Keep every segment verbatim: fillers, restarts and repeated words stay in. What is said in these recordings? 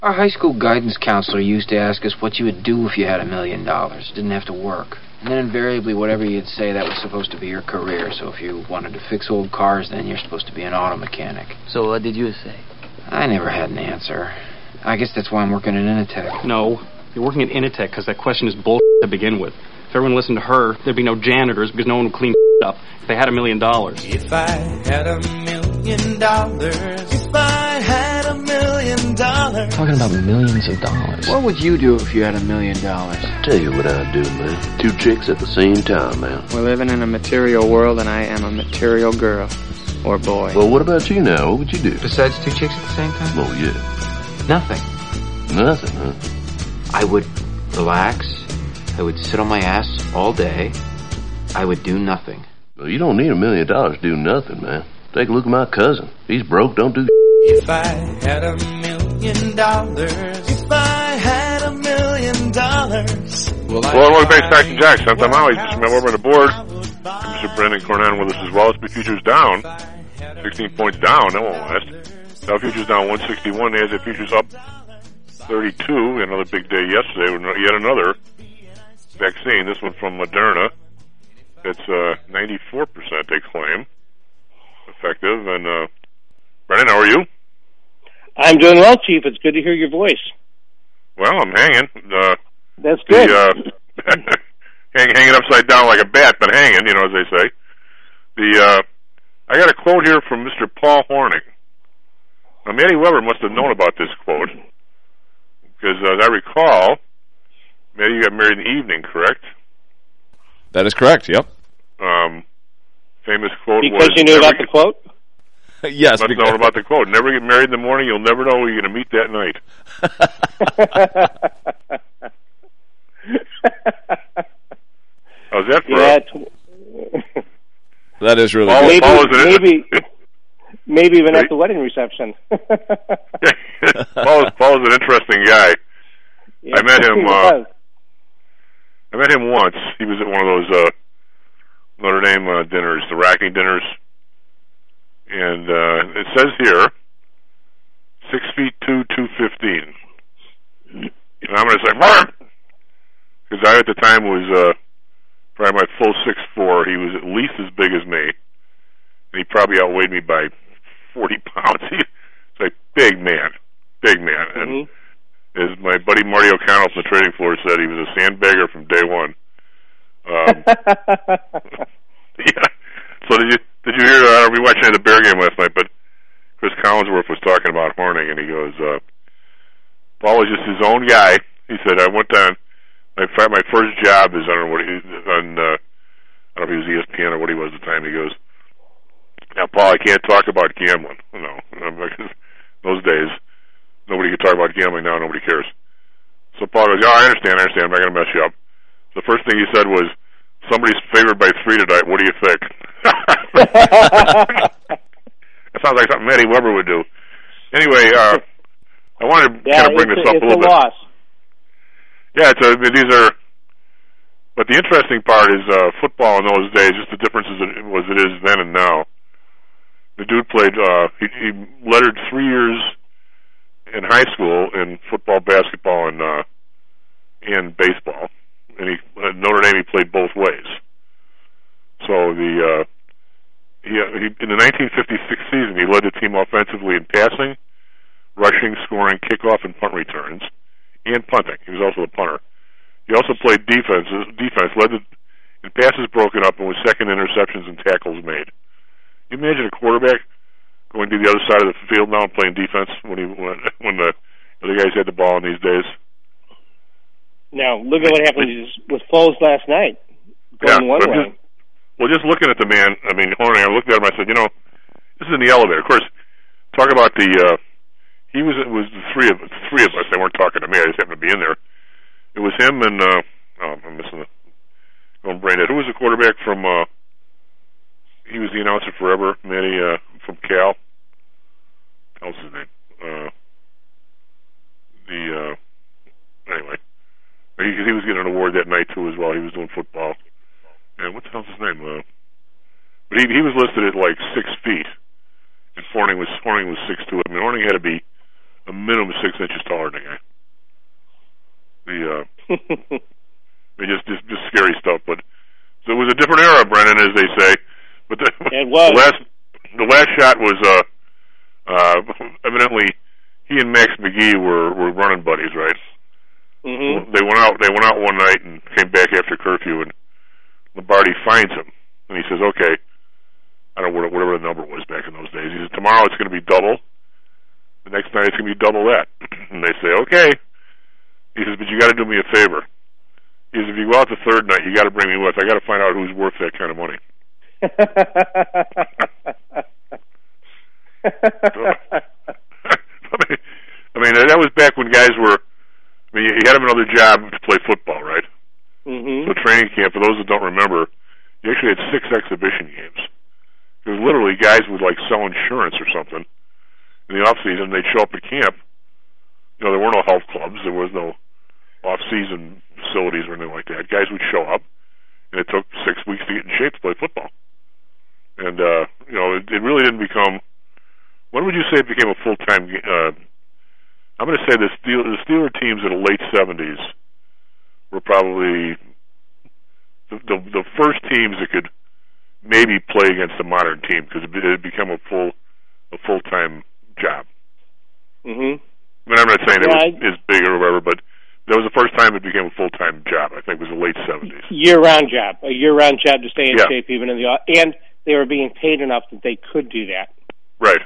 Our high school guidance counselor used to ask us what you would do if you had a million dollars. Didn't have to work. And then invariably, whatever you'd say, that was supposed to be your career. So if you wanted to fix old cars, then you're supposed to be an auto mechanic. So what did you say? I never had an answer. I guess that's why I'm working at Initech. No, you're working at Initech because that question is bull to begin with. If everyone listened to her, there'd be no janitors because no one would clean up if they had a million dollars. If I had a million dollars, if I had a million dollars. Talking about millions of dollars. What would you do if you had a million dollars? Tell you what I'd do, man. Two chicks at the same time, man. We're living in a material world, and I am a material girl. Or boy. Well, what about you now? What would you do? Besides two chicks at the same time? Oh, yeah. Nothing. Nothing, huh? I would relax. I would sit on my ass all day. I would do nothing. Well, you don't need a million dollars to do nothing, man. Take a look at my cousin. He's broke, don't do If I had a million dollars, if I had a million dollars. Well, I want to thank Saxon Jack. Sometime out, just remember over on the board. Mister Brendan Cornell with us as well. S and P futures down. sixteen points down. That won't last. Dow futures down one sixty-one. NASDAQ futures up thirty-two. Another big day yesterday. Yet another vaccine. This one from Moderna. It's uh, ninety-four percent, they claim, effective. And, uh, Brendan, how are you? I'm doing well, Chief. It's good to hear your voice. Well, I'm hanging. Uh, That's good. The, uh, hang, hanging upside down like a bat, but hanging, you know, as they say. The uh, I got a quote here from Mister Paul Horning. Now, Matty Weber must have known about this quote, because uh, as I recall, Matty, you got married in the evening, correct? That is correct, yep. Um, famous quote because was... Because you knew about the quote? Yes. Must know about the quote. Never get married in the morning, you'll never know who you're going to meet that night. How's that for yeah, a... That is really Paul, maybe, Paul is maybe, maybe even at the wedding reception. Paul, is, Paul is an interesting guy. Yeah, I met him... Uh, I met him once. He was at one of those uh, Notre Dame uh, dinners, the racking dinners. And uh, it says here, six feet two, two fifteen. And I'm going to say, Mark! Because I, at the time, was uh, probably my full six four. He was at least as big as me. And he probably outweighed me by forty pounds. He's a big man. Big man. And mm-hmm. as my buddy Marty O'Connell from the trading floor said, he was a sandbagger from day one. Um, yeah. So did you did you hear? Uh, we watched the Bear game last night, but Chris Collinsworth was talking about Horning, and he goes, uh, "Paul was just his own guy." He said, "I went on my my first job is I don't know what he on uh, I don't know if he was E S P N or what he was at the time." He goes, "Now, Paul, I can't talk about gambling. No, those days nobody could talk about gambling. Now nobody cares." So Paul goes, "Yeah, I understand. I understand. I'm not going to mess you up." The first thing he said was, "Somebody's favored by three tonight. What do you think?" That sounds like something Matty Weber would do. Anyway, uh, I wanted to yeah, kind of bring this a, up a little a bit. Loss. Yeah, it's a, these are. But the interesting part is uh, football in those days. Just the differences it was it is then and now. The dude played. Uh, he, he lettered three years in high school in football, basketball, and uh, and baseball. And he at Notre Dame he played both ways. So the uh, he, he in the nineteen fifty-six season he led the team offensively in passing, rushing, scoring, kickoff, and punt returns, and punting. He was also a punter. He also played defense. Defense led the in passes broken up and was second interceptions and tackles made. Can you imagine a quarterback going to the other side of the field now and playing defense when he when, when the other guys had the ball in these days? Now, look at what happened with Foles last night. Going yeah, one way. Just, well, just looking at the man, I mean, Horning, I looked at him, I said, you know, this is in the elevator. Of course, talk about the, uh, he was, it was the three of us, three of us. They weren't talking to me. I just happened to be in there. It was him and, uh, oh, I'm missing the, going brain dead. Who was the quarterback from, uh, he was the announcer forever, Matty, uh, from Cal. What else is his name? Uh, the, uh, anyway. He, he was getting an award that night, too, as well. He was doing football. And what the hell's his name? Uh, but he he was listed at, like, six feet. And Horning was Horning was six two. I mean, Horning had to be a minimum six inches taller than the guy. The uh, I mean, just, just just scary stuff. But so it was a different era, Brennan, as they say. But the, it was. the last the last shot was uh, uh, evidently he and Max McGee were, were running buddies, right? Mm-hmm. They went out. They went out one night and came back after curfew, and Lombardi finds him, and he says, "Okay, I don't know whatever the number was back in those days." He says, "Tomorrow it's going to be double. The next night it's going to be double that." And they say, "Okay." He says, "But you got to do me a favor." He says, "If you go out the third night, you got to bring me with. I got to find out who's worth that kind of money." so, I mean, I mean, that was back when guys were. I mean, you had him another job to play football, right? Mm-hmm. So training camp, for those that don't remember, you actually had six exhibition games. It was literally guys would like sell insurance or something in the off season. They'd show up at camp. You know, there were no health clubs. There was no off season facilities or anything like that. Guys would show up, and it took six weeks to get in shape to play football. And uh, you know, it, it really didn't become. When would you say it became a full time? Uh, I'm going to say the Steeler, the Steeler teams in the late seventies were probably the, the the first teams that could maybe play against a modern team because it had become a full a full time job. Mm-hmm. I mean, I'm not saying yeah, it was as big or whatever, but that was the first time it became a full time job. I think it was the late seventies. Year round job, a year round job to stay in yeah. shape even in the and they were being paid enough that they could do that. Right.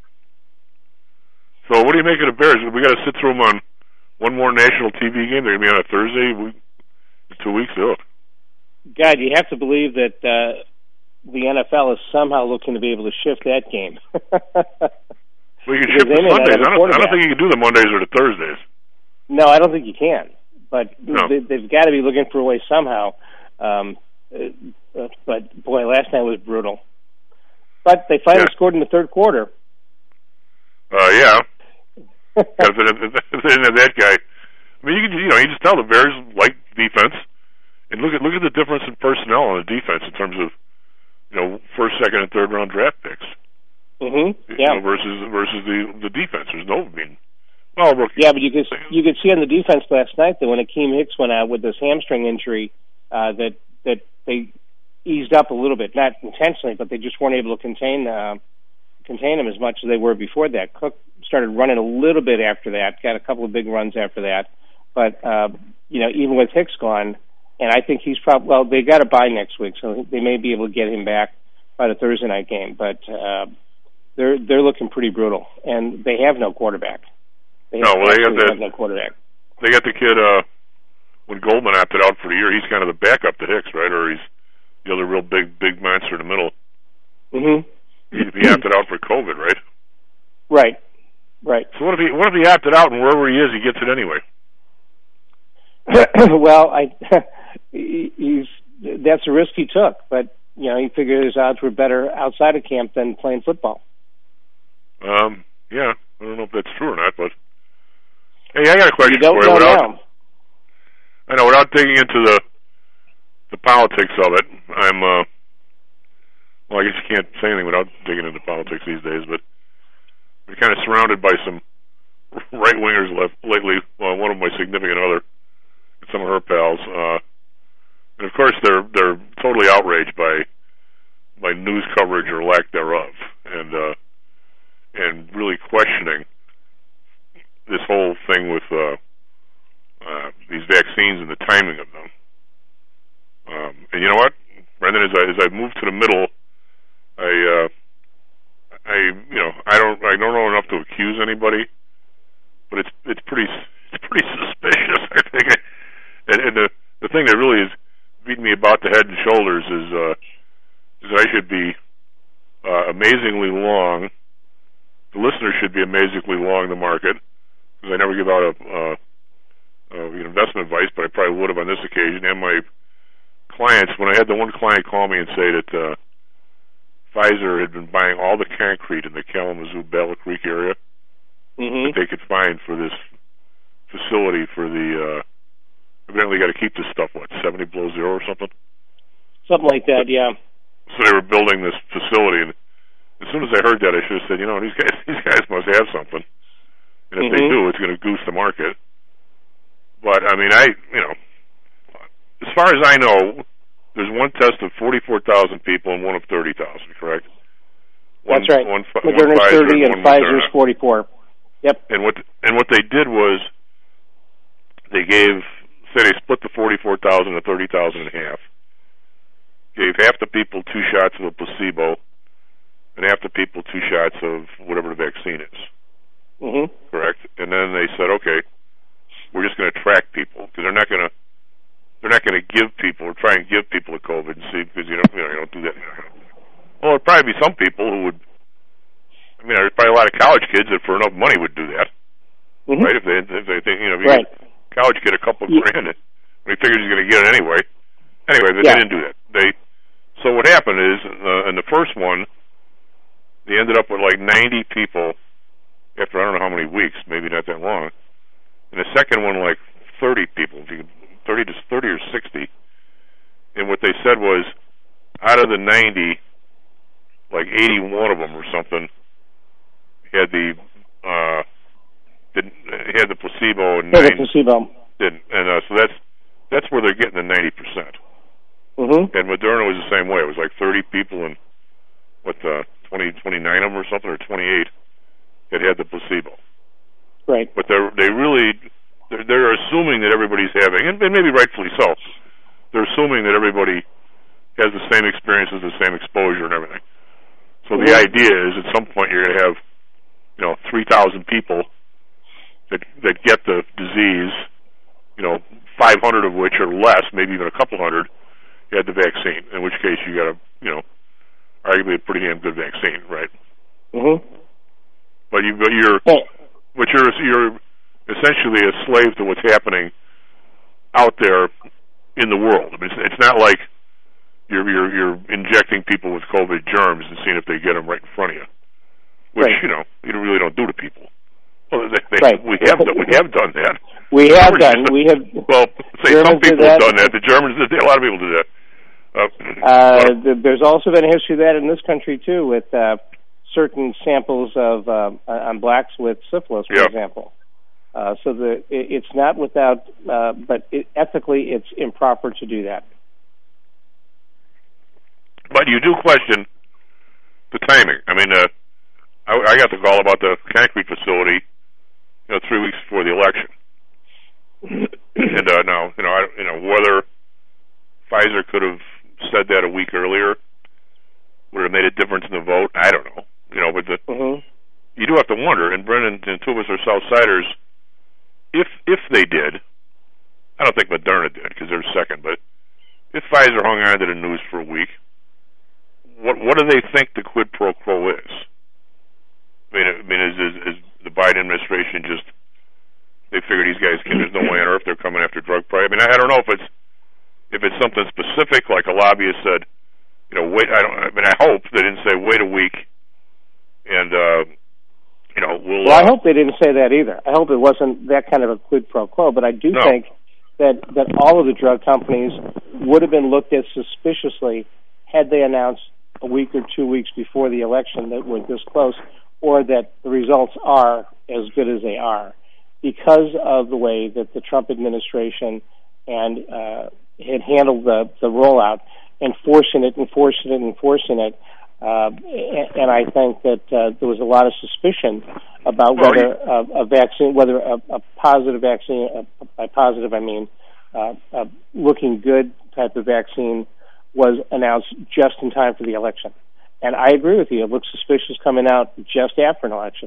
So what do you make of the Bears? We got to sit through them on one more national T V game. They're going to be on a Thursday. We, two weeks. Oh. God, you have to believe that uh, the N F L is somehow looking to be able to shift that game. We can shift the Sundays. I don't, I don't think you can do the Mondays or the Thursdays. No, I don't think you can. But no. they, they've got to be looking for a way somehow. Um, uh, but boy, last night was brutal. But they finally yeah. scored in the third quarter. Uh, yeah. Because they didn't have that guy. I mean, you can, you know, you just tell the Bears like defense, and look at look at the difference in personnel on the defense in terms of, you know, first, second, and third round draft picks. Mm-hmm. You Yeah. know, versus versus the the defense. There's no, I mean, well, rookie. Yeah, but you could you could see on the defense last night that when Akeem Hicks went out with this hamstring injury, uh, that that they eased up a little bit, not intentionally, but they just weren't able to contain uh, contain him as much as they were before that. Cook started running a little bit after that, got a couple of big runs after that, but uh, you know, even with Hicks gone, and I think he's probably well, they got a bye next week, so they may be able to get him back by the Thursday night game, but. Uh, They're they're looking pretty brutal, and they have no quarterback. They no, well, they got the, have no quarterback. They got the kid uh, when Goldman opted out for the year. He's kind of the backup to Hicks, right? Or he's the other real big big monster in the middle. Mm-hmm. He, he opted out for COVID, right? Right, right. So what if he what if he opted out and wherever he is, he gets it anyway? Well, I he's that's a risk he took, but you know he figured his odds were better outside of camp than playing football. Um, yeah, I don't know if that's true or not, but hey, I got a question you don't for you. Know without, now. I know, without digging into the the politics of it, I'm uh, well, I guess you can't say anything without digging into politics these days, but we're kind of surrounded by some right wingers left lately. Well, one of my significant other, and some of her pals, uh, and of course they're they're totally outraged by by news coverage or lack thereof, and. uh and really questioning this whole thing with uh, uh, these vaccines and the timing of them. Um, and you know what, Brendan, as I as I move to the middle, I uh, I you know I don't I don't know enough to accuse anybody, but it's it's pretty it's pretty suspicious. I think, and, and the the thing that really is beating me about the head and shoulders is uh, is that I should be uh, amazingly long. The listeners should be amazingly long the market because I never give out a, uh, uh, investment advice, but I probably would have on this occasion. And my clients, when I had the one client call me and say that uh, Pfizer had been buying all the concrete in the Kalamazoo Battle Creek area mm-hmm. that they could find for this facility for the. Uh, evidently, got to keep this stuff what seventy below zero or something. Something like that, yeah. So they were building this facility and. As soon as I heard that, I should have said, you know, these guys, these guys must have something. And if mm-hmm. they do, it's going to goose the market. But, I mean, I, you know, as far as I know, there's one test of forty-four thousand people and one of thirty thousand, correct? One, That's right. One, Moderna's one thirty and, and Pfizer's Moderna. forty-four. Yep. And what and what they did was they gave, say they split the forty-four thousand to thirty thousand in half, gave half the people two shots of a placebo, and half the people two shots of whatever the vaccine is. Mm-hmm. Correct? And then they said, okay, we're just going to track people because they're not going to they're not going to give people or try and give people a COVID and see because you don't you know you don't do that. Well, there'd probably be some people who would. I mean, there's probably a lot of college kids that for enough money would do that, mm-hmm. right? If they if they think you know, if you right. get, college kid a couple of yeah. grand, and he figures he's going to get it anyway. Anyway, they, yeah. they didn't do that. They so what happened is uh, in the first one, they ended up with like ninety people after I don't know how many weeks, maybe not that long. In the second one, like thirty people, thirty to thirty or sixty. And what they said was, out of the ninety, like eighty-one of them or something had the uh, didn't had the placebo and yeah, nine the placebo didn't, and uh, so that's that's where they're getting the ninety percent. Mm-hmm. And Moderna was the same way. It was like thirty people and what uh, twenty, twenty-nine of them or something, or twenty-eight that had the placebo. Right. But they're they really they're, they're assuming that everybody's having, and maybe rightfully so. They're assuming that everybody has the same experiences, the same exposure, and everything. So the mm-hmm. idea is, at some point, you're going to have, you know, three thousand people that that get the disease. You know, five hundred of which or less, maybe even a couple hundred, had the vaccine. In which case, you got a, you know, arguably a pretty damn good vaccine, right? Mm-hmm. But you, but you're, hey. but you're, you're essentially a slave to what's happening out there in the world. I mean, it's, it's not like you're you're you're injecting people with COVID germs and seeing if they get them right in front of you, which right. you know you really don't do to people. Well, they, they, right. we have done, we have done that. We have Germans done. We have. Well, say Germans some people that. have done that. The Germans did. A lot of people do that. Uh, uh, th- there's also been a history of that in this country too, with uh, certain samples of uh, on blacks with syphilis, for yeah. example. Uh, so the it, it's not without, uh, but it, ethically, it's improper to do that. But you do question the timing. I mean, uh, I, I got the call about the concrete facility, you know, three weeks before the election, and uh, now, you know, I, you know, whether Pfizer could have said that a week earlier would have made a difference in the vote. I don't know, you know, but the, mm-hmm. you do have to wonder. And Brendan and two of us are Southsiders. If if they did, I don't think Moderna did because they're second. But if Pfizer hung on to the news for a week, what what do they think the quid pro quo is? I mean, I mean, is, is, is the Biden administration just they figure these guys can? There's no way on earth they're coming after drug price. I mean, I, I don't know if it's if it's something specific, like a lobbyist said. You know, wait. I don't. I mean, I hope they didn't say wait a week, and uh, you know, we'll. Well, uh, I hope they didn't say that either. I hope it wasn't that kind of a quid pro quo. But I do no. think that that all of the drug companies would have been looked at suspiciously had they announced a week or two weeks before the election that we're this close, or that the results are as good as they are, because of the way that the Trump administration and uh, had handled the the rollout. Enforcing it, enforcing it, enforcing it, uh, and I think that uh, there was a lot of suspicion about well, whether a, a vaccine, whether a, a positive vaccine, uh, by positive I mean uh, a looking good type of vaccine, was announced just in time for the election. And I agree with you; it looks suspicious coming out just after an election.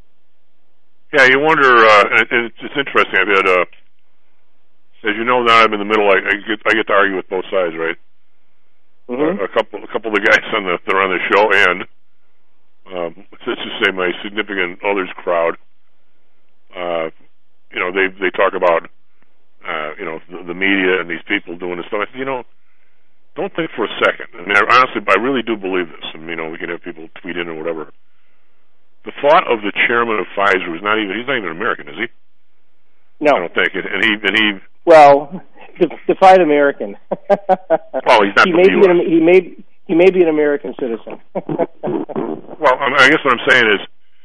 Yeah, you wonder. Uh, it, it's interesting. I've had, uh, as you know, now I'm in the middle. I, I get I get to argue with both sides, right? Mm-hmm. Uh, a couple, a couple of the guys on the that are on the show, and um, let's just say my significant others crowd. Uh, you know, they they talk about uh, you know the, the media and these people doing this stuff. I said, you know, don't think for a second. I mean, I, honestly, I really do believe this. And you know, we can have people tweet in or whatever. The thought of the chairman of Pfizer is not even—he's not even American, is he? No, I don't think it. And he and he. Well. Define American. Well, he's not he from may the be U S an, he may he may be an American citizen. Well, I, mean, I guess what I'm saying is,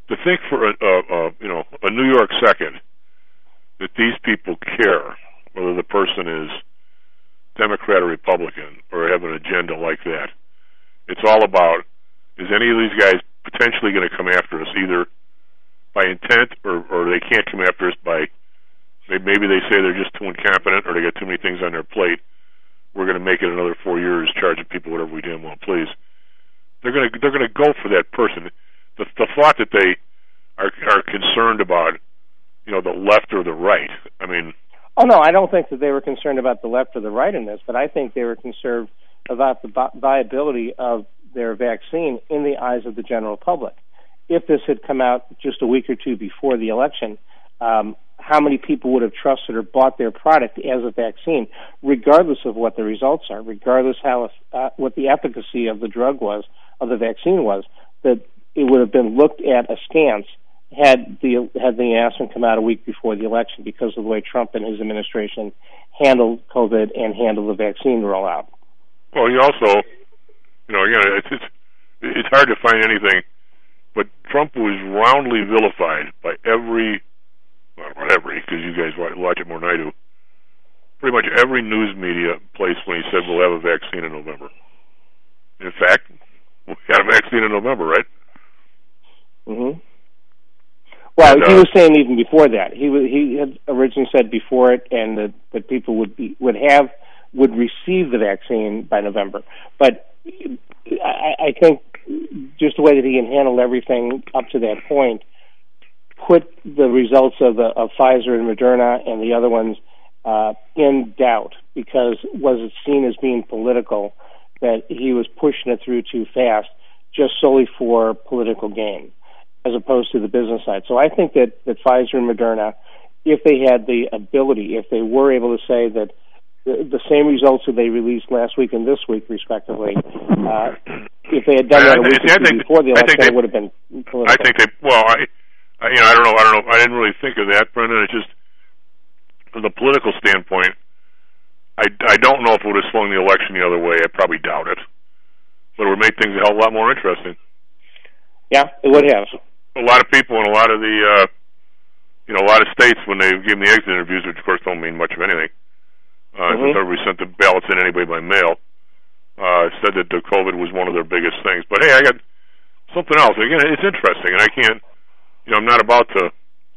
to think for a, a, a you know a New York second that these people care whether the person is Democrat or Republican or have an agenda like that. It's all about, is any of these guys potentially going to come after us either by intent or, or they can't come after us by, maybe they say they're just too incompetent or they got too many things on their plate. We're going to make it another four years charging people whatever we damn well please. They're going to they're going to go for that person. The, the thought that they are are concerned about, you know, the left or the right. I mean, oh no, I don't think that they were concerned about the left or the right in this, but I think they were concerned about the viability of their vaccine in the eyes of the general public. If this had come out just a week or two before the election, um, how many people would have trusted or bought their product as a vaccine, regardless of what the results are, regardless how uh, what the efficacy of the drug was, of the vaccine was, that it would have been looked at askance had the had the announcement come out a week before the election because of the way Trump and his administration handled COVID and handled the vaccine rollout. Well, you also, you know, again, it's it's, it's hard to find anything, but Trump was roundly vilified by every, well, not every, because you guys watch it more than I do, pretty much every news media place when he said we'll have a vaccine in November. In fact, we had a vaccine in November, right? Mm-hmm. Well, and, uh, he was saying even before that. He was, he had originally said before it, and that, that people would be would have would receive the vaccine by November. But I, I think just the way that he had handled everything up to that point put the results of the of Pfizer and Moderna and the other ones uh, in doubt because was it seen as being political that he was pushing it through too fast just solely for political gain, as opposed to the business side. So I think that, that Pfizer and Moderna, if they had the ability, if they were able to say that the, the same results that they released last week and this week, respectively, uh, if they had done that a week or two before the election, they, it would have been political. I think they, well, I, I, you know, I don't know, I don't know, I didn't really think of that, Brendan. It's just, from the political standpoint, I, I don't know if it would have swung the election the other way. I probably doubt it. But it would make things a hell of a lot more interesting. Yeah, it would have. A lot of people in a lot of the, uh, you know, a lot of states, when they give them the exit interviews, which of course don't mean much of anything, uh, mm-hmm. since everybody sent the ballots in anyway by mail, uh, said that the COVID was one of their biggest things. But hey, I got something else. Again, it's interesting, and I can't, you know, I'm not about to,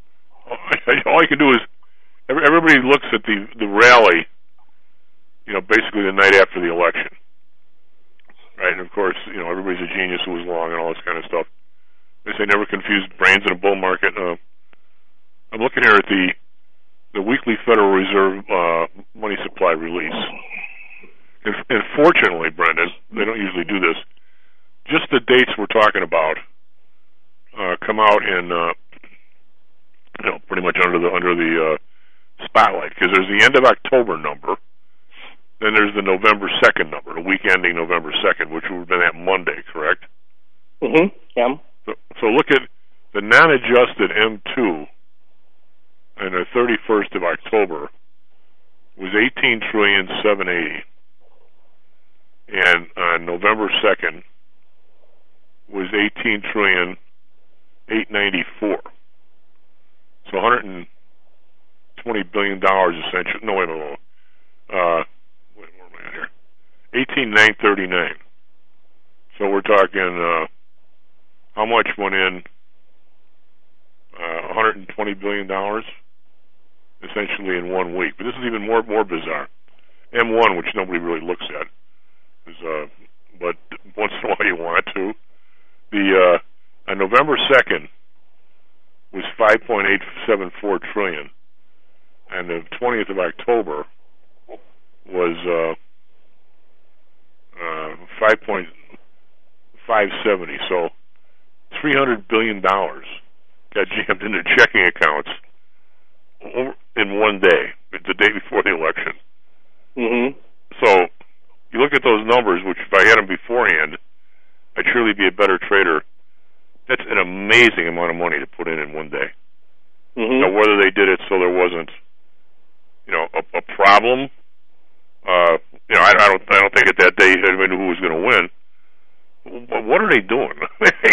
all I can do is, everybody looks at the, the rally, you know, basically the night after the election. Right, and of course, you know, everybody's a genius who was long and all this kind of stuff. They say never confuse brains in a bull market. Uh, I'm looking here at the the weekly Federal Reserve uh, money supply release. And, and fortunately, Brendan, they don't usually do this. Just the dates we're talking about uh, come out in, uh, you know, pretty much under the under the uh, spotlight because there's the end of October number. Then there's the November second number, the week ending November second, which would have been that Monday, correct? Mm-hmm, yeah. So, so look at the non-adjusted M two on the thirty-first of October was eighteen trillion seven eighty, and on November second was eighteen trillion eight ninety-four. So one hundred twenty billion dollars essentially. No, wait a minute. Uh, here, eighteen nine thirty nine. So we're talking uh, how much went in? Uh, one hundred twenty billion dollars, essentially in one week. But this is even more more bizarre. M one, which nobody really looks at, is uh, but once in a while you want to. The uh, on November second was five point eight seven four trillion, and the twentieth of October was uh, uh, five point five seven zero. So three hundred billion dollars got jammed into checking accounts in one day, the day before the election. Mm-hmm. So you look at those numbers, which if I had them beforehand, I'd surely be a better trader. That's an amazing amount of money to put in in one day. Mm-hmm. Now, whether they did it so there wasn't, you know, a, a problem. Uh, you know, I, I don't. I don't think at that day anybody knew who was going to win. But what are they doing?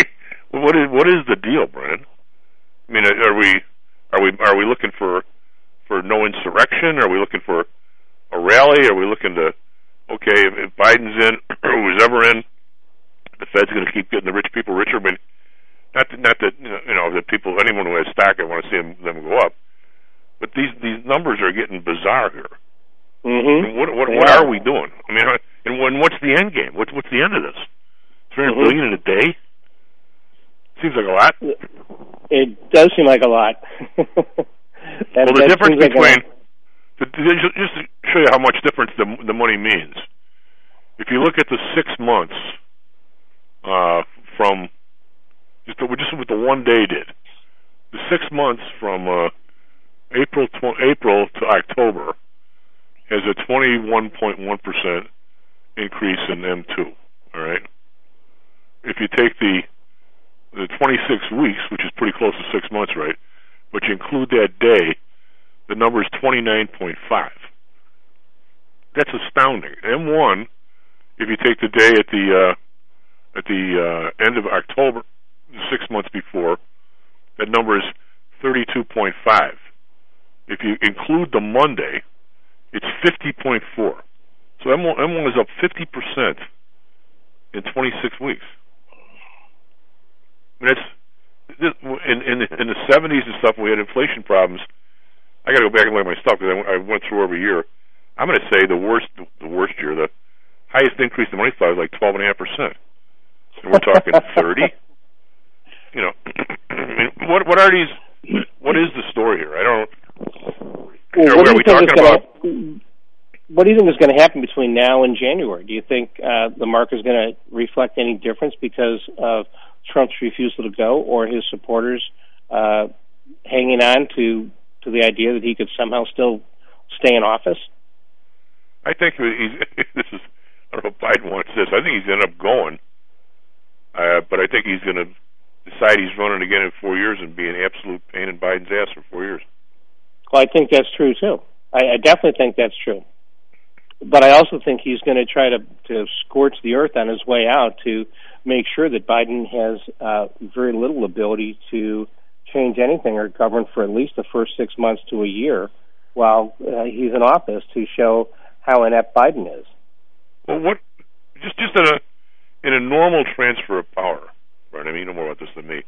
what is what is the deal, Brennan? I mean, are we are we are we looking for for no insurrection? Are we looking for a rally? Are we looking to okay, if, if Biden's in or who's ever in, the Fed's going to keep getting the rich people richer? I mean, not that, not that you know that people, anyone who has stock, I want to see them, them go up. But these these numbers are getting bizarre here. Mm-hmm. I mean, what what, what are we doing? I mean, and when what's the end game? What's what's the end of this? Three hundred mm-hmm. billion in a day? Seems like a lot. It does seem like a lot. that, well, the difference between like a... the, just to show you how much difference the the money means. If you look at the six months uh, from just the, just what the one day did, the six months from uh, April tw- April to October has a twenty-one point one percent increase in M two. All right. If you take the the twenty-six weeks, which is pretty close to six months, right? But you include that day, the number is twenty-nine point five. That's astounding. M one, if you take the day at the uh, at the uh, end of October, six months before, that number is thirty-two point five. If you include the Monday, it's fifty point four. So M one, M one is up fifty percent in twenty-six weeks. I mean, that's, this, in, in, in the seventies and stuff, when we had inflation problems, I got to go back and look at my stuff because I, I went through every year. I'm going to say the worst the worst year, the highest increase in money supply was like twelve point five percent. And we're talking thirty. You know, I mean, what what are these? What is the story here? I don't. Well, are, are we talking about? Gonna, what do you think is going to happen between now and January? Do you think uh, the market is going to reflect any difference because of Trump's refusal to go, or his supporters uh, hanging on to to the idea that he could somehow still stay in office? I think he's. This is. I don't know if Biden wants this. I think he's going to end up going, uh, but I think he's going to decide he's running again in four years and be an absolute pain in Biden's ass for four years. Well, I think that's true too. I, I definitely think that's true. But I also think he's going to try to, to scorch the earth on his way out to make sure that Biden has uh, very little ability to change anything or govern for at least the first six months to a year while uh, he's in office, to show how inept Biden is. Well, what just just in a in a normal transfer of power, right? I mean, you know more about this than me.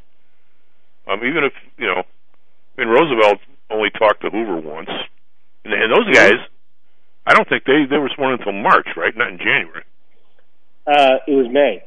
Um, even if you know, I mean, Roosevelt only talked to Hoover once, and, and those guys, I don't think they they were sworn until March, right? Not in January. Uh, it was May.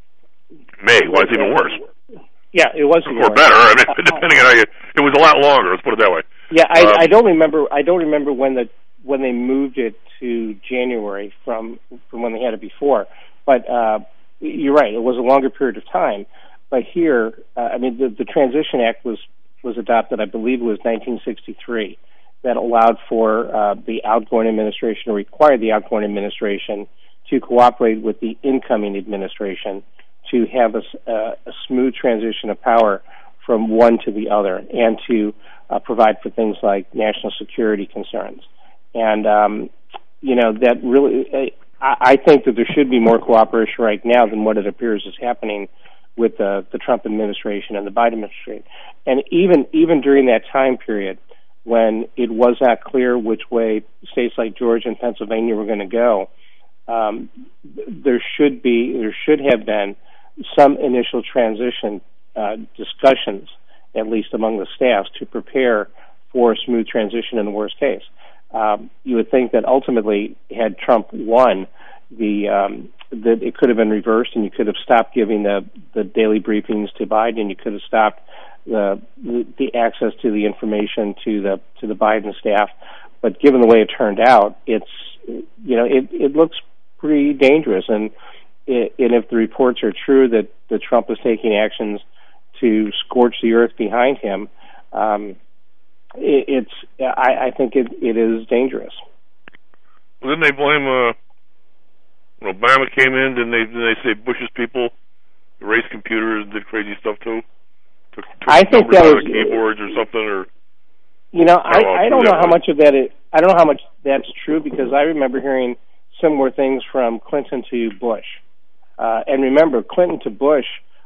May. Well, it's even worse. Yeah, it was. Or better. I mean, depending on how you, it was a lot longer. Let's put it that way. Yeah, I, um, I don't remember. I don't remember when the when they moved it to January from from when they had it before. But uh, you're right; it was a longer period of time. But here, uh, I mean, the, the Transition Act was was adopted. I believe it was nineteen sixty-three. That allowed for uh, the outgoing administration, or required the outgoing administration to cooperate with the incoming administration to have a, uh, a smooth transition of power from one to the other, and to uh, provide for things like national security concerns. And, um, you know, that really, I, I think that there should be more cooperation right now than what it appears is happening with the, the Trump administration and the Biden administration. And even even during that time period, when it was not clear which way states like Georgia and Pennsylvania were going to go, um, there should be, there should have been some initial transition uh, discussions, at least among the staffs, to prepare for a smooth transition in the worst case. Um, you would think that ultimately, had Trump won, the um, that it could have been reversed, and you could have stopped giving the, the daily briefings to Biden, and you could have stopped the, the the access to the information to the to the Biden staff. But given the way it turned out, it's you know it, it looks pretty dangerous, and it, and if the reports are true that, that Trump is taking actions to scorch the earth behind him, um, it, it's I, I think it, it is dangerous. Well, didn't they blame uh, when Obama came in? Didn't they didn't they say Bush's people erased computers and did crazy stuff too? Took, took I think that out was of keyboards or something, or you know I, I don't know how way. much of that is, I don't know how much that's true, because I remember hearing similar things from Clinton to Bush. Uh, and remember, Clinton to Bush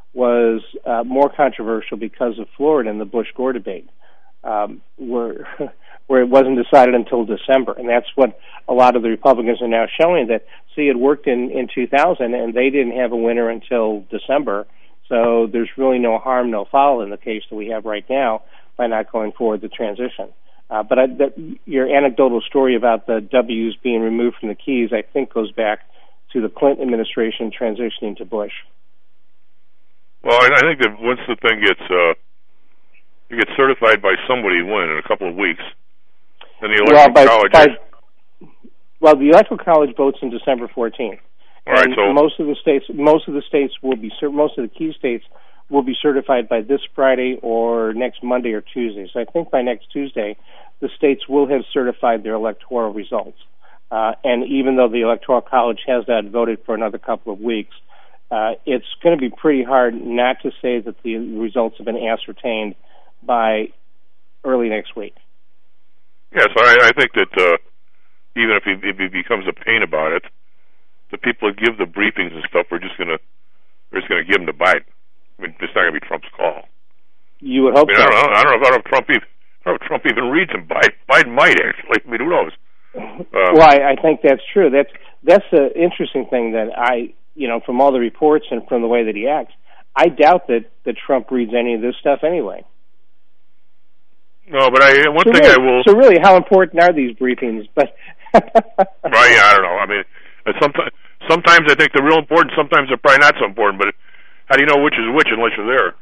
was uh, more controversial because of Florida and the Bush-Gore debate, um, where where it wasn't decided until December, and that's what a lot of the Republicans are now showing. That see, it worked in in two thousand, and they didn't have a winner until December. So there's really no harm, no foul in the case that we have right now by not going forward the transition. Uh, but I, that, your anecdotal story about the W's being removed from the keys, I think, goes back to the Clinton administration transitioning to Bush. Well, I, I think that once the thing gets uh, it gets certified by somebody, when in a couple of weeks, then the electoral well, by, college. By, well, the electoral college votes on December fourteenth. All right, so most of the states, most of the states will be, most of the key states will be certified by this Friday or next Monday or Tuesday. So I think by next Tuesday, the states will have certified their electoral results. Uh, and even though the Electoral College has not voted for another couple of weeks, uh, it's going to be pretty hard not to say that the results have been ascertained by early next week. Yes, I, I think that uh, even if he, if he becomes a pain about it, the people that give the briefings and stuff are just going to are just going to give him the bite. I mean, it's not going to be Trump's call. You would hope I mean, so. I don't know. I don't know if, I don't know if Trump even I don't know if Trump even reads them. Biden, Biden might actually. I mean, who knows? Um, well, I, I think that's true. That's that's the interesting thing that I, you know, from all the reports and from the way that he acts, I doubt that, that Trump reads any of this stuff anyway. No, but I one so thing really, I will. So really, how important are these briefings? But right, yeah, I don't know. I mean, sometimes sometimes I think they're real important. Sometimes they're probably not so important. But how do you know which is which unless you're there?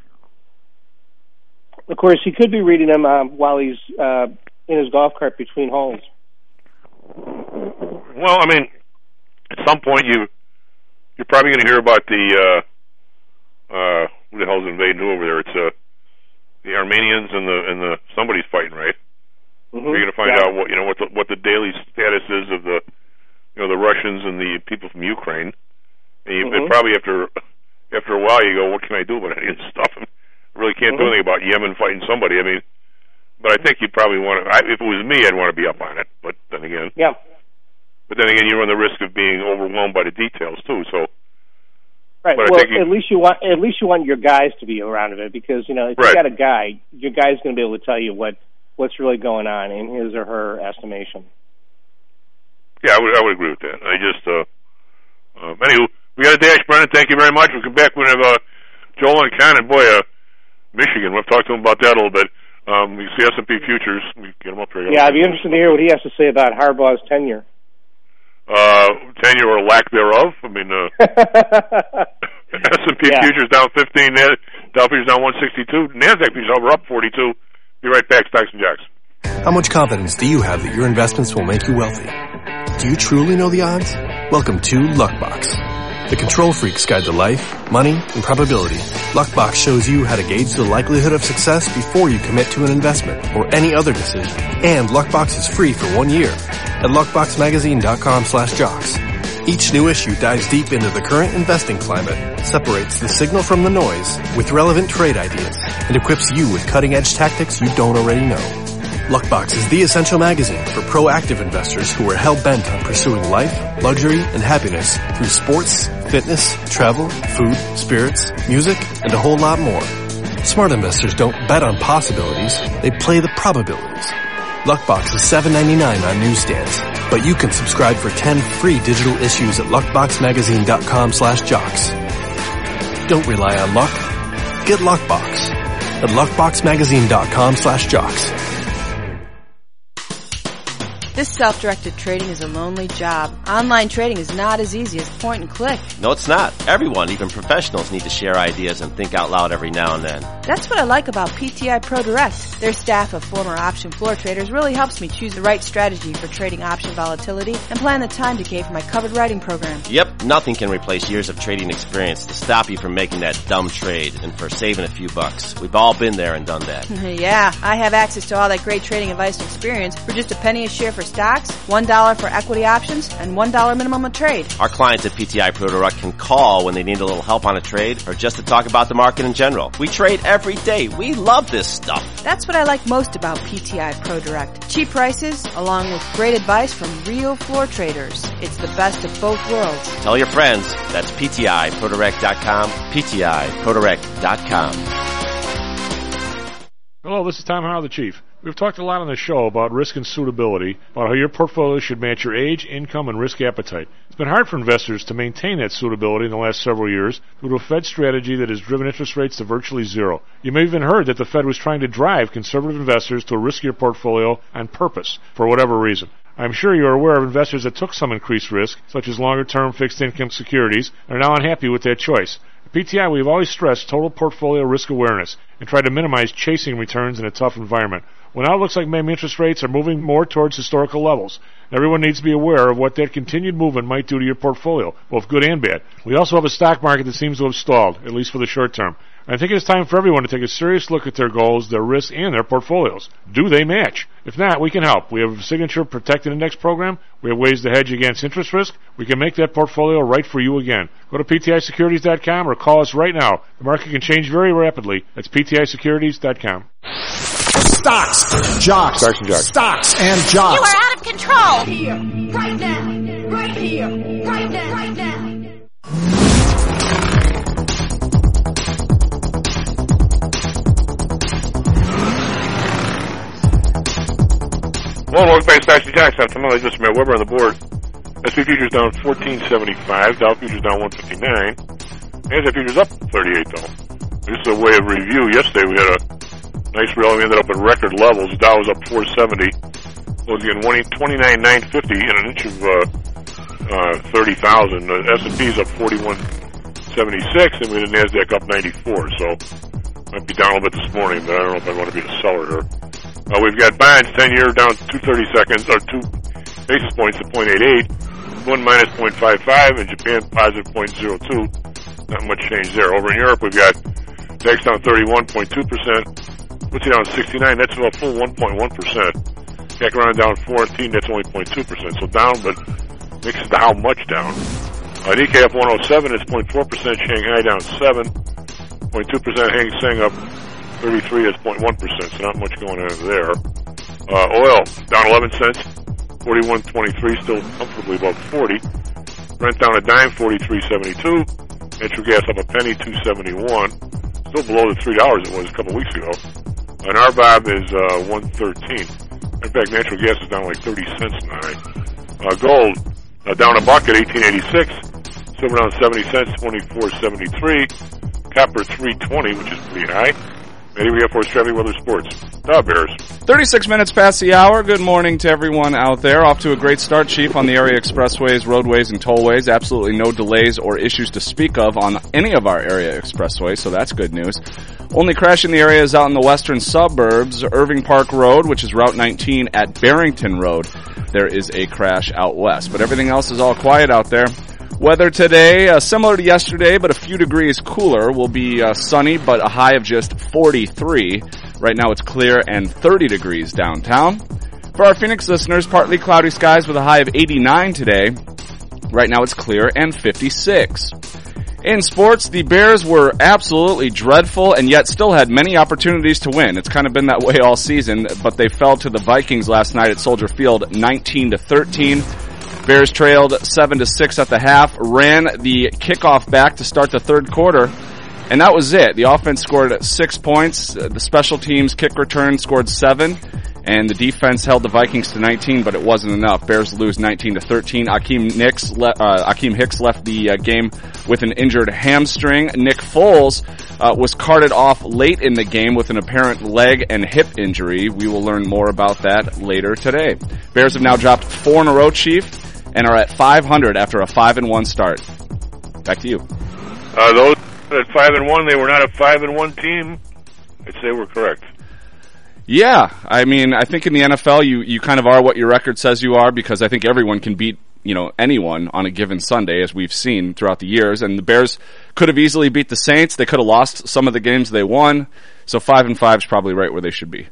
Of course, he could be reading them um, while he's uh, in his golf cart between holes. Well, I mean, at some point you you're probably going to hear about the uh, uh, who the hell's invading who over there? It's uh, the Armenians and the and the somebody's fighting, right? Mm-hmm. You're going to find yeah. out what you know what the what the daily status is of the you know the Russians and the people from Ukraine. And, you, Mm-hmm. and probably after after a while you go, what can I do about any of this stuff? I really can't Mm-hmm. do anything about Yemen fighting somebody. I mean, but I think you'd probably want to. I, if it was me, I'd want to be up on it. But then again, yeah. But then again, you run the risk of being overwhelmed by the details too. So, right. But Well, I think you, at least you want at least you want your guys to be around of it because you know if right. you got a guy, your guy's going to be able to tell you what what's really going on in his or her estimation. Yeah, I would I would agree with that. I just uh, uh anyway, we got a dash, Brennan. Thank you very much. We'll come back when we have uh, Joel and Ken, and boy, uh, Michigan. We'll talk to him about that a little bit. Um, we see S and P futures. We get them up there. Yeah, I'd be interested to hear what he has to say about Harbaugh's tenure. Uh, tenure or lack thereof. I mean, uh, S and P yeah. futures down fifteen. Dow futures down one sixty-two. Nasdaq futures over up forty-two. Be right back. Stocks and Jocks. How much confidence do you have that your investments will make you wealthy? Do you truly know the odds? Welcome to Luckbox, the control freak's guide to life, money, and probability. Luckbox shows you how to gauge the likelihood of success before you commit to an investment or any other decision. And Luckbox is free for one year at luckboxmagazine.com slash jocks. Each new issue dives deep into the current investing climate, separates the signal from the noise with relevant trade ideas, and equips you with cutting-edge tactics you don't already know. Luckbox is the essential magazine for proactive investors who are hell-bent on pursuing life, luxury, and happiness through sports, fitness, travel, food, spirits, music, and a whole lot more. Smart investors don't bet on possibilities, they play the probabilities. Luckbox is seven ninety-nine on newsstands, but you can subscribe for ten free digital issues at luckboxmagazine.com slash jocks. Don't rely on luck. Get Luckbox at luckboxmagazine.com slash jocks. This self-directed trading is a lonely job. Online trading is not as easy as point and click. No, it's not. Everyone, even professionals, need to share ideas and think out loud every now and then. That's what I like about P T I Pro Direct. Their staff of former option floor traders really helps me choose the right strategy for trading option volatility and plan the time decay for my covered writing program. Yep, nothing can replace years of trading experience to stop you from making that dumb trade and for saving a few bucks. We've all been there and done that. Yeah, I have access to all that great trading advice and experience for just a penny a share for stocks, one dollar for equity options, and one dollar minimum a trade. Our clients at P T I Pro Direct can call when they need a little help on a trade or just to talk about the market in general. We trade every day. We love this stuff. That's what I like most about P T I Pro Direct. Cheap prices, along with great advice from real floor traders. It's the best of both worlds. Tell your friends. That's P T I Pro Direct dot com, P T I Pro Direct dot com. Hello, this is Tom Howell, the Chief. We've talked a lot on the show about risk and suitability, about how your portfolio should match your age, income, and risk appetite. It's been hard for investors to maintain that suitability in the last several years due to a Fed strategy that has driven interest rates to virtually zero. You may have even heard that the Fed was trying to drive conservative investors to a riskier portfolio on purpose, for whatever reason. I'm sure you're aware of investors that took some increased risk, such as longer-term fixed-income securities, and are now unhappy with that choice. At P T I, we've always stressed total portfolio risk awareness and tried to minimize chasing returns in a tough environment. Well, now it looks like maybe interest rates are moving more towards historical levels. Everyone needs to be aware of what that continued movement might do to your portfolio, both good and bad. We also have a stock market that seems to have stalled, at least for the short term. I think it's time for everyone to take a serious look at their goals, their risks, and their portfolios. Do they match? If not, we can help. We have a Signature Protected Index program. We have ways to hedge against interest risk. We can make that portfolio right for you again. Go to P T I securities dot com or call us right now. The market can change very rapidly. That's P T I securities dot com. Stocks, jocks, Stocks and jocks. Stocks and jocks. You are out of control. Here, right now, right here, right now, right now. Well, welcome back to Stocks and Jocks. I'm Tommy Just Matt Weber on the board. S and P futures down fourteen seventy-five. Dow futures down one fifty-nine. Nasdaq futures up thirty-eight though. Just a way of review. Yesterday we had a nice rally. We ended up at record levels. The Dow was up four seventy. Closing in twenty-nine nine fifty in an inch of uh, uh, thirty thousand. The S and P's up forty-one seventy-six, and we had Nasdaq up ninety-four. So might be down a little bit this morning, but I don't know if I want to be the seller here. Uh, we've got bonds, ten-year down two thirty seconds, or two basis points to point eight eight, one minus point five five, and Japan positive point zero two. Not much change there. Over in Europe, we've got D A X down thirty-one point two percent, F T S E down sixty-nine, that's a full one point one percent. C A C around down fourteen, that's only zero point two percent. So down, but mixed to how much down. Uh, Nikkei up one oh seven, it's zero point four percent. Shanghai down seven, zero point two percent. Hang Seng up thirty-three is zero point one percent, so not much going on there. Uh, oil down eleven cents, forty-one twenty-three, still comfortably above forty. Brent down a dime, forty-three seventy-two. Natural gas up a penny, two seventy-one. Still below the three dollars it was a couple weeks ago. And R B O B is uh, one thirteen. In fact, natural gas is down like thirty cents tonight. Uh, gold uh, down a buck at eighteen eighty-six. Silver down seventy cents, twenty-four seventy-three. Copper three twenty, which is pretty high. Eddie, we have for Chevy Weather Sports. Dow Bears. thirty-six minutes past the hour. Good morning to everyone out there. Off to a great start, Chief, on the area expressways, roadways, and tollways. Absolutely no delays or issues to speak of on any of our area expressways, so that's good news. Only crash in the area is out in the western suburbs. Irving Park Road, which is Route nineteen at Barrington Road. There is a crash out west, but everything else is all quiet out there. Weather today, uh, similar to yesterday, but a few degrees cooler. Will be uh, sunny, but a high of just forty-three. Right now it's clear and thirty degrees downtown. For our Phoenix listeners, partly cloudy skies with a high of eighty-nine today. Right now it's clear and fifty-six. In sports, the Bears were absolutely dreadful and yet still had many opportunities to win. It's kind of been that way all season, but they fell to the Vikings last night at Soldier Field nineteen to thirteen. Bears trailed seven to six at the half, ran the kickoff back to start the third quarter, and that was it. The offense scored six points. The special teams kick return scored seven, and the defense held the Vikings to nineteen, but it wasn't enough. Bears lose nineteen to thirteen. Akeem Hicks, le- uh, Akeem Hicks left the uh, game with an injured hamstring. Nick Foles uh, was carted off late in the game with an apparent leg and hip injury. We will learn more about that later today. Bears have now dropped four in a row, Chief, and are at five hundred after a five and one start. Back to you. Uh, those at five and one, they were not a five and one team. I'd say we're correct. Yeah, I mean, I think in the N F L, you, you kind of are what your record says you are, because I think everyone can beat, you know, anyone on a given Sunday, as we've seen throughout the years. And the Bears could have easily beat the Saints. They could have lost some of the games they won. So five and five is probably right where they should be.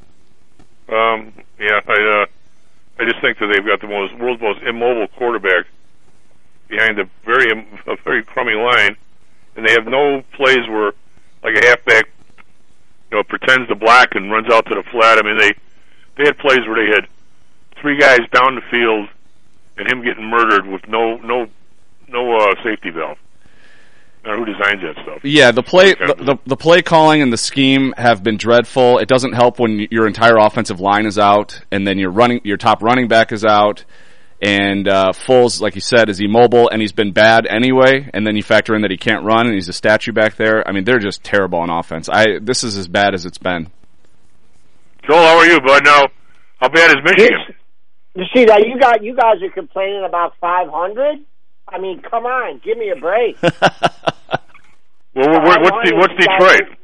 Um, yeah, I, uh, I just think that they've got the most world's most immobile quarterback behind a very a very crummy line, and they have no plays where like a halfback, you know, pretends to block and runs out to the flat. I mean, they they had plays where they had three guys down the field and him getting murdered with no no no uh, safety valve. Now, who designs that stuff? Yeah, the play the, the the play calling and the scheme have been dreadful. It doesn't help when your entire offensive line is out, and then your running your top running back is out, and uh, Foles, like you said, is immobile, and he's been bad anyway. And then you factor in that he can't run, and he's a statue back there. I mean, they're just terrible on offense. I this is as bad as it's been. Joel, how are you, bud? Now, how bad is Michigan? You see that you got you guys are complaining about five hundred. I mean, come on, give me a break. Well, what's the, what's Detroit?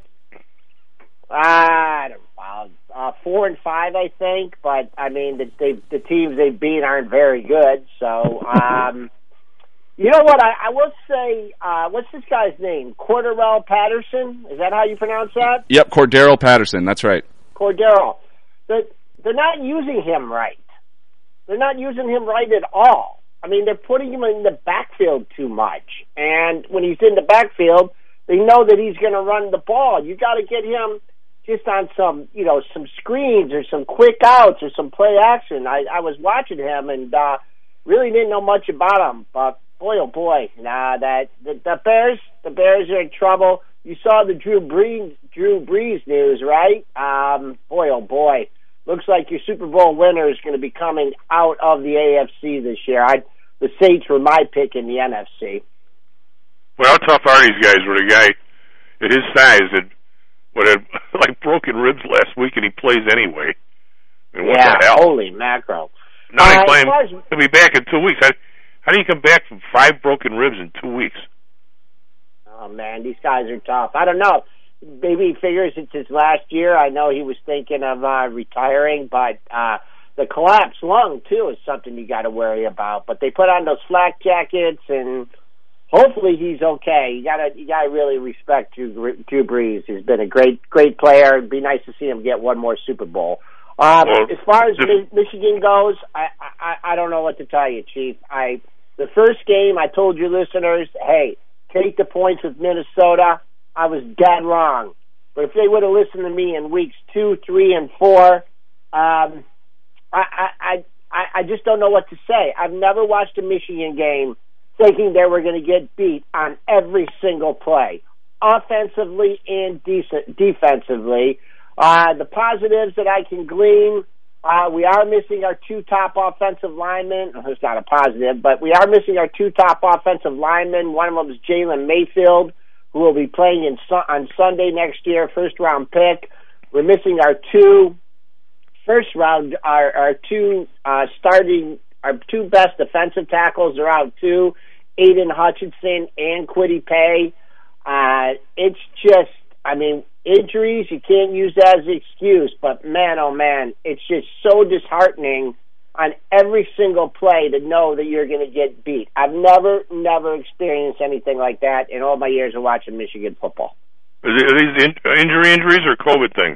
I don't know, uh, four and five, I think. But I mean, the they, the teams they've beat aren't very good. So, um, you know what? I, I will say, uh, what's this guy's name? Cordarrelle Patterson. Is that how you pronounce that? Yep, Cordero Patterson. That's right. Cordero. They're, they're not using him right. They're not using him right at all. I mean, they're putting him in the backfield too much. And when he's in the backfield, they know that he's going to run the ball. You got to get him just on some, you know, some screens or some quick outs or some play action. I, I was watching him and uh, really didn't know much about him. But boy, oh boy, nah, that the, the Bears, the Bears are in trouble. You saw the Drew Brees, Drew Brees news, right? Um, boy, oh boy. Looks like your Super Bowl winner is going to be coming out of the A F C this year. I, the Saints were my pick in the N F C. Well, how tough are these guys with a guy at his size that would have like broken ribs last week and he plays anyway? I mean, what yeah, the hell? Holy mackerel. Now he's uh, playing. as He'll be back in two weeks. How, how do you come back from five broken ribs in two weeks? Oh man, these guys are tough. I don't know. Maybe he figures it's his last year. I know he was thinking of uh, retiring, but uh, the collapsed lung too is something you got to worry about. But they put on those flak jackets, and hopefully he's okay. You gotta, you gotta really respect Drew, Drew Brees. He's been a great, great player. It'd be nice to see him get one more Super Bowl. Um, well, as far as just, Mi- Michigan goes, I, I, I don't know what to tell you, Chief. I the first game I told your listeners, hey, take the points with Minnesota. I was dead wrong. But if they would have listened to me in weeks two, three, and four, um, I, I, I, I just don't know what to say. I've never watched a Michigan game thinking they were going to get beat on every single play, offensively and decent, defensively. Uh, the positives that I can glean, uh, we are missing our two top offensive linemen. Oh, it's not a positive, but we are missing our two top offensive linemen. One of them is Jalen Mayfield, who will be playing in on Sunday next year, first round pick. We're missing our two first round, our, our two uh, starting, our two best defensive tackles are out too, Aiden Hutchinson and Kwity Paye. Uh, it's just, I mean, injuries, you can't use that as an excuse, but man, oh man, it's just so disheartening on every single play to know that you're going to get beat. I've never, never experienced anything like that in all my years of watching Michigan football. Are these in, injury injuries or COVID things?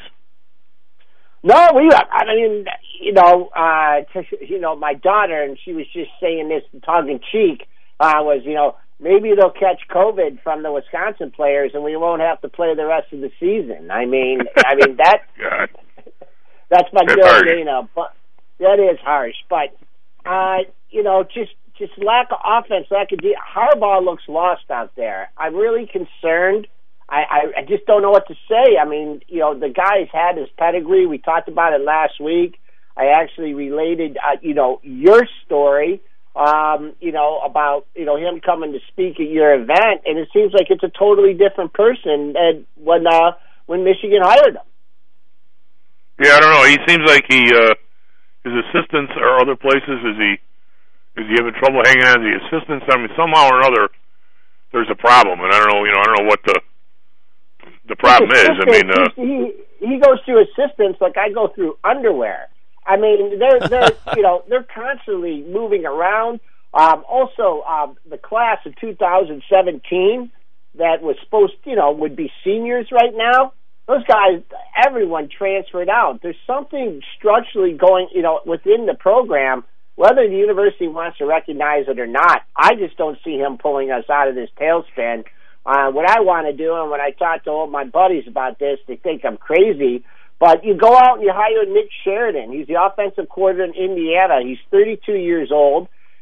No, we. I mean, you know, uh, you know, my daughter, and she was just saying this tongue in cheek. Uh, was you know maybe they'll catch COVID from the Wisconsin players, and we won't have to play the rest of the season. I mean, I mean that. God. That's my That's girl, harsh. Dana. But that is harsh. But uh, you know, just just lack of offense, lack of de- Harbaugh looks lost out there. I'm really concerned. I, I, I just don't know what to say. I mean, you know, the guy's had his pedigree. We talked about it last week. I actually related, uh, you know, your story, um, you know, about, you know, him coming to speak at your event, and it seems like it's a totally different person than when, uh, when Michigan hired him. Yeah, I don't know. He seems like he, uh, his assistants or other places, is he, is he having trouble hanging on to the assistants? I mean, somehow or another, there's a problem, and I don't know, you know, I don't know what the, the problem is. I mean, uh, he he goes through assistants like I go through underwear. I mean, they're they're you know they're constantly moving around. Um, also, um, the class of two thousand seventeen that was supposed, you know, would be seniors right now. Those guys, everyone transferred out. There's something structurally going, you know, within the program. Whether the university wants to recognize it or not, I just don't see him pulling us out of this tailspin. Uh, what I want to do, and when I talk to all my buddies about this, they think I'm crazy, but you go out and you hire Nick Sheridan. He's the offensive coordinator in Indiana. He's thirty-two years old.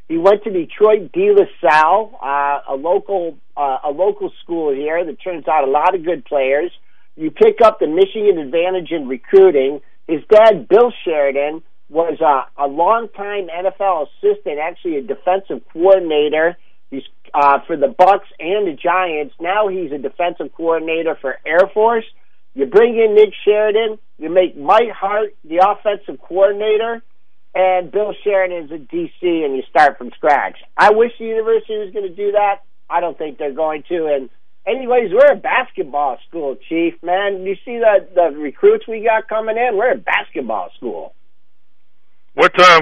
He went to Detroit De La Salle, uh, a local uh, a local school here that turns out a lot of good players. You pick up the Michigan advantage in recruiting. His dad, Bill Sheridan, was a, a longtime N F L assistant, actually a defensive coordinator. He's uh, for the Bucks and the Giants. Now he's a defensive coordinator for Air Force. You bring in Nick Sheridan. You make Mike Hart the offensive coordinator, and Bill Sheridan's a D C, and you start from scratch. I wish the university was going to do that. I don't think they're going to. And anyways, we're a basketball school, Chief. Man, you see the the recruits we got coming in? We're a basketball school. What uh,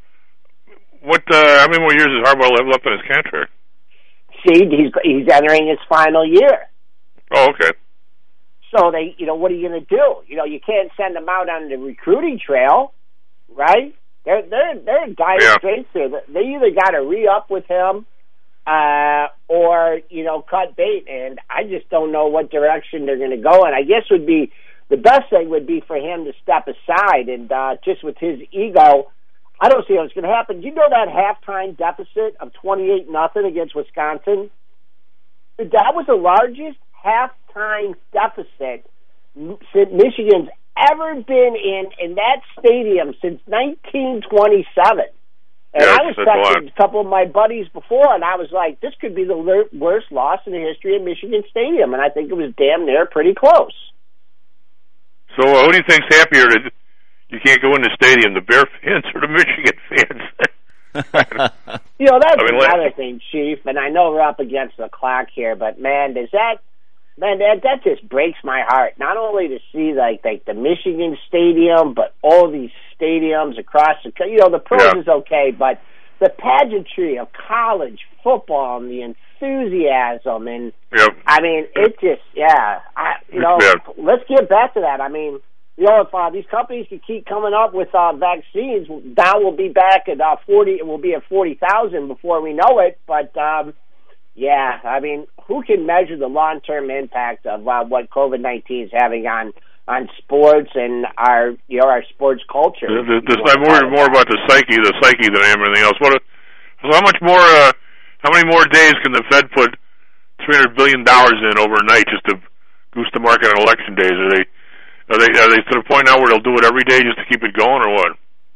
what uh, how many more years does Harbaugh have left on his contract? See, he's he's entering his final year. Oh, okay. So they, you know, what are you going to do? You know, you can't send them out on the recruiting trail, right? They're they're they're in dire yeah. straits here. They either got to re-up with him, uh, or you know, cut bait. And I just don't know what direction they're going to go. And I guess would be the best thing would be for him to step aside and uh, just with his ego. I don't see how it's going to happen. You know that halftime deficit of twenty-eight nothing against Wisconsin? That was the largest halftime deficit Michigan's ever been in in that stadium since nineteen twenty-seven. And yeah, I was texting a couple of my buddies before, and I was like, this could be the le- worst loss in the history of Michigan Stadium, and I think it was damn near pretty close. So uh, who do you think's happier that you can't go in the stadium, the Bear fans or the Michigan fans? You know, that's I mean, another thing, Chief, and I know we're up against the clock here, but man, does that man that that just breaks my heart. Not only to see like like the Michigan Stadium, but all these stadiums across the country. You know, the pros yeah. is okay, but the pageantry of college football and the enthusiasm and yep. I mean, it just yeah, I you know, yeah. let's get back to that. I mean, you know, if uh, these companies can keep coming up with uh, vaccines, now we'll be back at uh, forty. It will be at forty thousand before we know it. But um, yeah, I mean, who can measure the long-term impact of uh, what COVID nineteen is having on on sports and our you know our sports culture? This, this, I'm worried more about the psyche, the psyche than I am anything else. What? So how much more? Uh, how many more days can the Fed put three hundred billion dollars in overnight just to goose the market on election days? Are they? Are they are they to the point now where they'll do it every day just to keep it going, or what?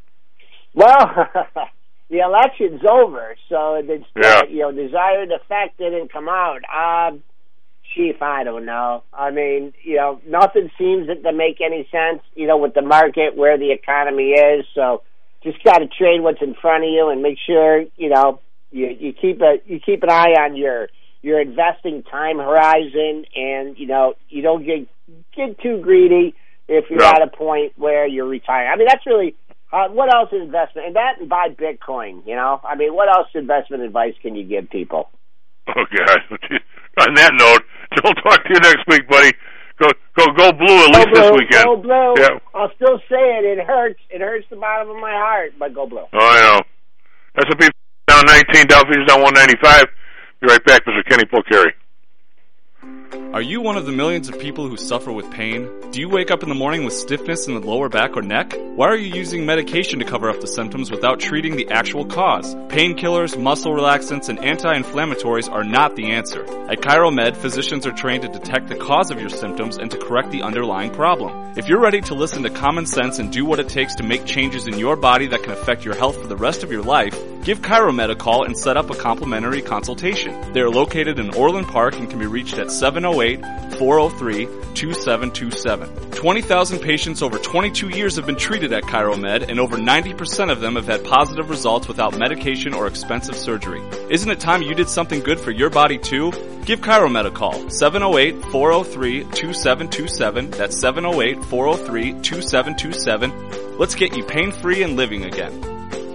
Well, the election's over, so it's yeah. uh, you know desired effect didn't come out. Um, Chief, I don't know. I mean, you know, nothing seems to make any sense. You know, with the market where the economy is, so just got to trade what's in front of you and make sure you know you you keep a you keep an eye on your your investing time horizon, and you know you don't get get too greedy if you're yeah. at a point where you're retiring. I mean, that's really uh, what else is investment? And that and buy Bitcoin. You know, I mean, what else investment advice can you give people? Oh God! On that note, we'll talk to you next week, buddy. Go go go blue at Go least blue, this weekend. Go blue. Yeah. I'll still say it. It hurts. It hurts the bottom of my heart, but go blue. Oh, I know. S and P down nineteen, Dow Futures down one ninety-five. Be right back, Mister Kenny Polcari. Are you one of the millions of people who suffer with pain? Do you wake up in the morning with stiffness in the lower back or neck? Why are you using medication to cover up the symptoms without treating the actual cause? Painkillers, muscle relaxants, and anti-inflammatories are not the answer. At ChiroMed, physicians are trained to detect the cause of your symptoms and to correct the underlying problem. If you're ready to listen to common sense and do what it takes to make changes in your body that can affect your health for the rest of your life, give ChiroMed a call and set up a complimentary consultation. They are located in Orland Park and can be reached at seven oh eight, four oh three, two seven two seven. twenty thousand patients over twenty-two years have been treated at ChiroMed, and over ninety percent of them have had positive results without medication or expensive surgery. Isn't it time you did something good for your body too? Give ChiroMed a call, seven oh eight, four oh three, two seven two seven. That's seven oh eight, four oh three, two seven two seven. Let's get you pain-free and living again.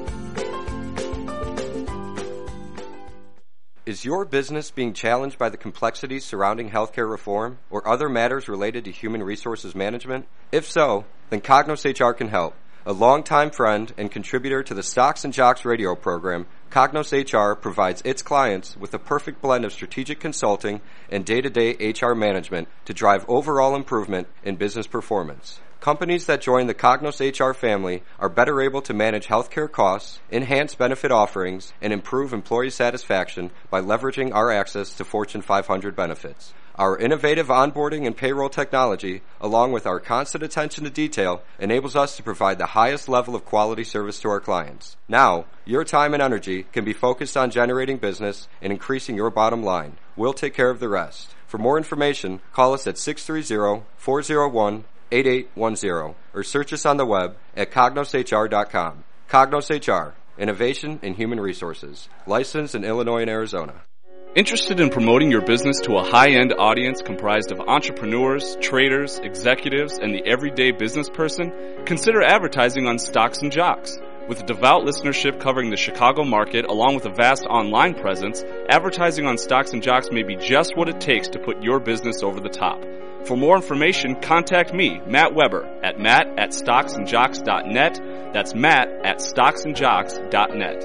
Is your business being challenged by the complexities surrounding healthcare reform or other matters related to human resources management? If so, then Cognos H R can help. A longtime friend and contributor to the Stocks and Jocks radio program, Cognos H R provides its clients with a perfect blend of strategic consulting and day-to-day H R management to drive overall improvement in business performance. Companies that join the Cognos H R family are better able to manage healthcare costs, enhance benefit offerings, and improve employee satisfaction by leveraging our access to Fortune five hundred benefits. Our innovative onboarding and payroll technology, along with our constant attention to detail, enables us to provide the highest level of quality service to our clients. Now, your time and energy can be focused on generating business and increasing your bottom line. We'll take care of the rest. For more information, call us at six three zero, four zero one, eight eight one zero or search us on the web at cognos h r dot com. Cognos H R, Innovation in Human Resources, licensed in Illinois and Arizona. Interested in promoting your business to a high-end audience comprised of entrepreneurs, traders, executives, and the everyday business person? Consider advertising on Stocks and Jocks. With a devout listenership covering the Chicago market along with a vast online presence, advertising on Stocks and Jocks may be just what it takes to put your business over the top. For more information, contact me, Matt Weber, at matt at stocks and jocks dot net. That's matt at stocks and jocks dot net.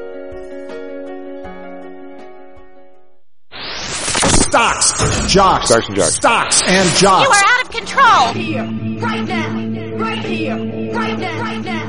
Stocks, jocks, Stocks and jocks. Stocks and jocks. You are out of control. Here, right now, right here, right now, right now.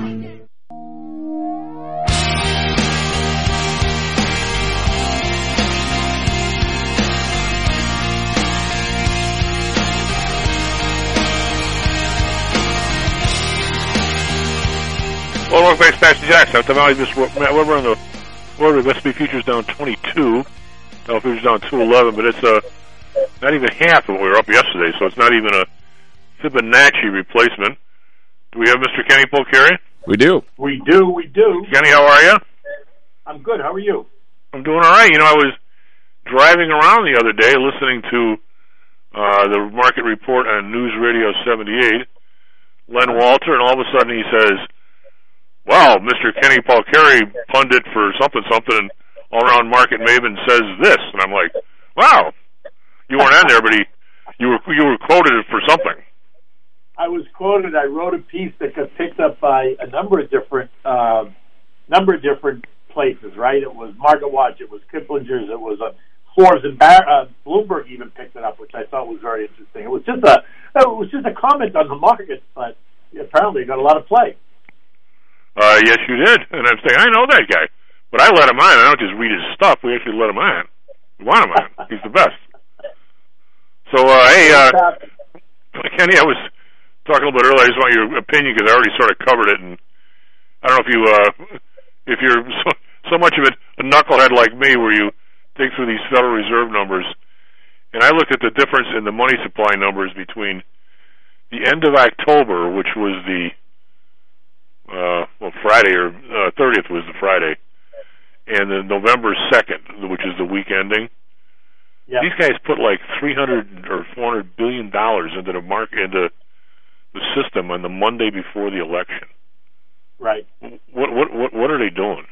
Well, welcome back to Stocks and Jocks. At the value, this Matt Weber on the World S and P futures down twenty-two. Now futures down two eleven, but it's uh, not even half of what we were up yesterday, so it's not even a Fibonacci replacement. Do we have Mister Kenny Polcari? We do. We do, we do. Kenny, how are you? I'm good. How are you? I'm doing all right. You know, I was driving around the other day listening to uh, the market report on News Radio seventy-eight, Len Walter, and all of a sudden he says, wow, Mister Kenny Polcari, pundit for something, something, and all-around market maven says this. And I'm like, wow, you weren't on there, but he, you were you were quoted for something. I was quoted. I wrote a piece that got picked up by a number of different uh, number of different places. Right? It was Market Watch. It was Kiplinger's. It was uh, Forbes and Bar- uh, Bloomberg even picked it up, which I thought was very interesting. It was just a it was just a comment on the market, but apparently it got a lot of play. Uh, yes, you did. And I'm saying, I know that guy. But I let him on. I don't just read his stuff. We actually let him on. We want him on. He's the best. So, uh, hey, uh, Kenny, I was talking a little bit earlier. I just want your opinion because I already sort of covered it. And I don't know if you, uh, if you're so, so much of it a knucklehead like me where you dig through these Federal Reserve numbers. And I looked at the difference in the money supply numbers between the end of October, which was the Uh, well, Friday or uh, thirtieth was the Friday, and then November second, which is the week ending. Yep. These guys put like three hundred or four hundred billion dollars into the market, into the system on the Monday before the election. Right. What what what what are they doing?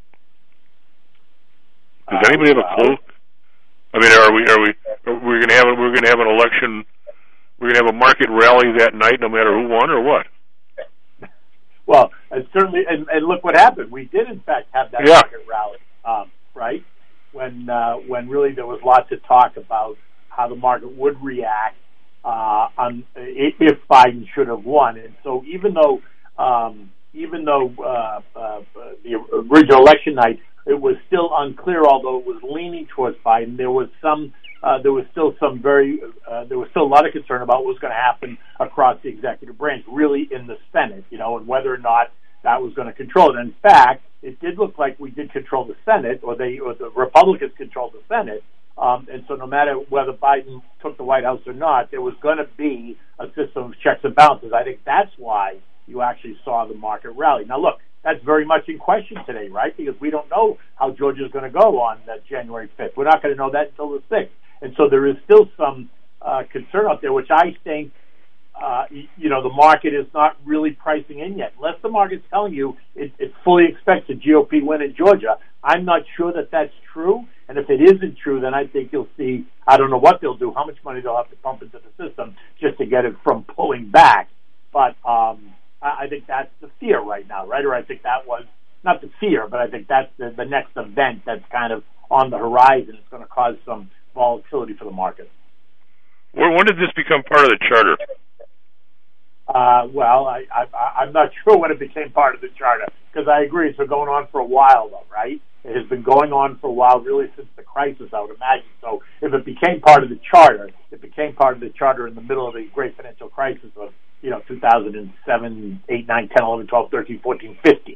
Does uh, anybody have a clue? I mean, are we are we are we going to have we're going to have an election? We're going to have a market rally that night, no matter who won or what. Well, and certainly, and, and look what happened. We did, in fact, have that yeah. market rally, um, right? When uh, when really there was lots of talk about how the market would react uh, on if Biden should have won. And so, even though um, even though uh, uh, the original election night it was still unclear, although it was leaning towards Biden, there was some. Uh, there was still some very, uh, there was still a lot of concern about what was going to happen across the executive branch, really in the Senate, you know, and whether or not that was going to control it. And in fact, it did look like we did control the Senate, or they, or the Republicans controlled the Senate. Um, and so no matter whether Biden took the White House or not, there was going to be a system of checks and balances. I think that's why you actually saw the market rally. Now look, that's very much in question today, right? Because we don't know how Georgia's going to go on that January fifth. We're not going to know that until the sixth. And so there is still some uh, concern out there, which I think, uh, you know, the market is not really pricing in yet. Unless the market's telling you it, it fully expects a G O P win in Georgia, I'm not sure that that's true. And if it isn't true, then I think you'll see, I don't know what they'll do, how much money they'll have to pump into the system just to get it from pulling back. But um, I, I think that's the fear right now, right? Or I think that was, not the fear, but I think that's the, the next event that's kind of on the horizon. It's going to cause some volatility for the market. When did this become part of the charter? Uh, well, I, I, I'm not sure when it became part of the charter, because I agree it's been going on for a while, though, right? It has been going on for a while, really, since the crisis, I would imagine. So if it became part of the charter, it became part of the charter in the middle of the great financial crisis of, you know, two thousand seven, eight, nine, ten, eleven, twelve, thirteen, fourteen, fifteen.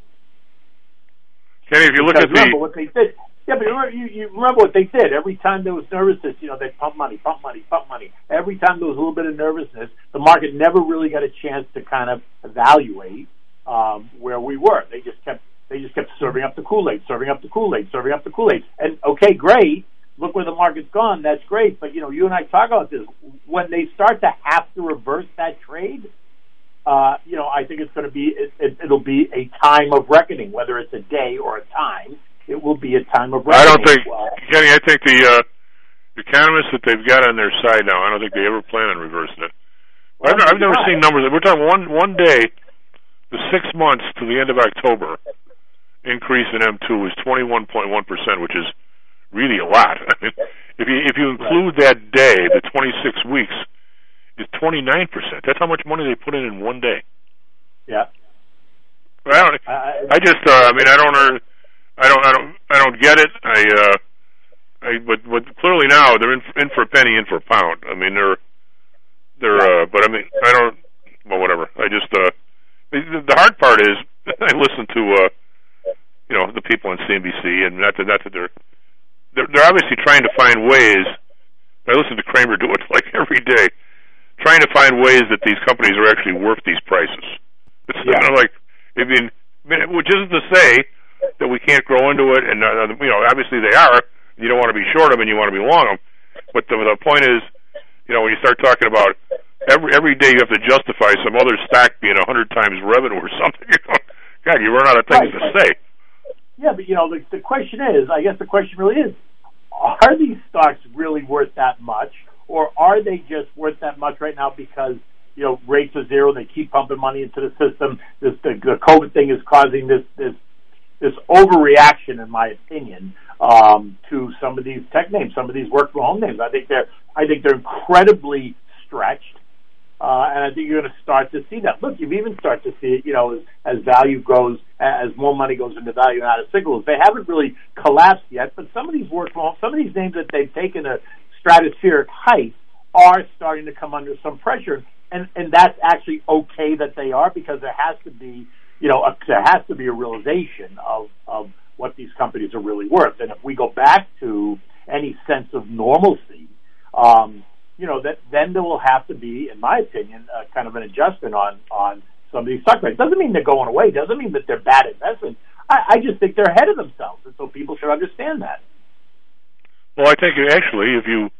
Kenny, if you look because at the... remember what they did. Yeah, but remember, you, you remember what they did. Every time there was nervousness, you know, they pump money, pump money, pump money. Every time there was a little bit of nervousness, the market never really got a chance to kind of evaluate um, where we were. They just kept they just kept serving up the Kool-Aid, serving up the Kool-Aid, serving up the Kool-Aid. And okay, great. Look where the market's gone. That's great. But you know, you and I talk about this. When they start to have to reverse that trade, uh, you know, I think it's going to be it, it, it'll be a time of reckoning, whether it's a day or a time. It will be a time of reckoning. I don't think, well. Kenny, I think the uh, economists that they've got on their side now, I don't think they ever plan on reversing it. Well, I've, I've never seen numbers. We're talking one one day, the six months to the end of October, increase in M two is twenty-one point one percent, which is really a lot. I mean, if you if you include right. that day, the twenty-six weeks, is twenty-nine percent. That's how much money they put in in one day. Yeah. Well, I don't. I, I just. Uh, I mean, I don't. Uh, I don't. I don't. I don't get it. I. Uh, I. But. But clearly now they're in, in for a penny, in for a pound. I mean, they're. They're. Uh, but I mean, I don't. Well, whatever. I just. Uh, the, the hard part is I listen to. Uh, you know, the people on C N B C, and not that. Not that they're. They're, they're obviously trying to find ways. I listen to Kramer do it like every day, trying to find ways that these companies are actually worth these prices. It's yeah. kind of like. I mean, which isn't to say that we can't grow into it, and uh, you know, obviously they are. You don't want to be short them, and you want to be long them. But the, the point is, you know, when you start talking about every every day, you have to justify some other stock being a hundred times revenue or something. You know, God, you run out of things right, to say. Yeah, but you know, the, the question is, I guess the question really is, are these stocks really worth that much, or are they just worth that much right now because, you know, rates are zero, they keep pumping money into the system? This the, the COVID thing is causing this this this overreaction, in my opinion, um, to some of these tech names, some of these work from home names. I think they're I think they're incredibly stretched, uh, and I think you're going to start to see that. Look, you've even started to see it, you know, as, as value grows, as more money goes into value and out of cycles. They haven't really collapsed yet, but some of these work from home, some of these names that they've taken a stratospheric height are starting to come under some pressure. And, and that's actually okay that they are, because there has to be, you know, a, there has to be a realization of, of what these companies are really worth. And if we go back to any sense of normalcy, um, you know, that then there will have to be, in my opinion, uh, kind of an adjustment on, on some of these stock prices. Doesn't mean they're going away. Doesn't mean that they're bad investments. I, I just think they're ahead of themselves, and so people should understand that. Well, I think actually, if you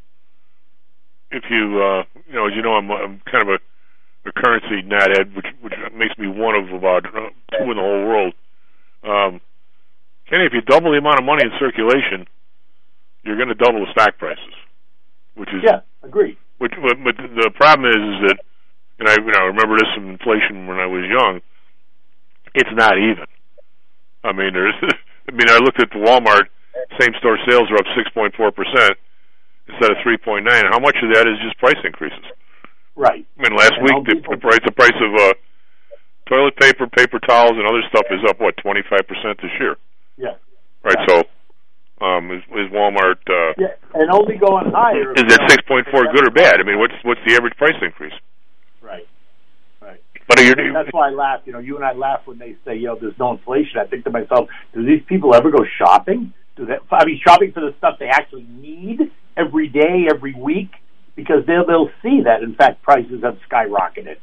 if you uh, you know, as you know, I'm, I'm kind of a, a currency nathead, which which makes me one of about uh, two in the whole world. Um, Kenny, if you double the amount of money in circulation, you're going to double the stock prices, which is yeah, agreed. Which, but, but the problem is, is that, and I, you know, I remember this from inflation when I was young. It's not even. I mean, there's. I mean, I looked at the Walmart same store sales are up six point four percent instead of three point nine. How much of that is just price increases? Right. I mean, last and week the, the price the price of uh, toilet paper, paper towels, and other stuff is up what twenty five percent this year. Yeah. Right. right. So, um, is, is Walmart? Uh, yeah, and only going higher. Is that six point four good or bad? I mean, what's what's the average price increase? Right. Right. But are you, that's why I laugh. You know, you and I laugh when they say, you know, there's no inflation. I think to myself, do these people ever go shopping? Do they? I mean, shopping for the stuff they actually need every day, every week, because they'll they'll see that in fact prices have skyrocketed.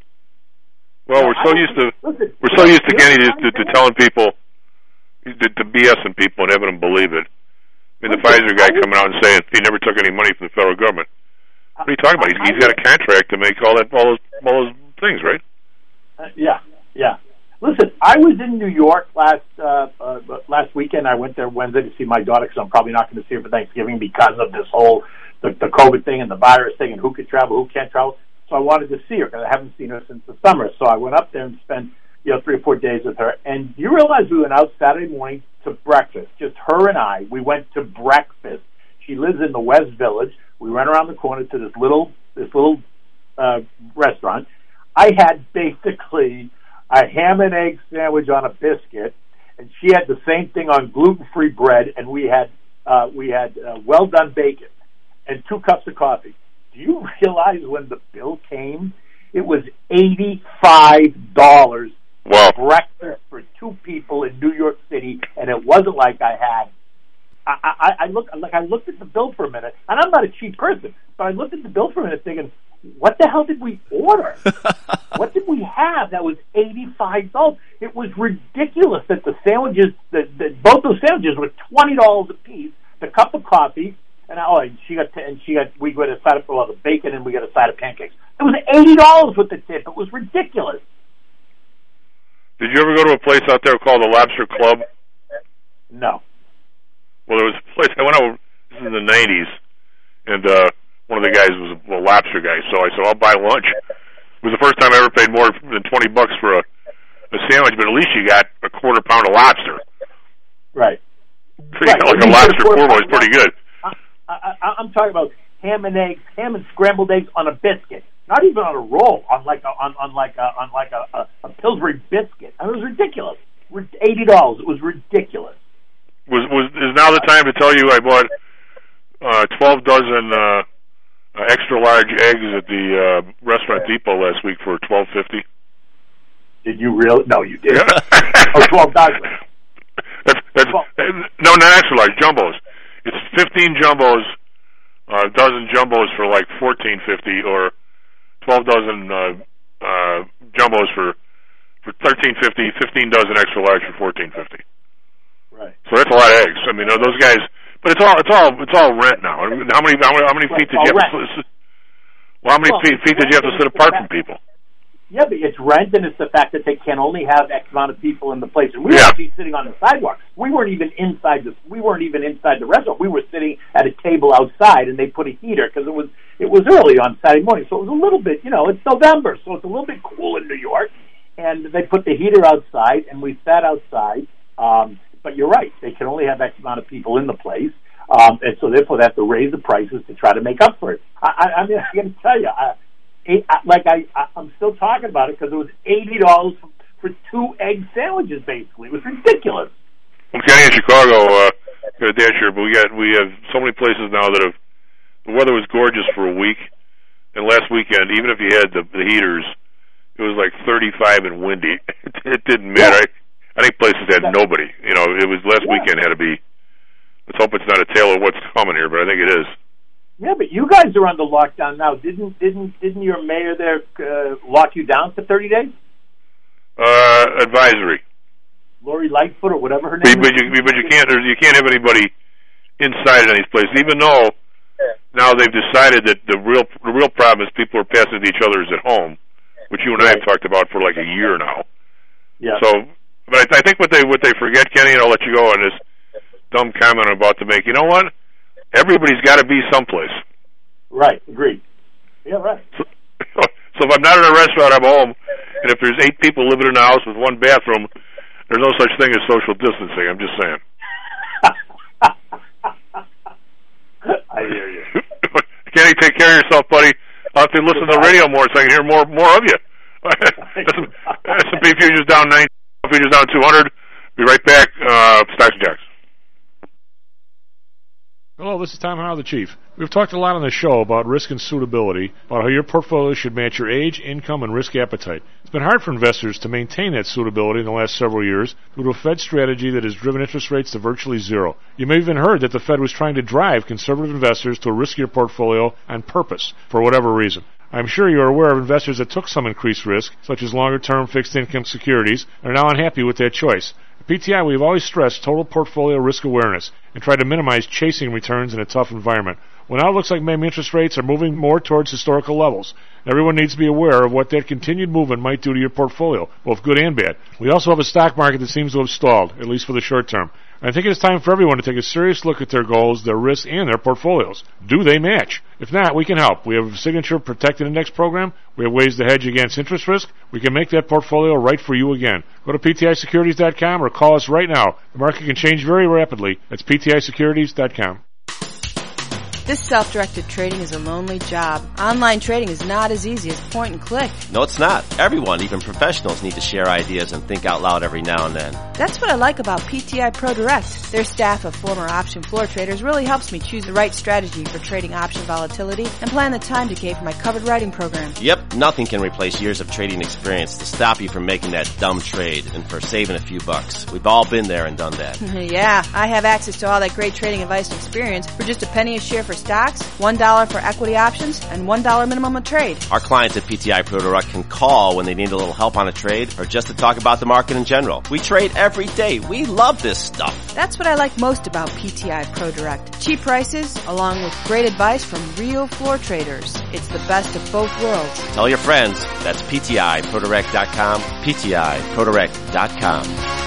Well, we're so used to listen, we're so used to getting used to, to telling people to, to BSing people and having them believe it. I mean, the Pfizer guy coming out and saying he never took any money from the federal government. What are you talking about? He's, he's got a contract to make all that all those all those things, right? Uh, yeah, yeah. Listen, I was in New York last uh, uh, last weekend. I went there Wednesday to see my daughter because I'm probably not going to see her for Thanksgiving because of this whole the, the COVID thing and the virus thing and who can travel, who can't travel. So I wanted to see her because I haven't seen her since the summer. So I went up there and spent you know three or four days with her. And do you realize we went out Saturday morning to breakfast? Just her and I. We went to breakfast. She lives in the West Village. We went around the corner to this little this little uh, restaurant. I had basically a ham and egg sandwich on a biscuit, and she had the same thing on gluten-free bread, and we had uh, we had uh, well-done bacon and two cups of coffee. Do you realize when the bill came, it was eighty-five dollars wow. for breakfast for two people in New York City, and it wasn't like I had. I, I, I look like I looked at the bill for a minute, and I'm not a cheap person, but I looked at the bill for a minute, thinking, "What the hell did we order? What did we have that was eighty-five dollars? It was ridiculous that the sandwiches, that the, both those sandwiches were twenty dollars a piece. The cup of coffee, and oh, and she got and she got we got a side of well, the bacon, and we got a side of pancakes. It was eighty dollars with the tip. It was ridiculous." Did you ever go to a place out there called the Lobster Club? No. Well, there was a place I went over. This is in the nineties, and uh, one of the guys was a lobster guy. So I said, "I'll buy lunch." It was the first time I ever paid more than twenty bucks for a, a sandwich, but at least you got a quarter pound of lobster. Right. So you got like a lobster four was pretty good. I, I, I'm talking about ham and eggs, ham and scrambled eggs on a biscuit. Not even on a roll, on like a on, on like a on like a, a, a Pillsbury biscuit. I mean, it was ridiculous. Eighty dollars. It was ridiculous. Was was is now the time to tell you I bought uh, twelve dozen uh, uh, extra large eggs at the uh, Restaurant Depot last week for twelve fifty. Did you really? No, you didn't. Oh, twelve dozen. That's that's no, not extra large jumbos. It's fifteen jumbos, a uh, dozen jumbos for like fourteen fifty, or twelve dozen uh, uh, jumbos for for thirteen fifty. Fifteen dozen extra large for fourteen fifty. Right. So that's a lot of eggs. I mean, those guys. But it's all it's all it's all rent now. I mean, how many how many, how many feet did you have to sit? Well, how many well, feet, feet did you have to sit apart from people? Yeah, but it's rent, and it's the fact that they can only have X amount of people in the place. And we yeah. were actually sitting on the sidewalk. We weren't even inside the we weren't even inside the restaurant. We were sitting at a table outside, and they put a heater because it was it was early on Saturday morning, so it was a little bit, you know, it's November, so it's a little bit cool in New York. And they put the heater outside, and we sat outside. Um, but you're right; they can only have X amount of people in the place, um, and so therefore they have to raise the prices to try to make up for it. I, I, I mean, I got to tell you. I, It, like I, I, I'm still talking about it because it was eighty dollars for, for two egg sandwiches. Basically, it was ridiculous. I'm Kenny in Chicago. Uh, got a dash here, but we got we have so many places now that have the weather was gorgeous for a week, and last weekend, even if you had the, the heaters, it was like thirty-five and windy. It, it didn't matter. Yeah. I, I think places had nobody. You know, it was last yeah. weekend had to be. Let's hope it's not a tale of what's coming here, but I think it is. Yeah, but you guys are under lockdown now. Didn't didn't didn't your mayor there uh, lock you down for thirty days? Uh, advisory. Lori Lightfoot or whatever her name but, is. But you, but you can't you can't have anybody inside of these places. Even though now they've decided that the real the real problem is people are passing to each other's at home, which you and I have talked about for like a year now. Yeah. So, but I, I think what they what they forget, Kenny, and I'll let you go on this dumb comment I'm about to make. You know what? Everybody's got to be someplace. Right, agreed. Yeah, right. So, so if I'm not in a restaurant, I'm home, and if there's eight people living in a house with one bathroom, there's no such thing as social distancing. I'm just saying. I hear you. Kenny, take care of yourself, buddy. I'll have to listen to the radio more so I can hear more more of you. S and P futures down nine, futures down two hundred. Be right back. Uh, Stocks and Jocks. Hello, this is Tom Howell, the Chief. We've talked a lot on the show about risk and suitability, about how your portfolio should match your age, income, and risk appetite. It's been hard for investors to maintain that suitability in the last several years due to a Fed strategy that has driven interest rates to virtually zero. You may have even heard that the Fed was trying to drive conservative investors to a riskier portfolio on purpose, for whatever reason. I'm sure you are aware of investors that took some increased risk, such as longer-term fixed-income securities, and are now unhappy with their choice. At P T I, we've always stressed total portfolio risk awareness and tried to minimize chasing returns in a tough environment. Well, now it looks like maybe interest rates are moving more towards historical levels. Everyone needs to be aware of what that continued movement might do to your portfolio, both good and bad. We also have a stock market that seems to have stalled, at least for the short term. I think it's time for everyone to take a serious look at their goals, their risks, and their portfolios. Do they match? If not, we can help. We have a signature protected index program. We have ways to hedge against interest risk. We can make that portfolio right for you again. Go to P T I securities dot com or call us right now. The market can change very rapidly. That's P T I securities dot com. This self-directed trading is a lonely job. Online trading is not as easy as point and click. No, it's not. Everyone, even professionals, need to share ideas and think out loud every now and then. That's what I like about P T I Pro Direct. Their staff of former option floor traders really helps me choose the right strategy for trading option volatility and plan the time decay for my covered writing program. Yep, nothing can replace years of trading experience to stop you from making that dumb trade and for saving a few bucks. We've all been there and done that. Yeah, I have access to all that great trading advice and experience for just a penny a share for stocks, one dollar for equity options, and one dollar minimum a trade. Our clients at P T I Pro Direct can call when they need a little help on a trade or just to talk about the market in general. We trade every day. We love this stuff. That's what I like most about P T I Pro Direct. Cheap prices, along with great advice from real floor traders. It's the best of both worlds. Tell your friends. That's P T I Pro Direct dot com, P T I Pro Direct dot com.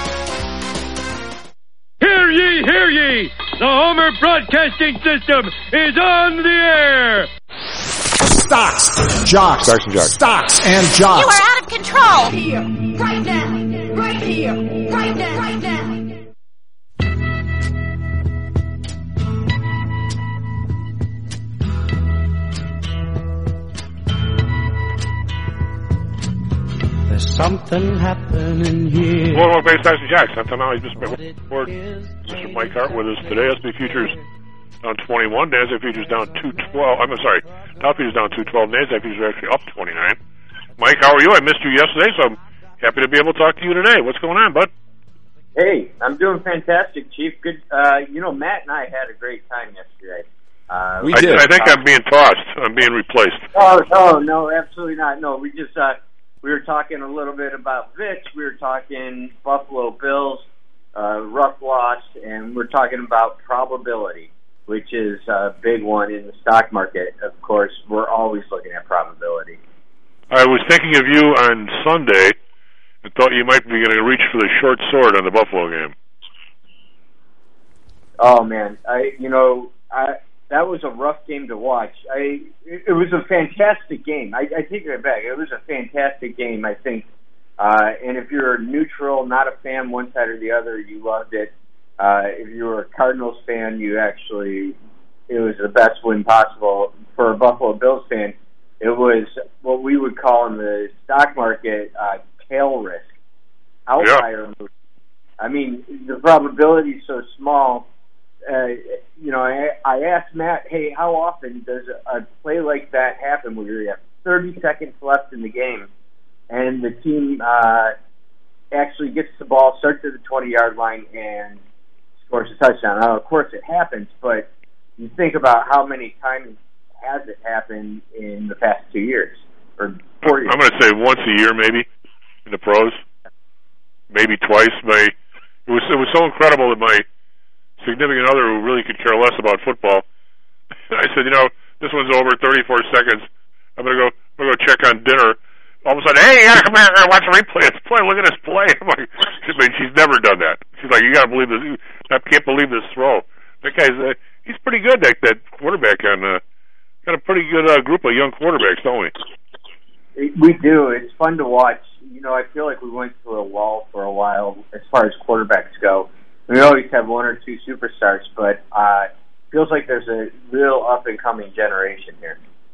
Hear ye, hear ye! The Homer Broadcasting System is on the air! Stocks, jocks, Stocks and jocks. Stocks and jocks. You are out of control! Right here, right now, right here, right now, right now. There's something happening here. Hello, welcome back to Stocks and Jocks. I'm Tom Alley, Mister Mister Mike Hart with us today. S and P futures down twenty-one. NASDAQ futures down two twelve. I'm sorry. Dow futures down two twelve. NASDAQ futures are actually up twenty-nine. Mike, how are you? I missed you yesterday, so I'm happy to be able to talk to you today. What's going on, bud? Hey, I'm doing fantastic, Chief. Good. Uh, you know, Matt and I had a great time yesterday. Uh, We I, did. I think I'm being tossed. I'm being replaced. Oh, no, no, absolutely not. No, we just uh, we were talking a little bit about V I X. We were talking Buffalo Bills, uh, rough loss, and we're talking about probability, which is a big one in the stock market. Of course, we're always looking at probability. I was thinking of you on Sunday and thought you might be going to reach for the short sword on the Buffalo game. Oh man, I you know I that was a rough game to watch. I it, it was a fantastic game. I, I take it back. It was a fantastic game. I think, uh, and if you're neutral, not a fan, one side or the other, you loved it. Uh, if you were a Cardinals fan, you actually it was the best win possible. For a Buffalo Bills fan, it was what we would call in the stock market uh, tail risk, outlier yeah. move. I mean, the probability is so small. Uh, you know, I, I asked Matt, hey, how often does a play like that happen where you have thirty seconds left in the game and the team uh, actually gets the ball, starts at the twenty-yard line, and scores a touchdown? Now, of course, it happens, but you think about how many times has it happened in the past two years or four years? I'm going to say once a year, maybe, in the pros. Maybe twice. My, it was it was so incredible that my significant other, who really could care less about football, I said, you know, this one's over, thirty-four seconds. I'm going to go I'm gonna go check on dinner. All of a sudden, hey, you got to come here and watch the replay. It's play. Look at this play. I'm like, I mean, she's never done that. She's like, you got to believe this. I can't believe this throw. That guy's, uh, he's pretty good, that, that quarterback. On, uh, got a pretty good uh, group of young quarterbacks, don't we? We do. It's fun to watch. You know, I feel like we went through a wall for a while as far as quarterbacks go. We always have one or two superstars, but uh, it feels like there's a real up-and-coming generation here.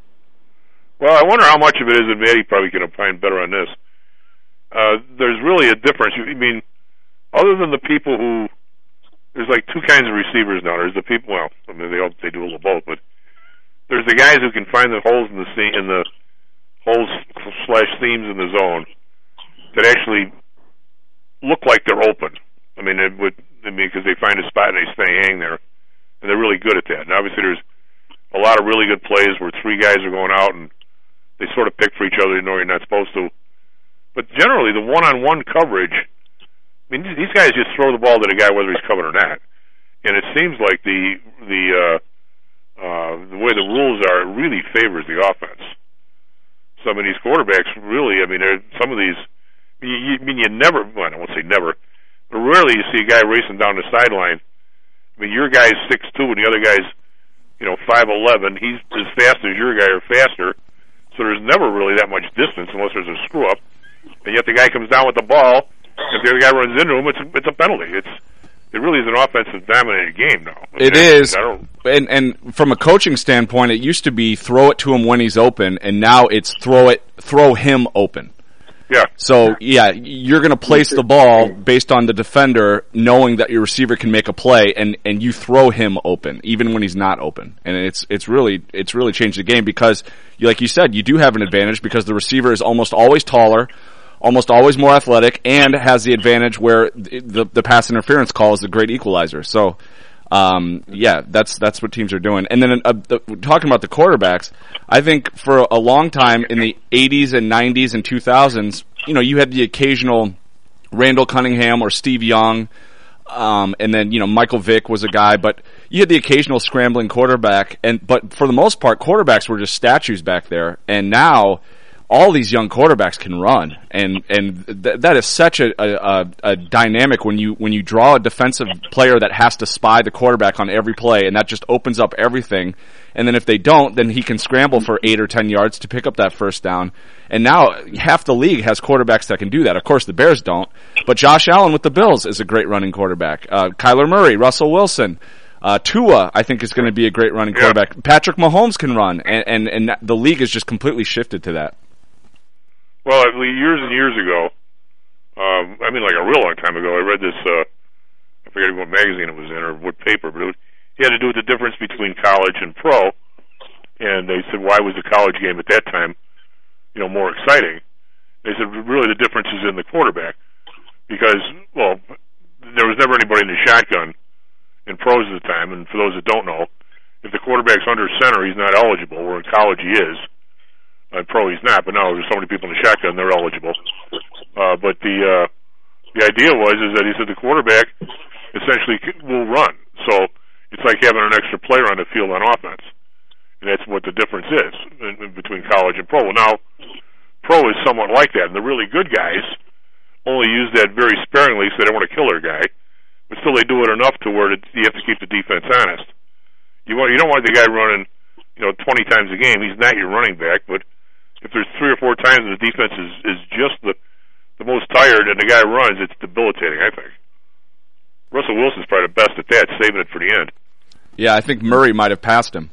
Well, I wonder how much of it is, and Maddie probably can opine better on this. Uh, there's really a difference. I mean, other than the people who, there's like two kinds of receivers now. There's the people, well, I mean, they all, they do a little both, but there's the guys who can find the holes in the in the holes slash seams in the zone that actually look like they're open. I mean, it would, I mean, because they find a spot and they stay hang there, and they're really good at that. And obviously, there's a lot of really good plays where three guys are going out and they sort of pick for each other, you know you're not supposed to. But generally, the one-on-one coverage, I mean, these guys just throw the ball to the guy whether he's covered or not. And it seems like the the uh, uh, the way the rules are, it really favors the offense. Some of these quarterbacks really, I mean, some of these, you, you, I mean, you never, well, I won't say never, but rarely you see a guy racing down the sideline. I mean, your guy's six two and the other guy's, you know, five eleven. He's as fast as your guy or faster. So there's never really that much distance unless there's a screw-up. And yet the guy comes down with the ball. If the other guy runs into him, it's a, it's a penalty. It's it really is an offensive dominated game now. I mean, It is, I don't, and and from a coaching standpoint, it used to be throw it to him when he's open, and now it's throw it, throw him open. Yeah. So, yeah, you're going to place the ball based on the defender knowing that your receiver can make a play, and, and you throw him open, even when he's not open. And it's it's really it's really changed the game because, you, like you said, you do have an advantage because the receiver is almost always taller, almost always more athletic, and has the advantage where the, the pass interference call is a great equalizer. So, um, yeah, that's that's what teams are doing. And then uh, the, talking about the quarterbacks, I think for a long time in the eighties and nineties and two thousands, you know, you had the occasional Randall Cunningham or Steve Young, um, and then, you know, Michael Vick was a guy, but you had the occasional scrambling quarterback. And but for the most part, quarterbacks were just statues back there. And now all these young quarterbacks can run, and and th- that is such a, a, a dynamic when you when you draw a defensive player that has to spy the quarterback on every play, and that just opens up everything. And then if they don't, then he can scramble for eight or ten yards to pick up that first down. And now half the league has quarterbacks that can do that. Of course, the Bears don't, but Josh Allen with the Bills is a great running quarterback. Uh, Kyler Murray, Russell Wilson. Uh, Tua, I think, is going to be a great running yeah. quarterback. Patrick Mahomes can run, and, and, and the league has just completely shifted to that. Well, I mean, years and years ago, um, I mean, like a real long time ago, I read this, uh, I forget what magazine it was in or what paper, but it, was, it had to do with the difference between college and pro, and they said, why was the college game at that time, you know, more exciting? They said, really, the difference is in the quarterback, because, well, there was never anybody in the shotgun in pros at the time, and for those that don't know, if the quarterback's under center, he's not eligible, where in college he is. Uh, pro he's not, but now there's so many people in the shotgun, they're eligible. Uh, but the uh, the idea was is that he said the quarterback essentially will run. So it's like having an extra player on the field on offense. And that's what the difference is in, in between college and pro. Well, now, pro is somewhat like that. And the really good guys only use that very sparingly so they don't want to kill their guy. But still they do it enough to where you have to keep the defense honest. You want, you don't want the guy running, you know, twenty times a game. He's not your running back, but if there's three or four times the defense is, is just the the most tired and the guy runs, it's debilitating, I think. Russell Wilson's probably the best at that, saving it for the end. Yeah, I think Murray might have passed him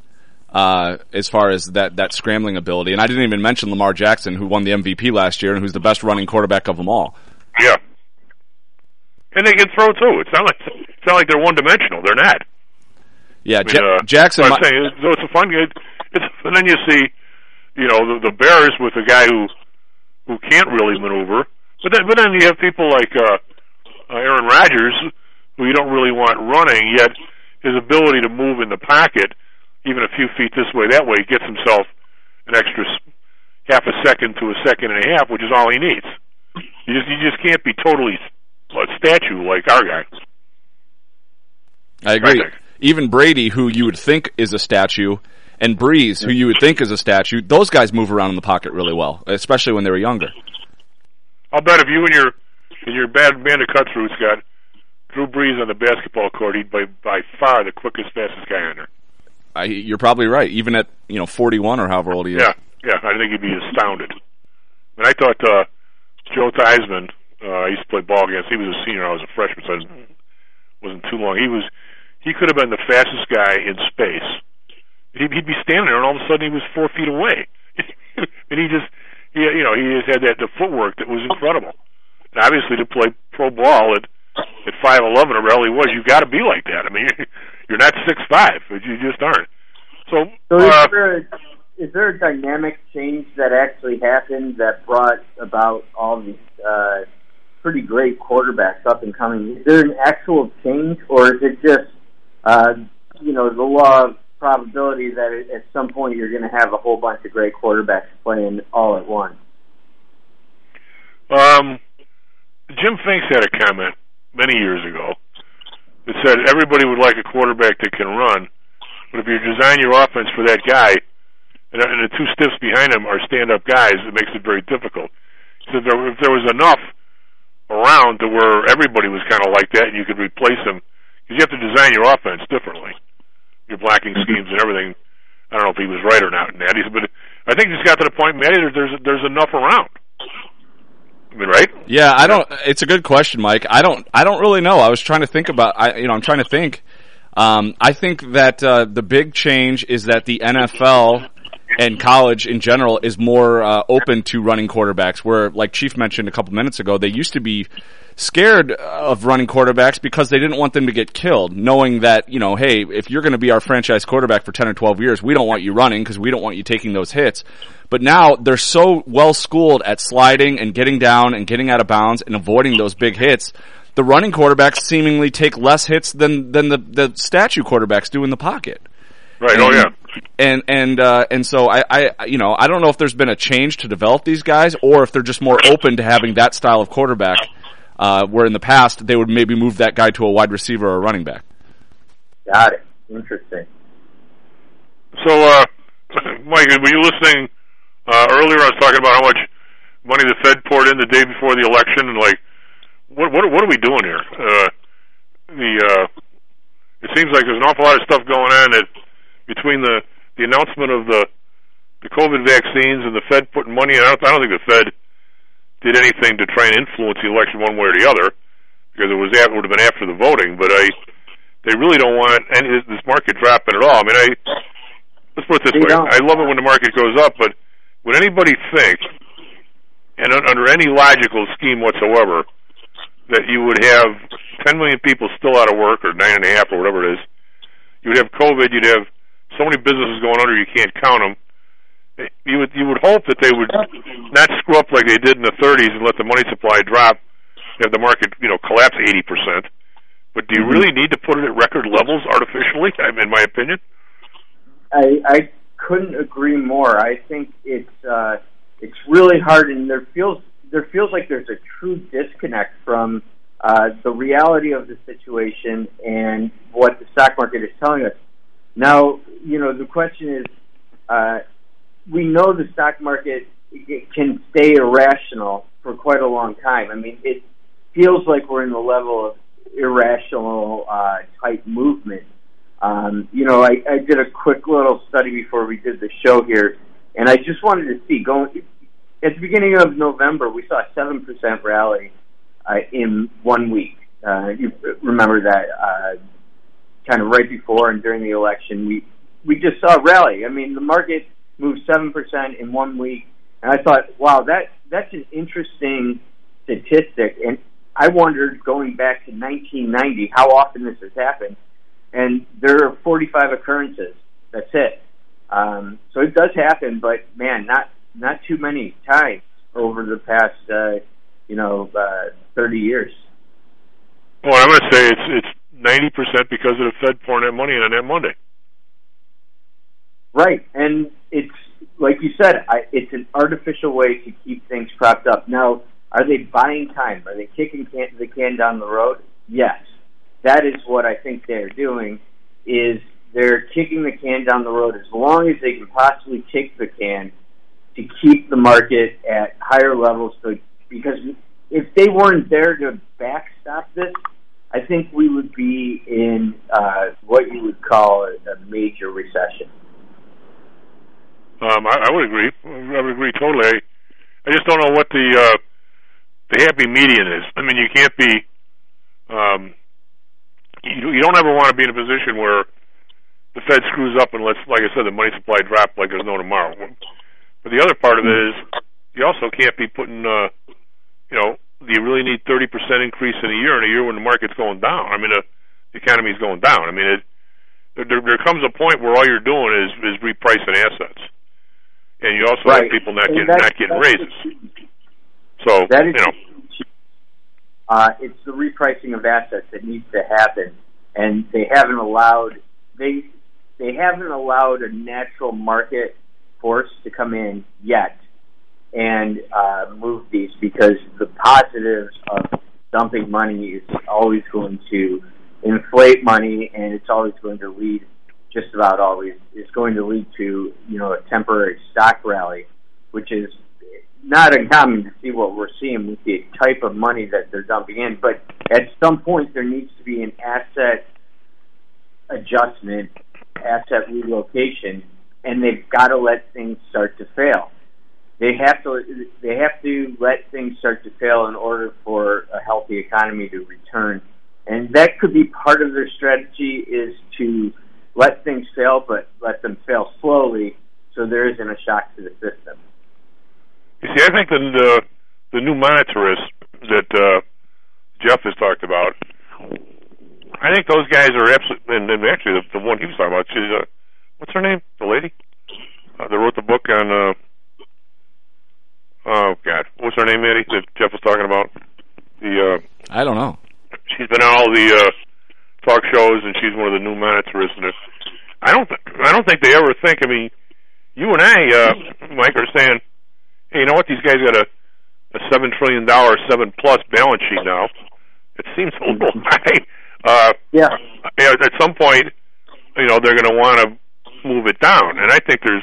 uh, as far as that, that scrambling ability. And I didn't even mention Lamar Jackson, who won the M V P last year and who's the best running quarterback of them all. Yeah. And they can throw, too. It's not like, it's not like they're one-dimensional. They're not. Yeah, I mean, ja- uh, Jackson... I'm saying, so it's a fun game. It's, and then you see... You know, the, the Bears with a guy who who can't really maneuver. But then, but then you have people like uh, uh, Aaron Rodgers, who you don't really want running, yet his ability to move in the pocket, even a few feet this way, that way, gets himself an extra half a second to a second and a half, which is all he needs. You just, you just can't be totally a statue like our guy. I agree. I even Brady, who you would think is a statue, and Breeze, who you would think is a statue, those guys move around in the pocket really well, especially when they were younger. I'll bet if you and your and your bad band of cutthroats got Drew Brees on the basketball court, he'd be by far the quickest, fastest guy on there. I, you're probably right, even at you know forty-one or however old he is. Yeah, yeah, I think he'd be astounded. And I thought uh, Joe Theismann, uh, I used to play ball against. He was a senior, I was a freshman, so it wasn't too long. He was he could have been the fastest guy in space. He'd, he'd be standing there, and all of a sudden he was four feet away. And he just, he, you know, he just had that the footwork that was incredible. And obviously, to play pro ball at at five eleven or whatever he was, you got to be like that. I mean, you're, you're not six five, but you just aren't. So, so uh, is, there a, is there a dynamic change that actually happened that brought about all these uh, pretty great quarterbacks up and coming? Is there an actual change, or is it just, uh, you know, the law of probability that at some point you're going to have a whole bunch of great quarterbacks playing all at once? Um, Jim Finks had a comment many years ago that said everybody would like a quarterback that can run, but if you design your offense for that guy, and, and the two stiffs behind him are stand-up guys, it makes it very difficult. So if there, if there was enough around to where everybody was kind of like that and you could replace them, because you have to design your offense differently. Your blocking schemes and everything. I don't know if he was right or not in that, but I think he's got to the point, Matty, there's there's enough around. I mean, right? Yeah, I don't. It's a good question, Mike. I don't. I don't really know. I was trying to think about. I, you know, I'm trying to think. Um, I think that uh, the big change is that the N F L and college in general is more uh, open to running quarterbacks. Where, like Chief mentioned a couple minutes ago, they used to be scared of running quarterbacks because they didn't want them to get killed, knowing that, you know, hey, if you're going to be our franchise quarterback for ten or twelve years, we don't want you running because we don't want you taking those hits. But now they're so well schooled at sliding and getting down and getting out of bounds and avoiding those big hits. The running quarterbacks seemingly take less hits than than the, the statue quarterbacks do in the pocket. Right. And, oh yeah. And and uh, and so I, I you know I don't know if there's been a change to develop these guys or if they're just more open to having that style of quarterback. Uh, where in the past they would maybe move that guy to a wide receiver or a running back. Got it. Interesting. So, uh, Mike, were you listening uh, earlier? I was talking about how much money the Fed poured in the day before the election, and like, what what, what are we doing here? Uh, the uh, it seems like there's an awful lot of stuff going on that between the the announcement of the the COVID vaccines and the Fed putting money in. I don't, I don't think the Fed did anything to try and influence the election one way or the other, because it was it would have been after the voting. But I, they really don't want any this market dropping at all. I mean, I let's put it this way: I love it when the market goes up, but would anybody think, and under any logical scheme whatsoever, that you would have ten million people still out of work, or nine and a half, or whatever it is? You would have COVID. You'd have so many businesses going under you can't count them. You would you would hope that they would not screw up like they did in the thirties and let the money supply drop, have the market you know collapse eighty percent. But do you really need to put it at record levels artificially? I mean, in my opinion, I I couldn't agree more. I think it's uh, it's really hard, and there feels there feels like there's a true disconnect from uh, the reality of the situation and what the stock market is telling us. Now, you know, the question is. Uh, We know the stock market can stay irrational for quite a long time. I mean, it feels like we're in the level of irrational uh, type movement. Um, you know, I, I did a quick little study before we did the show here, and I just wanted to see, going at the beginning of November, we saw a seven percent rally uh, in one week. Uh, you remember that uh, kind of right before and during the election, we, we just saw a rally. I mean, the market moved seven percent in one week. And I thought, wow, that that's an interesting statistic. And I wondered, going back to nineteen ninety, how often this has happened. And there are forty-five occurrences. That's it. Um, so it does happen, but, man, not not too many times over the past, uh, you know, uh, thirty years. Well, I'm going to say it's, it's ninety percent because of the Fed pouring that money in on that Monday. Right, and it's, like you said, I, it's an artificial way to keep things propped up. Now, are they buying time? Are they kicking can, the can down the road? Yes. That is what I think they're doing, is they're kicking the can down the road as long as they can possibly kick the can to keep the market at higher levels. So, because if they weren't there to backstop this, I think we would be in uh, what you would call a, a major recession. Um, I, I would agree. I would agree totally. I, I just don't know what the uh, the happy median is. I mean, you can't be. Um, you, you don't ever want to be in a position where the Fed screws up and lets, like I said, the money supply drop like there's no tomorrow. But the other part of it is you also can't be putting. Uh, you know, do you really need thirty percent increase in a year in a year when the market's going down? I mean, uh, the economy's going down. I mean, it, there, there comes a point where all you're doing is is repricing assets. And you also right. have people not getting not getting raises. So that is, you know, uh, it's the repricing of assets that needs to happen, and they haven't allowed they they haven't allowed a natural market force to come in yet and uh, move these, because the positives of dumping money is always going to inflate money, and it's always going to lead. Just about always is going to lead to, you know, a temporary stock rally, which is not uncommon to see what we're seeing with the type of money that they're dumping in. But at some point, there needs to be an asset adjustment, asset relocation, and they've got to let things start to fail. they have to they have to let things start to fail in order for a healthy economy to return. And that could be part of their strategy, is to let things fail, but let them fail slowly so there isn't a shock to the system. You see, I think the the, the new monetarists that uh, Jeff has talked about, I think those guys are absolutely, and, and actually the, the one he was talking about, she's, uh, what's her name, the lady uh, that wrote the book on, uh, oh, God, what's her name, Eddie, that Jeff was talking about? The uh, I don't know. She's been on all the uh, talk shows, and she's one of the new monetarists. And I don't, th- I don't think they ever think. I mean, you and I, uh, Mike, are saying, hey, you know what? These guys got a, a seven trillion dollar, seven plus balance sheet now. It seems a little high. Uh, yeah. At some point, you know, they're going to want to move it down, and I think there's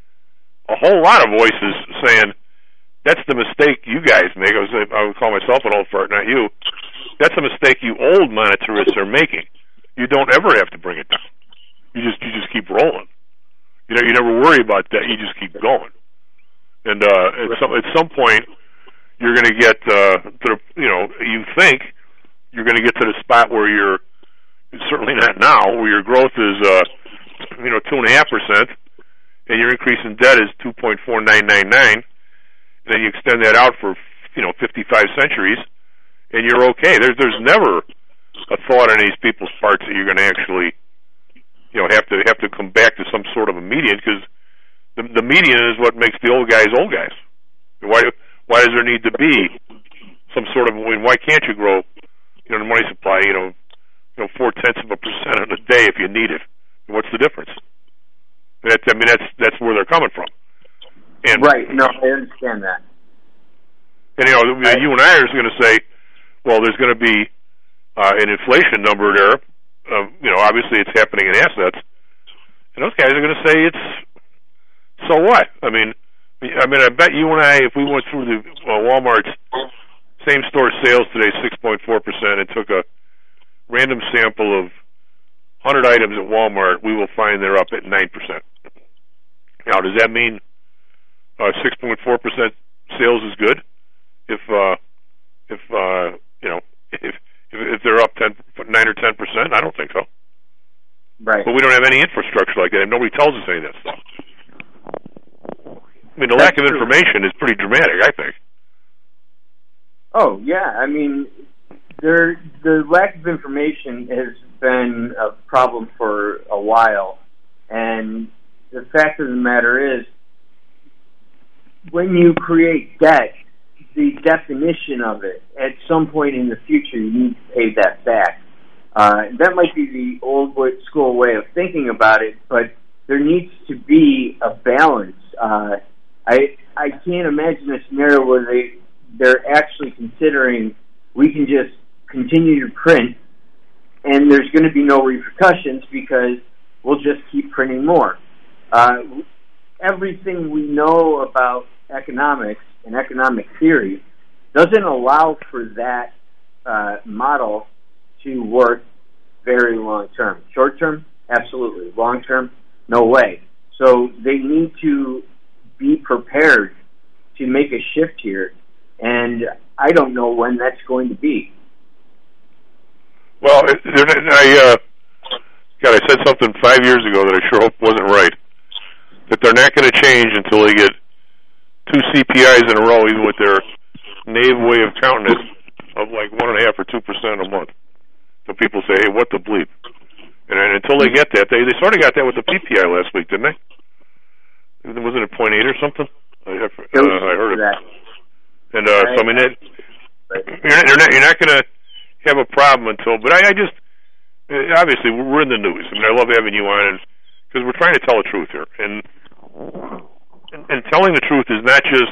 a whole lot of voices saying that's the mistake you guys make. I was, I would call myself an old fart, not you. That's a mistake you old monetarists are making. You don't ever have to bring it down. You just you just keep rolling. You know, you never worry about that. You just keep going. And uh, at some at some point, you're going to get uh, to the, you know, you think you're going to get to the spot where you're certainly not now, where your growth is uh, you know two and a half percent, and your increase in debt is two point four nine nine nine. Then you extend that out for you know fifty-five centuries. And you're okay. There's there's never a thought on these people's parts that you're going to actually, you know, have to have to come back to some sort of a median, because the the median is what makes the old guys old guys. Why why does there need to be some sort of? I mean, why can't you grow, you know, the money supply, you know, you know, four tenths of a percent in a day if you need it? What's the difference? That's I mean that's that's where they're coming from. And, right. No, I understand that. And you know, I, you and I are just going to say, well, there's going to be uh, an inflation number there. Uh, you know, obviously it's happening in assets, and those guys are going to say it's so what? I mean, I mean, I bet you and I, if we went through the uh, Walmart's same store sales today, six point four percent, and took a random sample of one hundred items at Walmart, we will find they're up at nine percent. Now, does that mean uh, six point four percent sales is good? If uh, if uh, you know, if if they're up ten, nine or ten percent, I don't think so. Right. But we don't have any infrastructure like that, and nobody tells us any of that stuff. I mean, the That's lack of true. information is pretty dramatic, I think. Oh yeah, I mean, there the lack of information has been a problem for a while, and the fact of the matter is, when you create debt, the definition of it, at some point in the future, you need to pay that back. Uh, that might be the old school way of thinking about it, but there needs to be a balance. Uh, I I can't imagine a scenario where they they're actually considering we can just continue to print and there's going to be no repercussions because we'll just keep printing more. Uh, everything we know about economics and economic theory doesn't allow for that uh, model to work very long term. Short term, absolutely. Long term, no way. So they need to be prepared to make a shift here, and I don't know when that's going to be. Well, it, I uh, God, I said something five years ago that I sure hope wasn't right. That they're not going to change until they get two C P Is in a row, even with their knave way of counting it, of like one and a half or two percent a month. So people say, "Hey, what the bleep?" And, and until they get that, they they sort of got that with the P P I last week, didn't they? Wasn't it point eight or something? I, uh, I heard it. And uh, so I mean, it, you're, you're not you're not going to have a problem until. But I, I just obviously we're in the news. I mean, I love having you on because we're trying to tell the truth here, and, and and telling the truth is not just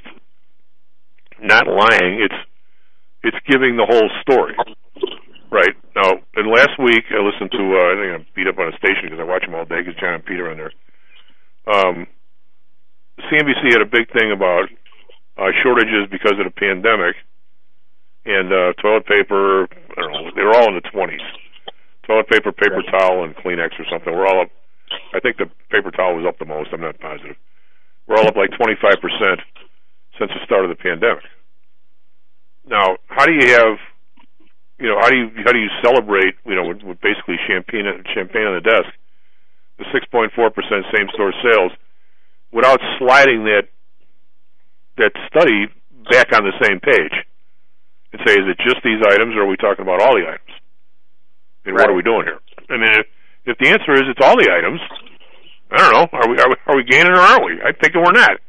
not lying. It's it's giving the whole story. Right. Now, and last week I listened to, uh, I think I'm beat up on a station because I watch them all day because John and Peter are on there. Um, C N B C had a big thing about uh, shortages because of the pandemic, and uh, toilet paper, I don't know, they were all in the twenties. Toilet paper, paper towel, and Kleenex or something. We're all up, I think the paper towel was up the most, I'm not positive. We're all up like twenty-five percent since the start of the pandemic. Now, how do you have, you know, how do you how do you celebrate, you know, with, with basically champagne champagne on the desk, the six point four percent same store sales, without sliding that that study back on the same page and say, is it just these items, or are we talking about all the items? And right. What are we doing here? I mean, if, if the answer is it's all the items, I don't know. Are we are we, are we gaining or aren't we? I think we're not.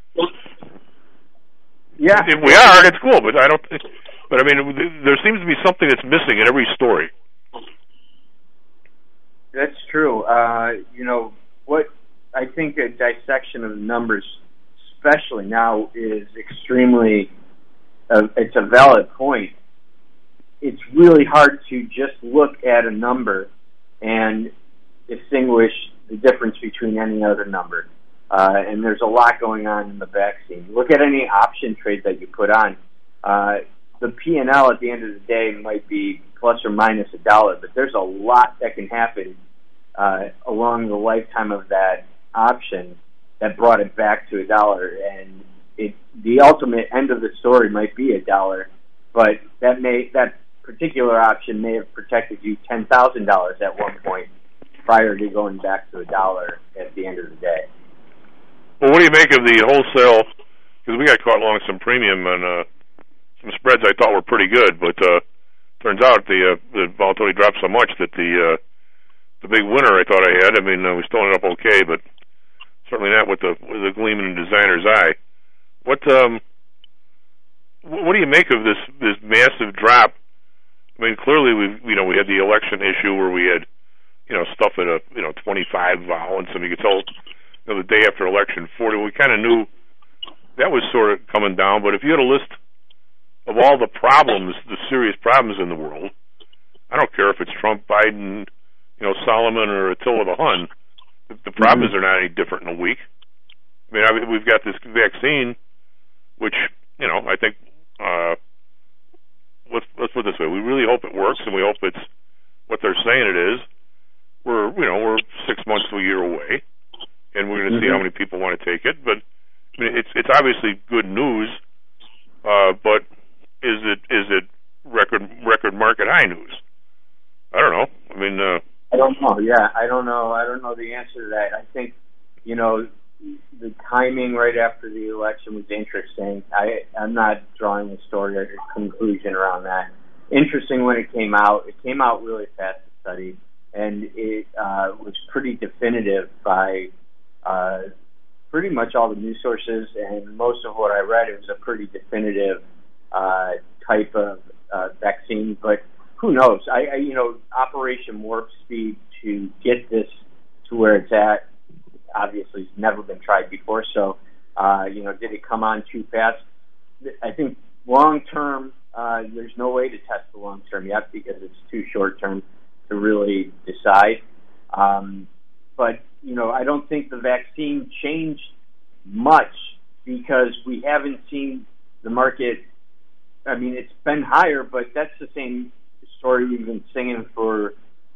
Yeah, if we are, that's cool. But I don't. But I mean, there seems to be something that's missing in every story. That's true. Uh, you know what? I think a dissection of the numbers, especially now, is extremely. Uh, it's a valid point. It's really hard to just look at a number and distinguish the difference between any other number. Uh, and there's a lot going on in the vaccine. Look at any option trade that you put on. Uh, the P and L at the end of the day might be plus or minus a dollar, but there's a lot that can happen uh, along the lifetime of that option that brought it back to a dollar. And it, the ultimate end of the story might be a dollar, but that may that particular option may have protected you ten thousand dollars at one point prior to going back to a dollar at the end of the day. Well, what do you make of the wholesale? Because we got caught along some premium and uh, some spreads I thought were pretty good, but uh, turns out the uh, the volatility dropped so much that the uh, the big winner I thought I had. I mean, uh, we still ended up okay, but certainly not with the with the gleam in the designer's eye. What um, what do you make of this this massive drop? I mean, clearly we you know we had the election issue where we had you know stuff at a you know twenty-five vol, and some you could tell. You know, the day after election forty, we kind of knew that was sort of coming down. But if you had a list of all the problems, the serious problems in the world, I don't care if it's Trump, Biden, you know, Solomon, or Attila the Hun, the, the problems mm-hmm. are not any different in a week. I mean, I mean, we've got this vaccine, which, you know, I think, uh, let's, let's put it this way, we really hope it works, and we hope it's what they're saying it is. We're, you know, we're six months to a year away. And we're going to mm-hmm. see how many people want to take it. But I mean, it's it's obviously good news. Uh, but is it is it record record market high news? I don't know. I mean, uh, I don't know. Yeah, I don't know. I don't know the answer to that. I think you know the timing right after the election was interesting. I I'm not drawing a story or a conclusion around that. Interesting when it came out. It came out really fast, the study, and it uh, was pretty definitive by. Uh, pretty much all the news sources and most of what I read, it was a pretty definitive uh, type of uh, vaccine. But who knows? I, I, you know, Operation Warp Speed to get this to where it's at, obviously, has never been tried before. So, uh, you know, did it come on too fast? I think long term, uh, there's no way to test the long term yet because it's too short term to really decide. Um, but you know, I don't think the vaccine changed much because we haven't seen the market. I mean, it's been higher, but that's the same story we've been singing for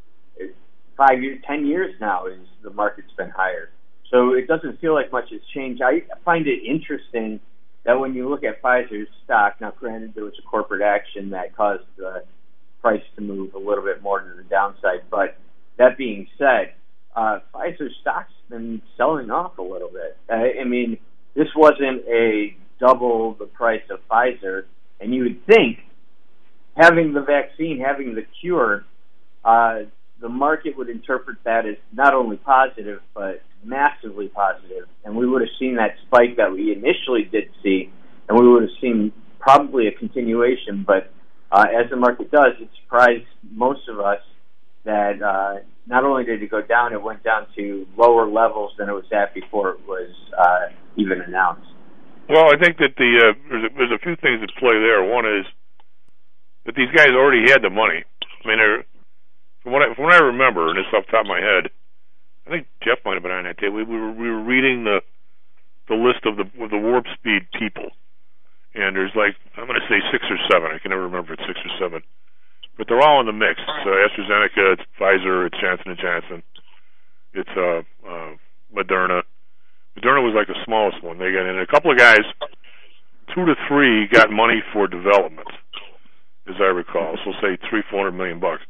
five years, ten years now. Is the market's been higher, so it doesn't feel like much has changed. I find it interesting that when you look at Pfizer's stock, now granted there was a corporate action that caused the price to move a little bit more to the downside, but that being said. Uh, Pfizer's stock's been selling off a little bit. I, I mean, this wasn't a double the price of Pfizer, and you would think having the vaccine, having the cure, uh, the market would interpret that as not only positive, but massively positive, and we would have seen that spike that we initially did see, and we would have seen probably a continuation, but uh, as the market does, it surprised most of us that uh, not only did it go down, it went down to lower levels than it was at before it was uh, even announced. Well, I think that the uh, there's, a, there's a few things at play there. One is that these guys already had the money. I mean, from what I, from what I remember, and this off the top of my head, I think Jeff might have been on that day. We, we were we were reading the the list of the of the Warp Speed people, and there's like I'm going to say six or seven. I can never remember if it's six or seven. But they're all in the mix. It's uh, AstraZeneca, it's Pfizer, it's Johnson and Johnson, it's uh, uh, Moderna. Moderna was like the smallest one. They got in a couple of guys two to three got money for development, as I recall. So say three, four hundred million bucks,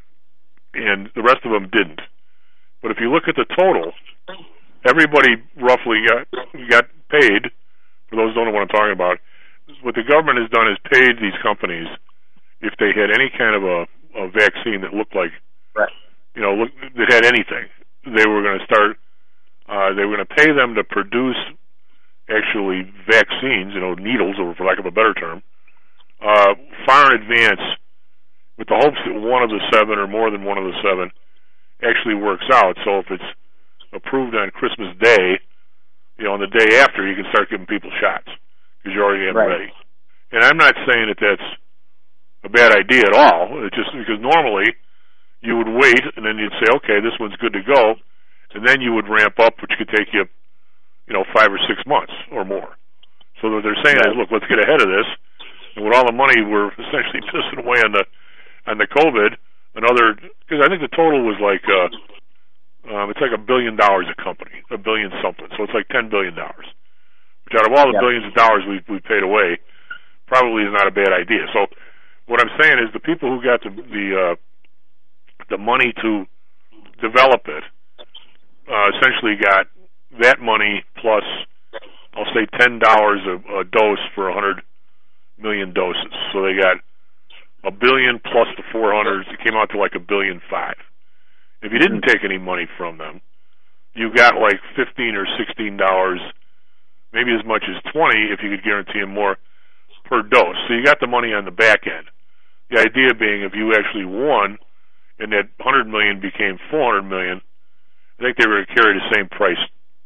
and the rest of them didn't. But if you look at the total, everybody roughly got got paid. For those who don't know what I'm talking about, what the government has done is paid these companies if they had any kind of a, a vaccine that looked like, right. you know, look, that had anything. They were going to start. Uh, they were going to pay them to produce actually vaccines, you know, needles, or for lack of a better term, uh, far in advance, with the hopes that one of the seven or more than one of the seven actually works out. So if it's approved on Christmas Day, you know, on the day after, you can start giving people shots because you already have right. ready. And I'm not saying that that's a bad idea at all. It's just because normally you would wait and then you'd say, okay, this one's good to go, and then you would ramp up, which could take you, you know, five or six months or more. So what they're saying right. is, look, let's get ahead of this. And with all the money we're essentially pissing away on the on the COVID, another, because I think the total was like, uh, um, it's like a billion dollars a company, a billion something. So it's like ten billion dollars, which out of all the yeah. billions of dollars we we paid away, probably is not a bad idea. So what I'm saying is the people who got the the, uh, the money to develop it uh, essentially got that money plus, I'll say, ten dollars a, a dose for a hundred million doses. So they got a billion plus the four hundred. It came out to like a billion five. If you didn't take any money from them, you got like fifteen or sixteen dollars, maybe as much as twenty if you could guarantee them more per dose. So you got the money on the back end. The idea being, if you actually won and that one hundred million became four hundred million, I think they were going to carry the same price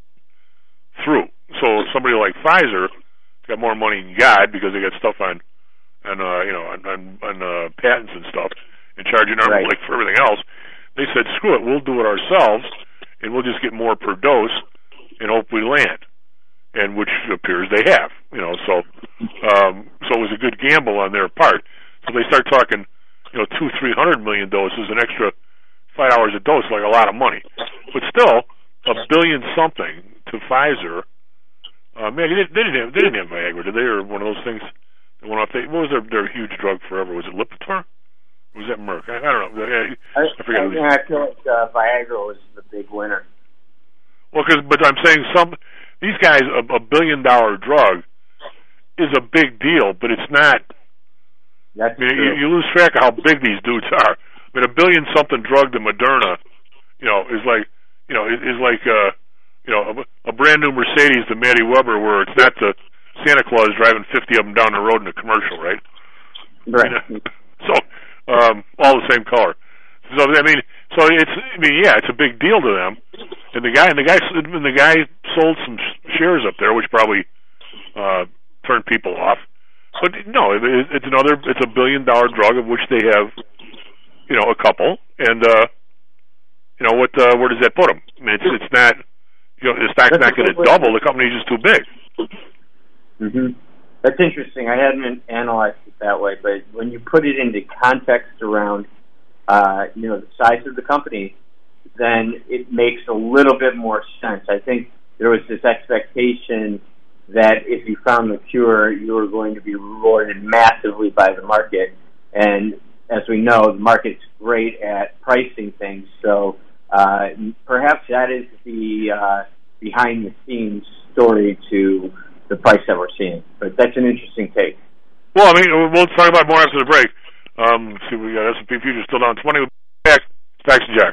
through. So somebody like Pfizer got more money than God because they got stuff on, on uh, you know, on, on, on uh, patents and stuff, and charging arms right. like for everything else. They said, screw it, we'll do it ourselves, and we'll just get more per dose and hope we land, and which appears they have. You know, so um, so it was a good gamble on their part. So they start talking, you know, two, three hundred million doses, an extra five dollars a dose, like a lot of money. But still, a billion something to Pfizer. Uh, man, they didn't, they didn't have they didn't have Viagra, did they? Or one of those things that went off. They, what was their their huge drug forever? Was it Lipitor? Or was that Merck? I, I don't know. I, I forget. I, I, I feel like uh, Viagra was the big winner. Well, because but I'm saying some these guys a, a billion dollar drug is a big deal, but it's not. That's I mean, true. you, you lose track of how big these dudes are. I mean, a billion something drug to Moderna, you know, is like you know is, is like uh, you know a, a brand new Mercedes to Matty Weber, where it's not the Santa Claus driving fifty of them down the road in a commercial, right? Right. You know? So. Um, all the same color. So I mean, so it's I mean, yeah, it's a big deal to them. And the guy and the guy and the guy sold some shares up there, which probably uh, turned people off. But no, it, it's another. It's a billion dollar drug of which they have, you know, a couple. And uh, you know what? Uh, where does that put them? I mean, it's it's not. You know, the stock's not going to double. The company's just too big. Mm-hmm. That's interesting. I hadn't analyzed it that way, but when you put it into context around, uh, you know, the size of the company, then it makes a little bit more sense. I think there was this expectation that if you found the cure, you were going to be rewarded massively by the market. And as we know, the market's great at pricing things, so uh, perhaps that is the uh, behind-the-scenes story to the price that we're seeing. But that's an interesting take. Well, I mean, we'll talk about more after the break. Um, let's see, we got S and P futures still down twenty. We'll be back. Stacks and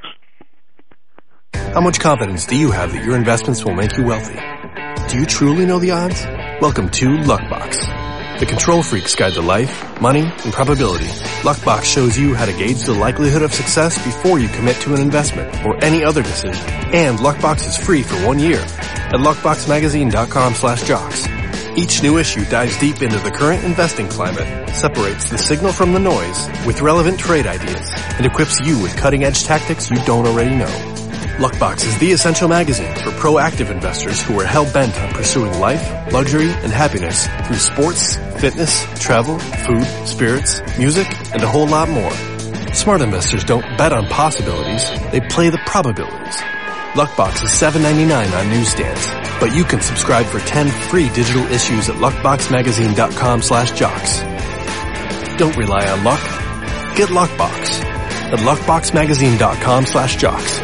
Jacks. How much confidence do you have that your investments will make you wealthy? Do you truly know the odds? Welcome to Luckbox, the control freak's guide to life, money, and probability. Luckbox shows you how to gauge the likelihood of success before you commit to an investment or any other decision. And Luckbox is free for one year at luckboxmagazine.com slash jocks. Each new issue dives deep into the current investing climate, separates the signal from the noise with relevant trade ideas, and equips you with cutting-edge tactics you don't already know. Luckbox is the essential magazine for proactive investors who are hell-bent on pursuing life, luxury, and happiness through sports, fitness, travel, food, spirits, music, and a whole lot more. Smart investors don't bet on possibilities, they play the probabilities. Luckbox is seven ninety-nine on newsstands, But you can subscribe for ten free digital issues at luckboxmagazine.com slash jocks. Don't rely on luck. Get Luckbox at luckboxmagazine.com slash jocks.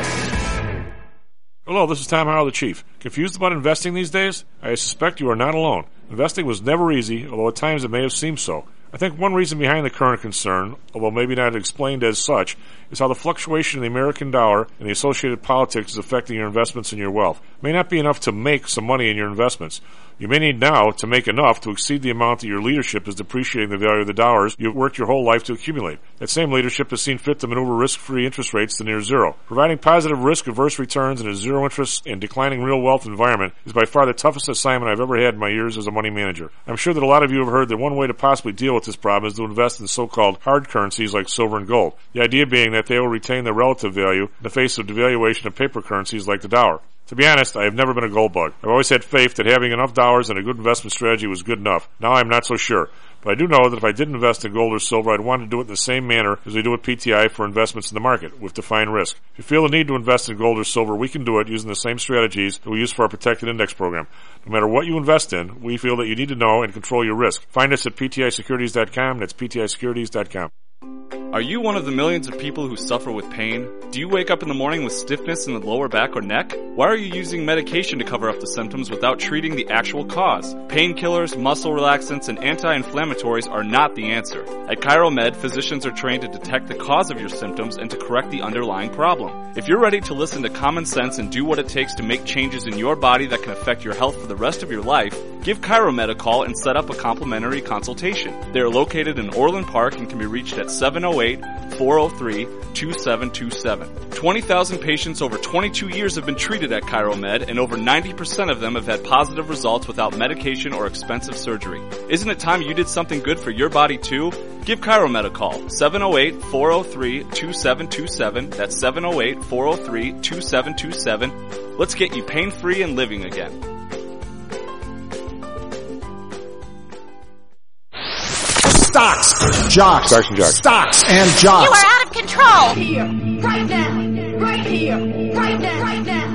Hello, this is Tom Howell, the Chief. Confused about investing these days? I suspect you are not alone. Investing was never easy, although at times it may have seemed so. I think one reason behind the current concern, although maybe not explained as such, is how the fluctuation in the American dollar and the associated politics is affecting your investments and your wealth. It may not be enough to make some money in your investments. You may need now to make enough to exceed the amount that your leadership is depreciating the value of the dollars you've worked your whole life to accumulate. That same leadership has seen fit to maneuver risk-free interest rates to near zero. Providing positive risk-averse returns in a zero-interest and declining real wealth environment is by far the toughest assignment I've ever had in my years as a money manager. I'm sure that a lot of you have heard that one way to possibly deal with this problem is to invest in so-called hard currencies like silver and gold. The idea being that they will retain their relative value in the face of devaluation of paper currencies like the dollar. To be honest, I have never been a gold bug. I've always had faith that having enough dollars and a good investment strategy was good enough. Now I'm not so sure. But I do know that if I did invest in gold or silver, I'd want to do it in the same manner as we do with P T I for investments in the market, with defined risk. If you feel the need to invest in gold or silver, we can do it using the same strategies that we use for our protected index program. No matter what you invest in, we feel that you need to know and control your risk. Find us at P T I securities dot com. That's P T I securities dot com. Are you one of the millions of people who suffer with pain? Do you wake up in the morning with stiffness in the lower back or neck? Why are you using medication to cover up the symptoms without treating the actual cause? Painkillers, muscle relaxants, and anti-inflammatories are not the answer. At ChiroMed, physicians are trained to detect the cause of your symptoms and to correct the underlying problem. If you're ready to listen to common sense and do what it takes to make changes in your body that can affect your health for the rest of your life, give ChiroMed a call and set up a complimentary consultation. They are located in Orland Park and can be reached at seven oh eight, four oh three, two seven two seven. twenty thousand patients over twenty-two years have been treated at ChiroMed, and over ninety percent of them have had positive results without medication or expensive surgery. Isn't it time you did something good for your body too? Give ChiroMed a call, seven oh eight, four oh three, two seven two seven. That's seven oh eight, four oh three, two seven two seven. Let's get you pain-free and living again. Stocks, jocks, Stocks and jocks. Stocks and jocks. You are out of control. Here, right now, right here, right now, right now.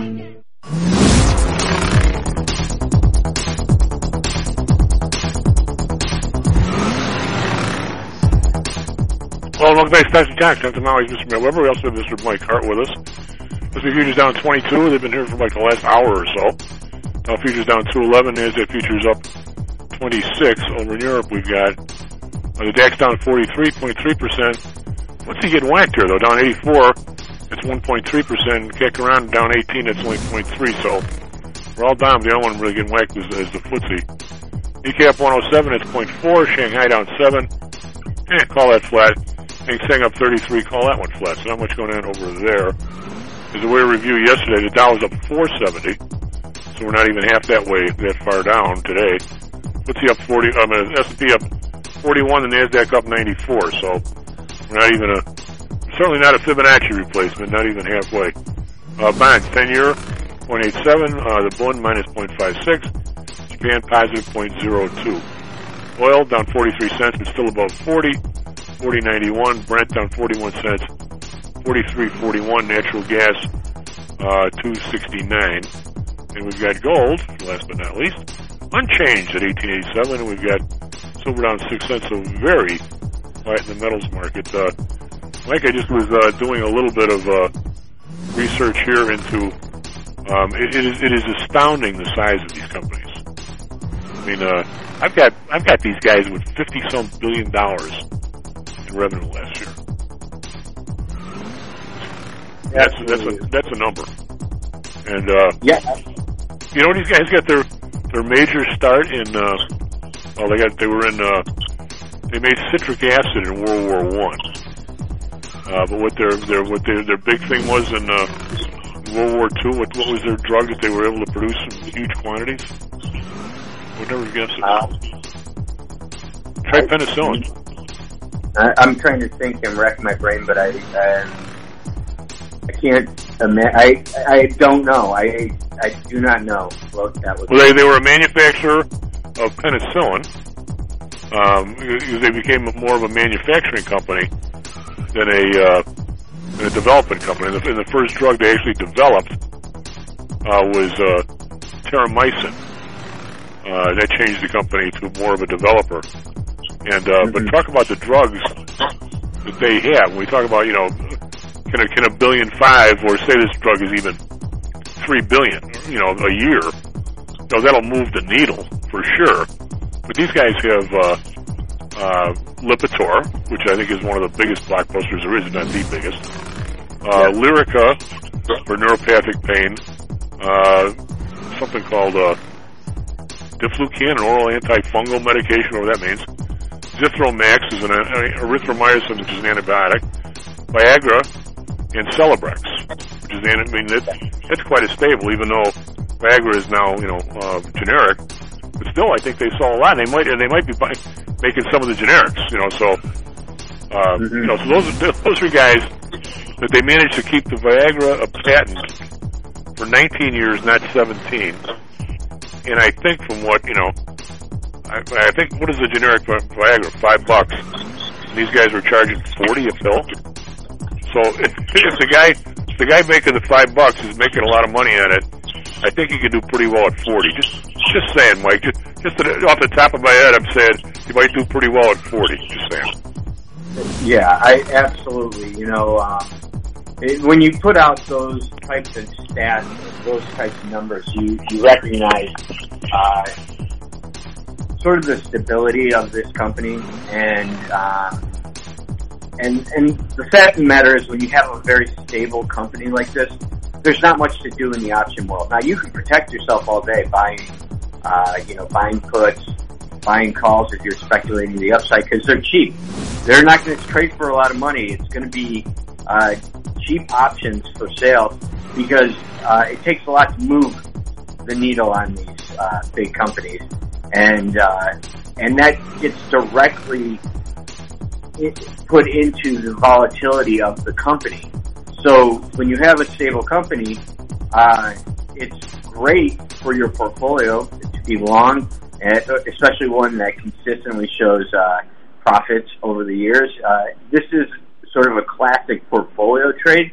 Well, welcome back to Stocks and Jocks. I'm always Mister Matt Weber. We also have Mister Mike Hart with us. S and P futures down twenty-two. They've been here for like the last hour or so. Dow futures down two eleven. NASDAQ futures up twenty-six. Over in Europe, we've got Uh, the DAX down forty-three point three percent. What's he getting whacked here, though? Down eighty-four. It's one point three percent. Kick around down eighteen. It's only zero point three. So we're all down. The only one really getting whacked is, is the F T S E. E K up one oh seven. It's zero point four. Shanghai down seven. Eh, call that flat. Hang Seng up thirty-three. Call that one flat. So not much going on over there. As a way of review yesterday, the Dow was up four seventy. So we're not even half that way, that far down today. F T S E up forty. I mean, S and P up forty-one, and NASDAQ up ninety-four, so we're not even a, certainly not a Fibonacci replacement, not even halfway. Uh, bonds, ten-year, zero point eight seven, uh, the Bund minus zero point five six, Japan positive zero point zero two. Oil down forty-three cents, but still above forty, forty ninety-one, Brent down forty-one cents, forty-three forty-one, natural gas, uh, two sixty-nine. And we've got gold, last but not least, unchanged at eighteen eighty-seven, and we've got silver down six cents, so very quiet in the metals market. Uh, Mike, I just was uh, doing a little bit of uh, research here into. Um, it, it is it is astounding the size of these companies. I mean, uh, I've got I've got these guys with fifty some billion dollars in revenue last year. That's that's a that's a number. And uh, yeah, you know, these guys got their their major start in. Uh, Well, they got they were in uh, they made citric acid in World War One, uh, but what their their what their their big thing was in uh, World War Two. What what was their drug that they were able to produce in huge quantities? Would never guess it. Uh, Try penicillin. I, I'm trying to think and rack my brain, but I uh, I can't. Ima- I I don't know. I I do not know what that was. Well, they they were a manufacturer of penicillin. Um, they became more of a manufacturing company than a uh, than a development company. And the, and the first drug they actually developed uh, was uh, Terramycin. Uh, that changed the company to more of a developer. And uh, but talk about the drugs that they have. When we talk about, you know, can a, can a billion five, or say this drug is even three billion, you know, a year, you know, that'll move the needle for sure. But these guys have uh, uh, Lipitor, which I think is one of the biggest blockbusters there is, if not the biggest. Uh, Lyrica for neuropathic pain. Uh, something called uh, Diflucan, an oral antifungal medication, whatever that means. Zithromax is an uh, erythromycin, which is an antibiotic. Viagra and Celebrex, which is an, I mean, that, that's quite a stable, even though Viagra is now, you know, uh, generic. But still, I think they sell a lot. And they might, they might be buy, making some of the generics, you know. So, uh, mm-hmm. you know, so those those three guys that they managed to keep the Viagra a patent for nineteen years, not seventeen. And I think from what you know. I, I think, what is the generic Viagra? Five bucks. And these guys were charging forty a pill. So if, if the guy, if the guy making the five bucks is making a lot of money on it, I think he could do pretty well at forty. Just, just saying, Mike. Just, just off the top of my head, I'm saying he might do pretty well at forty. Just saying. Yeah, I absolutely. You know, um, it, when you put out those types of stats, those types of numbers, you you recognize. Uh, sort of the stability of this company, and um, and and the fact of the matter is, when you have a very stable company like this, there's not much to do in the option world. Now, you can protect yourself all day buying, uh, you know, buying puts, buying calls if you're speculating the upside, because they're cheap. They're not going to trade for a lot of money. It's going to be uh, cheap options for sale, because uh, it takes a lot to move the needle on these uh, big companies. And, uh, and that gets directly put into the volatility of the company. So when you have a stable company, uh, it's great for your portfolio to be long, especially one that consistently shows, uh, profits over the years. Uh, this is sort of a classic portfolio trade,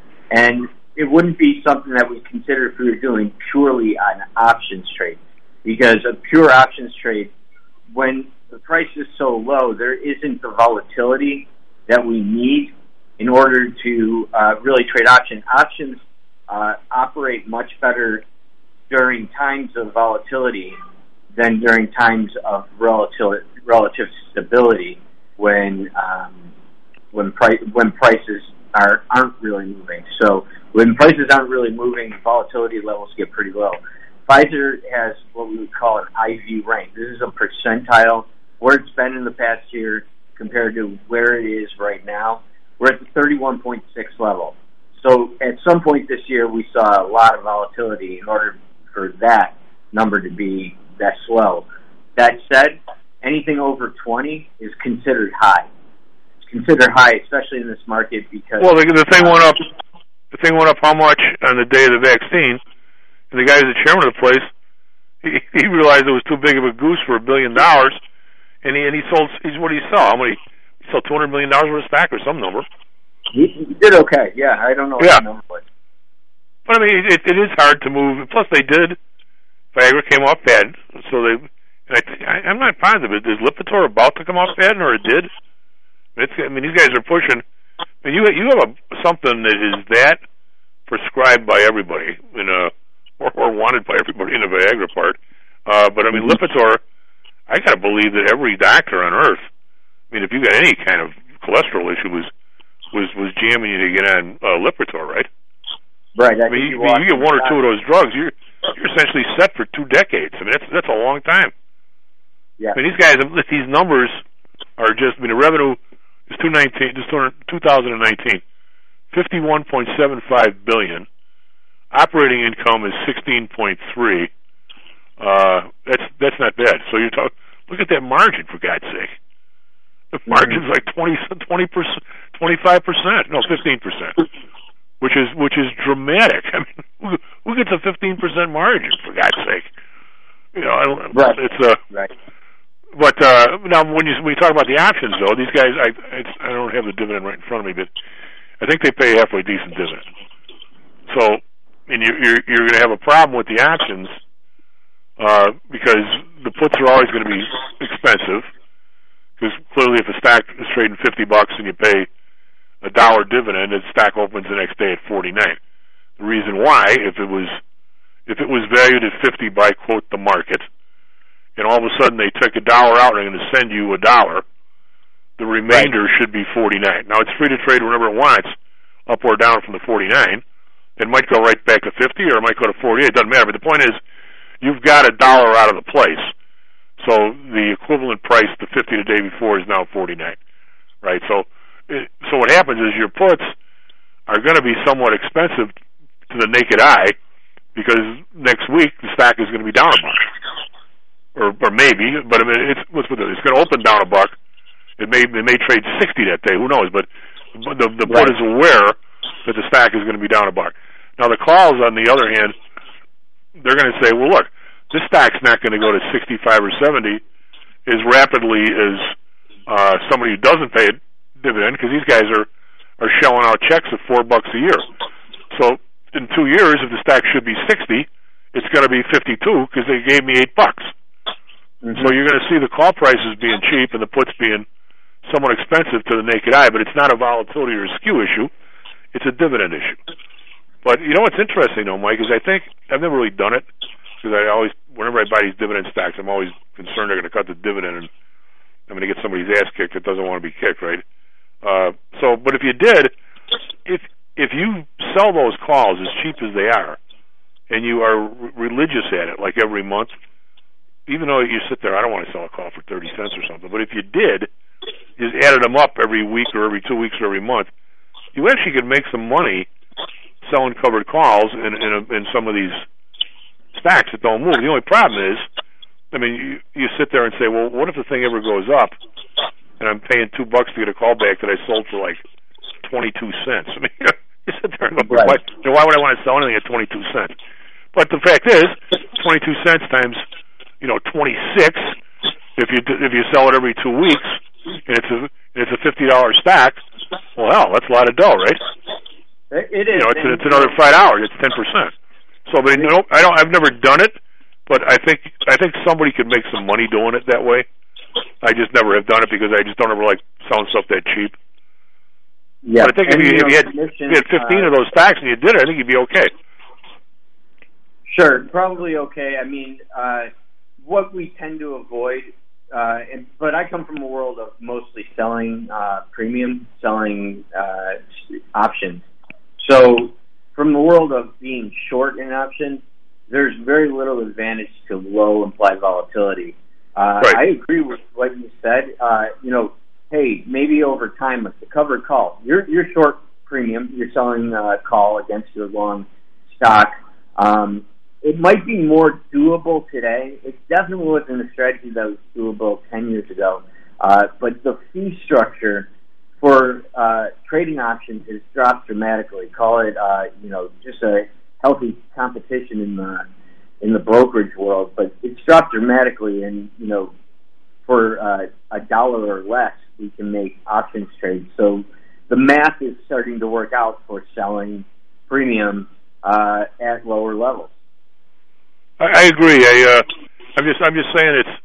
and it wouldn't be something that we consider if we were doing purely an options trade. Because a pure options trade, when the price is so low, there isn't the volatility that we need in order to uh, really trade options. Options uh, operate much better during times of volatility than during times of relative relative stability, when um, when price when prices are aren't really moving. So when prices aren't really moving, volatility levels get pretty low. Pfizer has what we would call an I V rank. This is a percentile where it's been in the past year compared to where it is right now. We're at the thirty-one point six level. So at some point this year, we saw a lot of volatility in order for that number to be that slow. That said, anything over twenty is considered high. It's considered high, especially in this market, because... Well, the, the thing went up, the thing went up how much on the day of the vaccine? And the guy who's the chairman of the place, he, he realized it was too big of a goose for a billion dollars, and he and he sold. He's what did he sell? How many? He sold two hundred million dollars worth of stock or some number. He, he did okay. Yeah, I don't know what yeah. the number was. But I mean, it, it is hard to move. Plus, they did. Viagra came off patent, so they. And I, I, I'm not positive. Is Lipitor about to come off patent, or it did? It's, I mean, these guys are pushing. I mean, you you have a, something that is that prescribed by everybody in a. Or, or wanted by everybody in the Viagra part. Uh, but I mean, Lipitor, I gotta believe that every doctor on earth, I mean, if you got any kind of cholesterol issue, was, was, was jamming you to get on, uh, Lipitor, right? Right. I mean, you, you, you get one or two of those drugs, you're, you're essentially set for two decades. I mean, that's, that's a long time. Yeah. I mean, these guys, these numbers are just, I mean, the revenue is two nineteen, just two thousand nineteen, fifty-one point seven five billion. Operating income is sixteen point three. Uh, that's that's not bad. So you talk. Look at that margin, for God's sake. The margin's like twenty, twenty percent, twenty-five percent. No, fifteen percent, which is which is dramatic. I mean, who, who gets a fifteen percent margin, for God's sake? You know, right. it's a. Uh, right. But uh, now, when you when you talk about the options, though, these guys, I it's, I don't have the dividend right in front of me, but I think they pay a halfway decent dividend. So. And you're, you're, you're going to have a problem with the options uh, because the puts are always going to be expensive. Because clearly, if a stack is trading fifty bucks and you pay a dollar dividend, the stack opens the next day at forty-nine. The reason why, if it was if it was valued at fifty by quote the market, and all of a sudden they took a dollar out and they're going to send you a dollar, the remainder right. should be forty-nine. Now it's free to trade whenever it wants, up or down from the forty-nine. It might go right back to fifty, or it might go to forty-eight. It doesn't matter. But the point is, you've got a dollar out of the place. So the equivalent price, the fifty the day before, is now forty-nine, right? So, it, so what happens is your puts are going to be somewhat expensive to the naked eye because next week the stock is going to be down a buck, or or maybe, but I mean, it's what's with it? It's going to open down a buck. It may it may trade sixty that day. Who knows? But the the put right. is aware that the stock is going to be down a buck. Now the calls, on the other hand, they're going to say, well, look. This stock's not going to go to sixty-five or seventy as rapidly as uh, somebody who doesn't pay a dividend, because these guys are, are shelling out checks of four bucks a year. So in two years, if the stock should be sixty, it's going to be fifty-two because they gave me eight bucks. Mm-hmm. So you're going to see the call prices being cheap and the puts being somewhat expensive to the naked eye, but it's not a volatility or a skew issue. It's a dividend issue. But you know what's interesting, though, Mike, is I think I've never really done it. Because I always, whenever I buy these dividend stocks, I'm always concerned they're going to cut the dividend and I'm going to get somebody's ass kicked that doesn't want to be kicked, right? Uh, so, but if you did, if if you sell those calls as cheap as they are, and you are r- religious at it, like every month, even though you sit there, I don't want to sell a call for thirty cents or something, but if you did, you just added them up every week or every two weeks or every month, you actually could make some money selling covered calls in in, a, in some of these stacks that don't move. The only problem is, I mean, you, you sit there and say, well, what if the thing ever goes up and I'm paying two bucks to get a call back that I sold for like twenty-two cents? I mean, you sit there and go, right. why, you know, why would I want to sell anything at twenty-two cents? But the fact is, twenty-two cents times, you know, twenty-six, if you if you sell it every two weeks, and it's a and it's a fifty dollar stack, well, hell, that's a lot of dough, right? It is. You know, it's, it's another five dollars. It's ten percent. So, but you know, I don't. I've never done it, but I think I think somebody could make some money doing it that way. I just never have done it because I just don't ever like selling stuff that cheap. Yeah, but I think if you, if you had if you had fifteen uh, of those stacks and you did it, I think you'd be okay. Sure, probably okay. I mean, uh, what we tend to avoid, uh, and, but I come from a world of mostly selling uh, premium, selling uh, options. So. From the world of being short in options, there's very little advantage to low implied volatility. Uh, right. I agree with what you said. Uh, you know, hey, maybe over time, it's a covered call. You're, you're short premium. You're selling a call against your long stock. Um, it might be more doable today. It definitely wasn't a strategy that was doable ten years ago. Uh, but the fee structure for uh, trading options has dropped dramatically. Call it, uh, you know, just a healthy competition in the in the brokerage world, but it's dropped dramatically. And you know, for uh, a dollar or less, we can make options trades. So the math is starting to work out for selling premium uh, at lower levels. I, I agree. I, uh, I'm just I'm just saying it's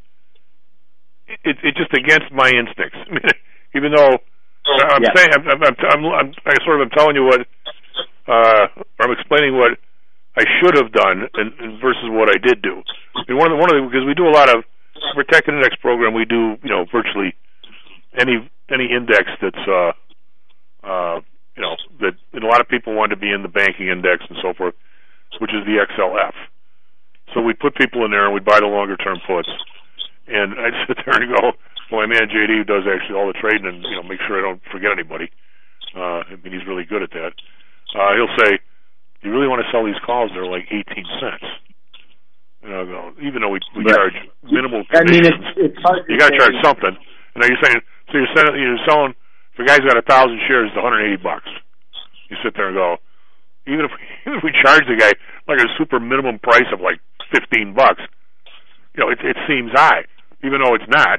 it, it's just against my instincts. I mean, even though. I'm yeah. saying I'm, I'm, I'm, I'm, I sort of am telling you what, uh, or I'm explaining what I should have done and, and versus what I did do. I mean, one of the, one of the, because we do a lot of for Tech Index program, we do you know virtually any any index that's uh, uh, you know that and a lot of people want to be in the banking index and so forth, which is the X L F. So we put people in there and we buy the longer term puts, and I sit there and go. Well, my man J D, who does actually all the trading and you know make sure I don't forget anybody. Uh, I mean, he's really good at that. Uh, he'll say, "You really want to sell these calls? They're like eighteen cents." And I'll go, even though we, we right. charge minimal commissions, I mean, it's, it's hard you got to charge something. And now you're saying, so you're selling, you're selling. If a guy's got a thousand shares, it's one hundred eighty bucks. You sit there and go, even if even if we charge the guy like a super minimum price of like fifteen bucks, you know, it it seems high, even though it's not.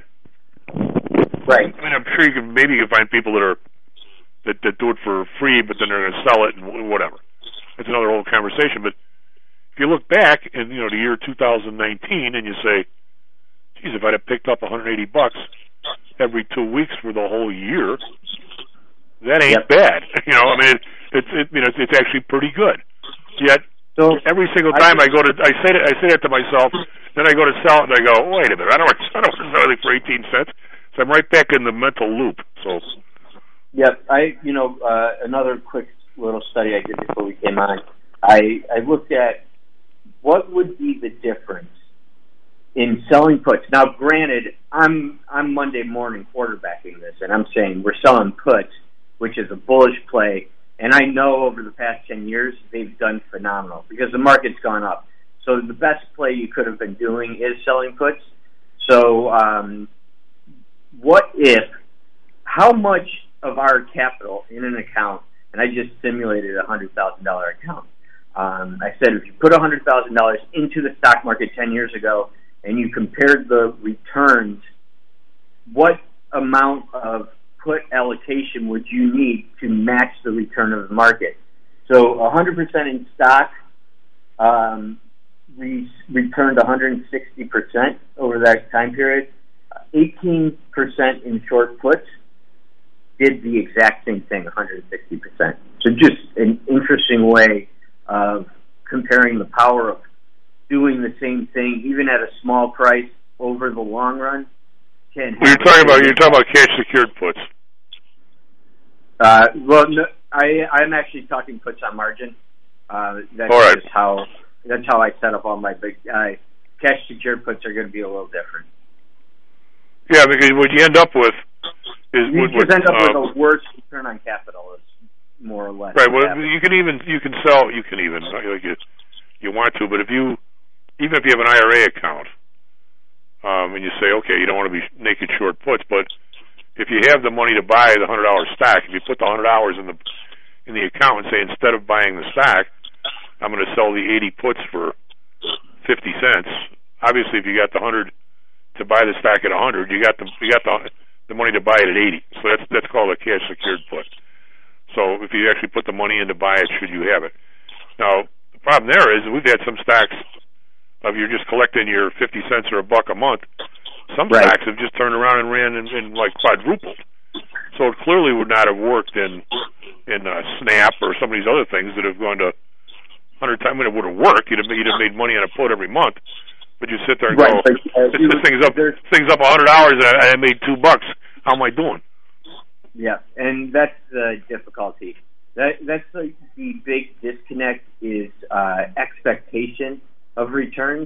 Right. I mean, I'm sure you can maybe you can find people that are that, that do it for free, but then they're going to sell it and whatever. It's another whole conversation. But if you look back in, you know, the year two thousand nineteen and you say, geez, if I'd have picked up one hundred eighty bucks every two weeks for the whole year, that ain't Yep. bad. You know, I mean, it, it's, it, you know, it's, it's actually pretty good. Yet, So every single time I, I go to, I say that, I say that to myself, then I go to sell it and I go, wait a minute, I don't want, I don't want to sell anything for eighteen cents. So I'm right back in the mental loop. So, yeah, I, you know, uh, another quick little study I did before we came on, I, I looked at what would be the difference in selling puts. Now, granted, I'm, I'm Monday morning quarterbacking this, and I'm saying we're selling puts, which is a bullish play. And I know over the past ten years, they've done phenomenal because the market's gone up. So the best play you could have been doing is selling puts. So um, what if, how much of our capital in an account, and I just simulated a one hundred thousand dollars account. Um, I said if you put one hundred thousand dollars into the stock market ten years ago and you compared the returns, what amount of put allocation would you need to match the return of the market? So one hundred percent in stock um, we returned one hundred sixty percent over that time period. eighteen percent in short puts did the exact same thing, one hundred sixty percent. So just an interesting way of comparing the power of doing the same thing, even at a small price over the long run. Can well, you're talking about you're talking about cash secured puts. Uh, well, no, I I'm actually talking puts on margin. Uh, that's all right. just how that's how I set up all my big uh, cash secured puts are going to be a little different. Yeah, because what you end up with is you what, just what, end up uh, with a worse return on capital, is more or less. right. Well, you can even you can sell you can even like you, you want to, but if you even if you have an I R A account. Um, and you say, okay, you don't want to be naked short puts, but if you have the money to buy the hundred dollar stock, if you put the hundred dollars in the in the account and say instead of buying the stock, I'm going to sell the eighty puts for fifty cents. Obviously, if you got the hundred to buy the stock at a hundred, you got the you got the the money to buy it at eighty. So that's that's called a cash secured put. So if you actually put the money in to buy it, should you have it? Now the problem there is we've had some stocks. Of you're just collecting your fifty cents or a buck a month, some right. stocks have just turned around and ran and, and like quadrupled. So it clearly would not have worked in in uh, Snap or some of these other things that have gone to hundred times. I mean, it would have worked. You'd have you'd have made money on a put every month, but you sit there and right, go, but, uh, this, this thing's up, this thing's up a hundred dollars, and I, I made two bucks. How am I doing? Yeah, and that's the difficulty. That that's the, the big disconnect is uh, expectation of returns.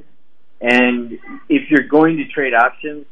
And if you're going to trade options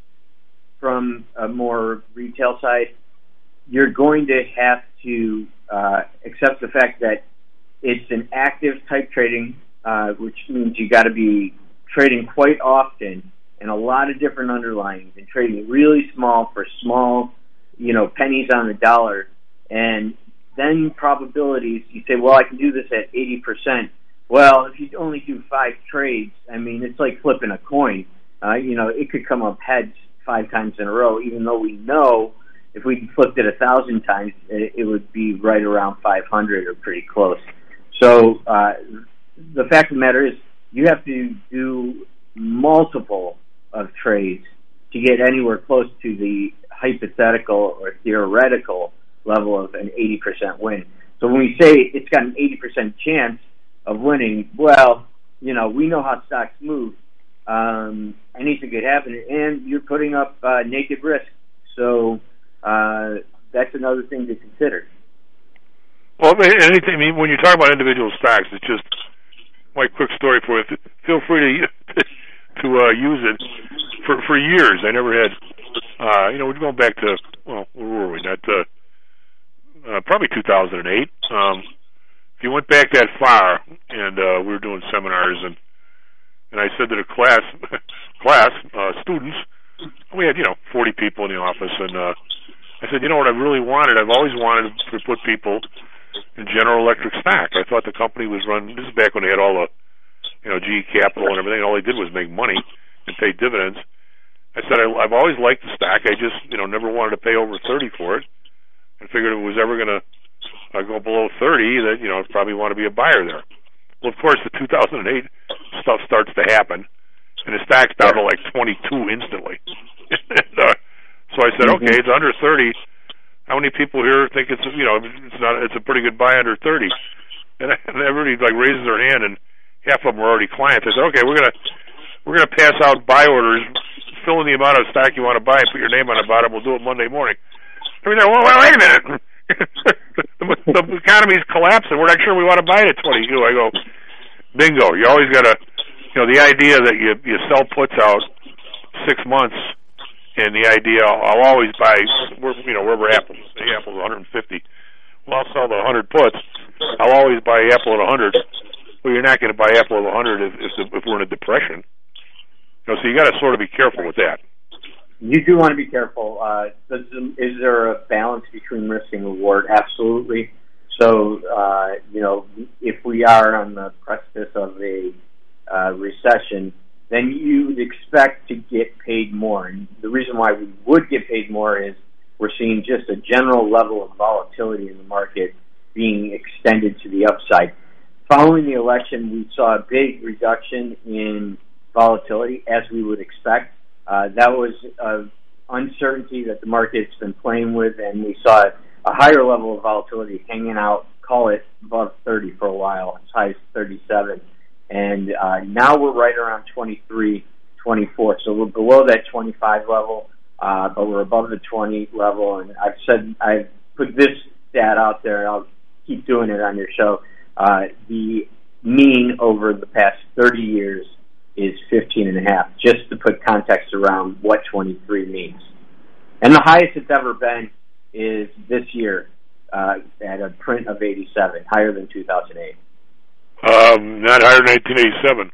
from a more retail side, you're going to have to uh, accept the fact that it's an active type trading, uh, which means you got to be trading quite often and a lot of different underlyings and trading really small for small, you know, pennies on the dollar. And then probabilities, you say, well, I can do this at eighty percent. Well, if you only do five trades, I mean, it's like flipping a coin. Uh, you know, it could come up heads five times in a row, even though we know if we flipped it a thousand times, it, it would be right around five hundred or pretty close. So uh, the fact of the matter is you have to do multiple of trades to get anywhere close to the hypothetical or theoretical level of an eighty percent win. So when we say it's got an eighty percent chance of winning, well, you know, we know how stocks move. Um, anything could happen, and you're putting up uh, naked risk. So uh, that's another thing to consider. Well, anything. I mean, when you talk about individual stocks, it's just my quick story for it. Feel free to to uh, use it. For for years, I never had. Uh, you know, we're going back to well, where were we? Not uh, uh, probably two thousand eight. Um, If you went back that far, and uh, we were doing seminars, and and I said to the class, class uh, students, we had you know forty people in the office, and uh, I said, you know what I really wanted? I've always wanted to put people in General Electric stock. I thought the company was run. This is back when they had all the you know G E Capital and everything. All they did was make money and pay dividends. I said I, I've always liked the stock. I just you know never wanted to pay over thirty for it, and figured if it was ever going to Uh, go below thirty, that you know, I'd probably want to be a buyer there. Well, of course, the two thousand eight stuff starts to happen, and it stacks down to like twenty-two instantly. and, uh, so I said, Mm-hmm. okay, it's under thirty. How many people here think it's you know it's not it's a pretty good buy under thirty? And, and everybody like raises their hand, and half of them are already clients. I said, okay, we're gonna we're gonna pass out buy orders, fill in the amount of stock you want to buy, and put your name on the bottom. We'll do it Monday morning. I mean, well, wait a minute. the, the economy's collapsing. We're not sure we want to buy it at twenty-two. I go, bingo. You always got to, you know, the idea that you you sell puts out six months, and the idea I'll always buy, you know, wherever Apple, say Apple's one hundred fifty. Well, I'll sell the one hundred puts. I'll always buy Apple at one hundred. Well, you're not going to buy Apple at one hundred if if, the, if we're in a depression. You know, so you got to sort of be careful with that. You do want to be careful. Uh, does, is there a balance between risk and reward? Absolutely. So, uh, you know, if we are on the precipice of a uh, recession, then you'd expect to get paid more. And the reason why we would get paid more is we're seeing just a general level of volatility in the market being extended to the upside. Following the election, we saw a big reduction in volatility, as we would expect. Uh, that was uh, uncertainty that the market's been playing with, and we saw a higher level of volatility hanging out, call it above thirty for a while, as high as thirty-seven. And uh, now we're right around twenty-three, twenty-four. So we're below that twenty-five level, uh, but we're above the twenty level. And I've said, I've put this stat out there, I'll keep doing it on your show. Uh, the mean over the past thirty years is fifteen and a half, just to put context around what twenty-three means. And the highest it's ever been is this year uh, at a print of eighty-seven, higher than two thousand eight. Um, not higher than nineteen eighty-seven.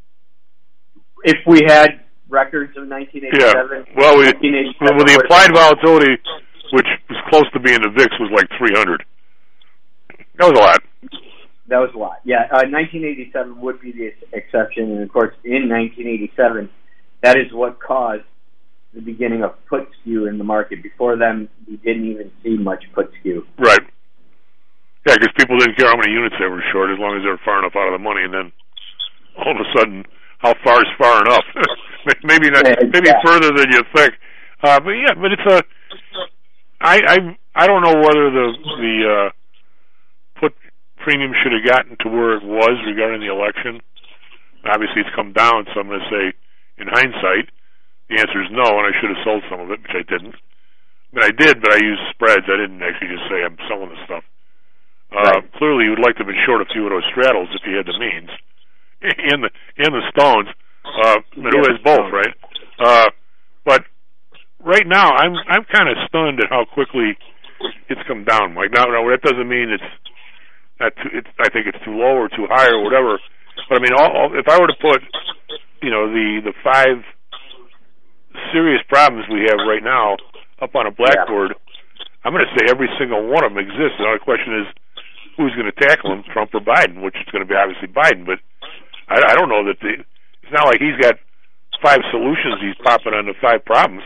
If we had records of nineteen eighty-seven, yeah. Well, we, nineteen eighty-seven well, the applied volatility, which was close to being the V I X, was like three hundred. That was a lot. That was a lot. Yeah, uh, nineteen eighty-seven would be the exception, and of course, in nineteen eighty-seven, that is what caused the beginning of put skew in the market. Before then, we didn't even see much put skew. Right. Yeah, because people didn't care how many units they were short, as long as they were far enough out of the money, and then all of a sudden, how far is far enough? maybe not, yeah, maybe yeah. further than you think. Uh, but yeah, but it's a. I I I don't know whether the the uh, put premium should have gotten to where it was regarding the election. Obviously, it's come down, so I'm going to say, in hindsight, the answer is no, and I should have sold some of it, which I didn't. I mean, I did, but I used spreads. I didn't actually just say I'm selling the stuff. Uh, right. Clearly, you would like to have been short a few of those straddles if you had the means. And the, and the stones. Uh, I mean, who has both, right? Uh, but right now, I'm I'm kind of stunned at how quickly it's come down, Mike. Now, now that doesn't mean it's not too, it's, I think it's too low or too high or whatever. But I mean, all, all, if I were to put, you know, the the five serious problems we have right now up on a blackboard, yeah. I'm going to say every single one of them exists. Now the question is, who's going to tackle them, Trump or Biden? Which is going to be obviously Biden. But I, I don't know that the. It's not like he's got five solutions he's popping on the five problems.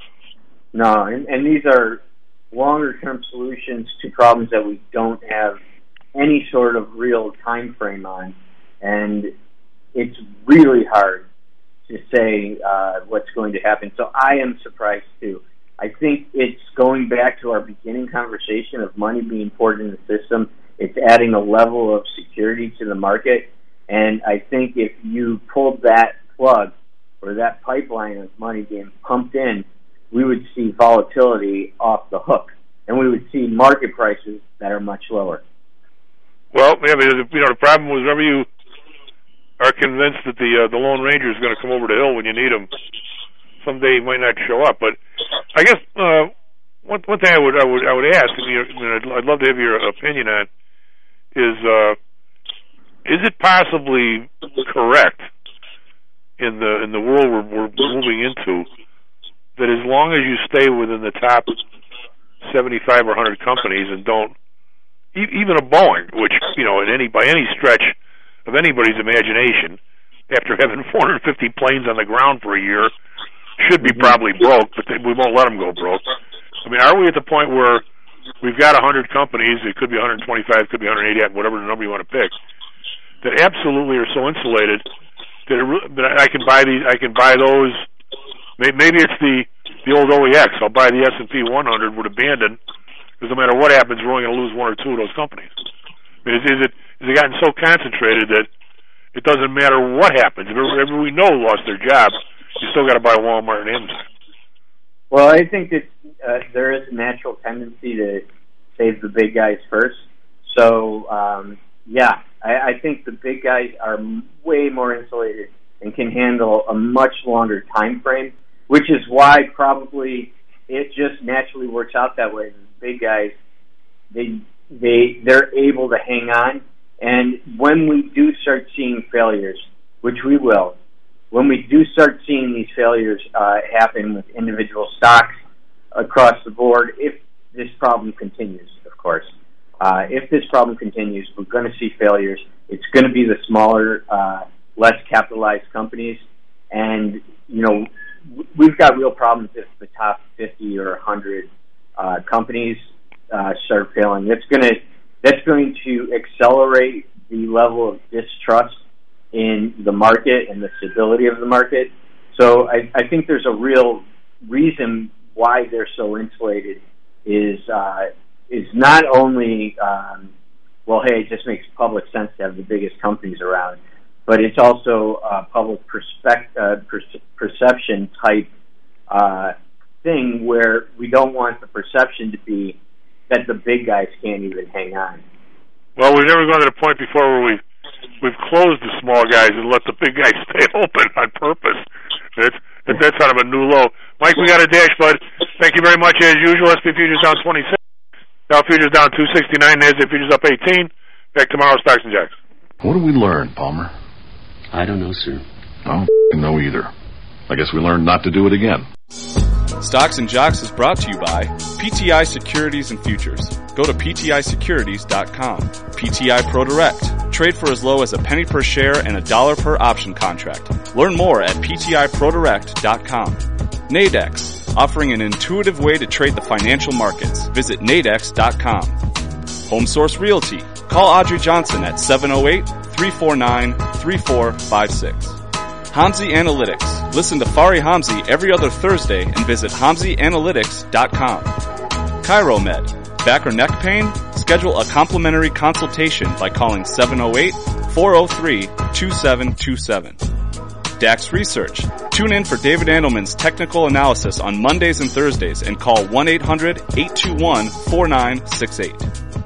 No, and, and these are longer-term solutions to problems that we don't have any sort of real time frame on, and it's really hard to say uh, what's going to happen. So I am surprised too. I think it's going back to our beginning conversation of money being important in the system. It's adding a level of security to the market, and I think if you pulled that plug or that pipeline of money being pumped in, we would see volatility off the hook, and we would see market prices that are much lower. Well, yeah, you know, the problem was whenever you are convinced that the uh, the Lone Ranger is going to come over the hill when you need him, someday he might not show up. But I guess uh, one one thing I would I would I would ask, and you know, I'd, I'd love to have your opinion on, is uh, is it possibly correct in the in the world we're, we're moving into that as long as you stay within the top seventy-five or one hundred companies and don't even a Boeing, which, you know, in any by any stretch of anybody's imagination, after having four hundred fifty planes on the ground for a year, should be probably broke, but we won't let them go broke. I mean, are we at the point where we've got one hundred companies, it could be one hundred twenty-five, it could be one hundred eighty, whatever the number you want to pick, that absolutely are so insulated that, it, that I can buy these. I can buy those. Maybe it's the the old O E X. I'll buy the S and P one hundred with abandon because no matter what happens, we're only going to lose one or two of those companies. I mean, is, is it is it gotten so concentrated that it doesn't matter what happens? If everyone we know lost their job, you still got to buy Walmart and Amazon. Well, I think that uh, there is a natural tendency to save the big guys first. So, um, yeah, I, I think the big guys are way more insulated and can handle a much longer time frame, which is why probably it just naturally works out that way. The big guys, they they they're able to hang on, and when we do start seeing failures, which we will. When we do start seeing these failures uh, happen with individual stocks across the board, if this problem continues, of course, uh, if this problem continues, we're going to see failures. It's going to be the smaller, uh, less capitalized companies, and you know we've got real problems if the top fifty or one hundred uh, companies uh, start failing. That's going to that's going to accelerate the level of distrust in the market and the stability of the market. So I, I think there's a real reason why they're so insulated is uh, is not only, um, well, hey, it just makes public sense to have the biggest companies around, but it's also a public perspect- uh, per- perception type uh, thing where we don't want the perception to be that the big guys can't even hang on. Well, we've never gone to the point before where we've We've closed the small guys and let the big guys stay open on purpose. That's that's kind of a new low. Mike, we got a dash, bud. Thank you very much as usual. S and P futures down twenty-six. Dow futures down two sixty-nine. NASDAQ futures up eighteen. Back tomorrow, Stocks and Jocks. What did we learn, Palmer? I don't know, sir. I don't know either. I guess we learned not to do it again. Stocks and Jocks is brought to you by P T I Securities and Futures. Go to P T I securities dot com. P T I ProDirect. Trade for as low as a penny per share and a dollar per option contract. Learn more at P T I Pro Direct dot com. Nadex. Offering an intuitive way to trade the financial markets. Visit Nadex dot com. Home Source Realty. Call Audrey Johnson at seven oh eight, three four nine, three four five six. Hamzy Analytics. Listen to Fari Hamzy every other Thursday and visit Hamzy Analytics dot com. ChiroMed. Back or neck pain? Schedule a complimentary consultation by calling seven oh eight, four oh three, two seven two seven. Dax Research. Tune in for David Andelman's technical analysis on Mondays and Thursdays and call one eight hundred, eight two one, four nine six eight.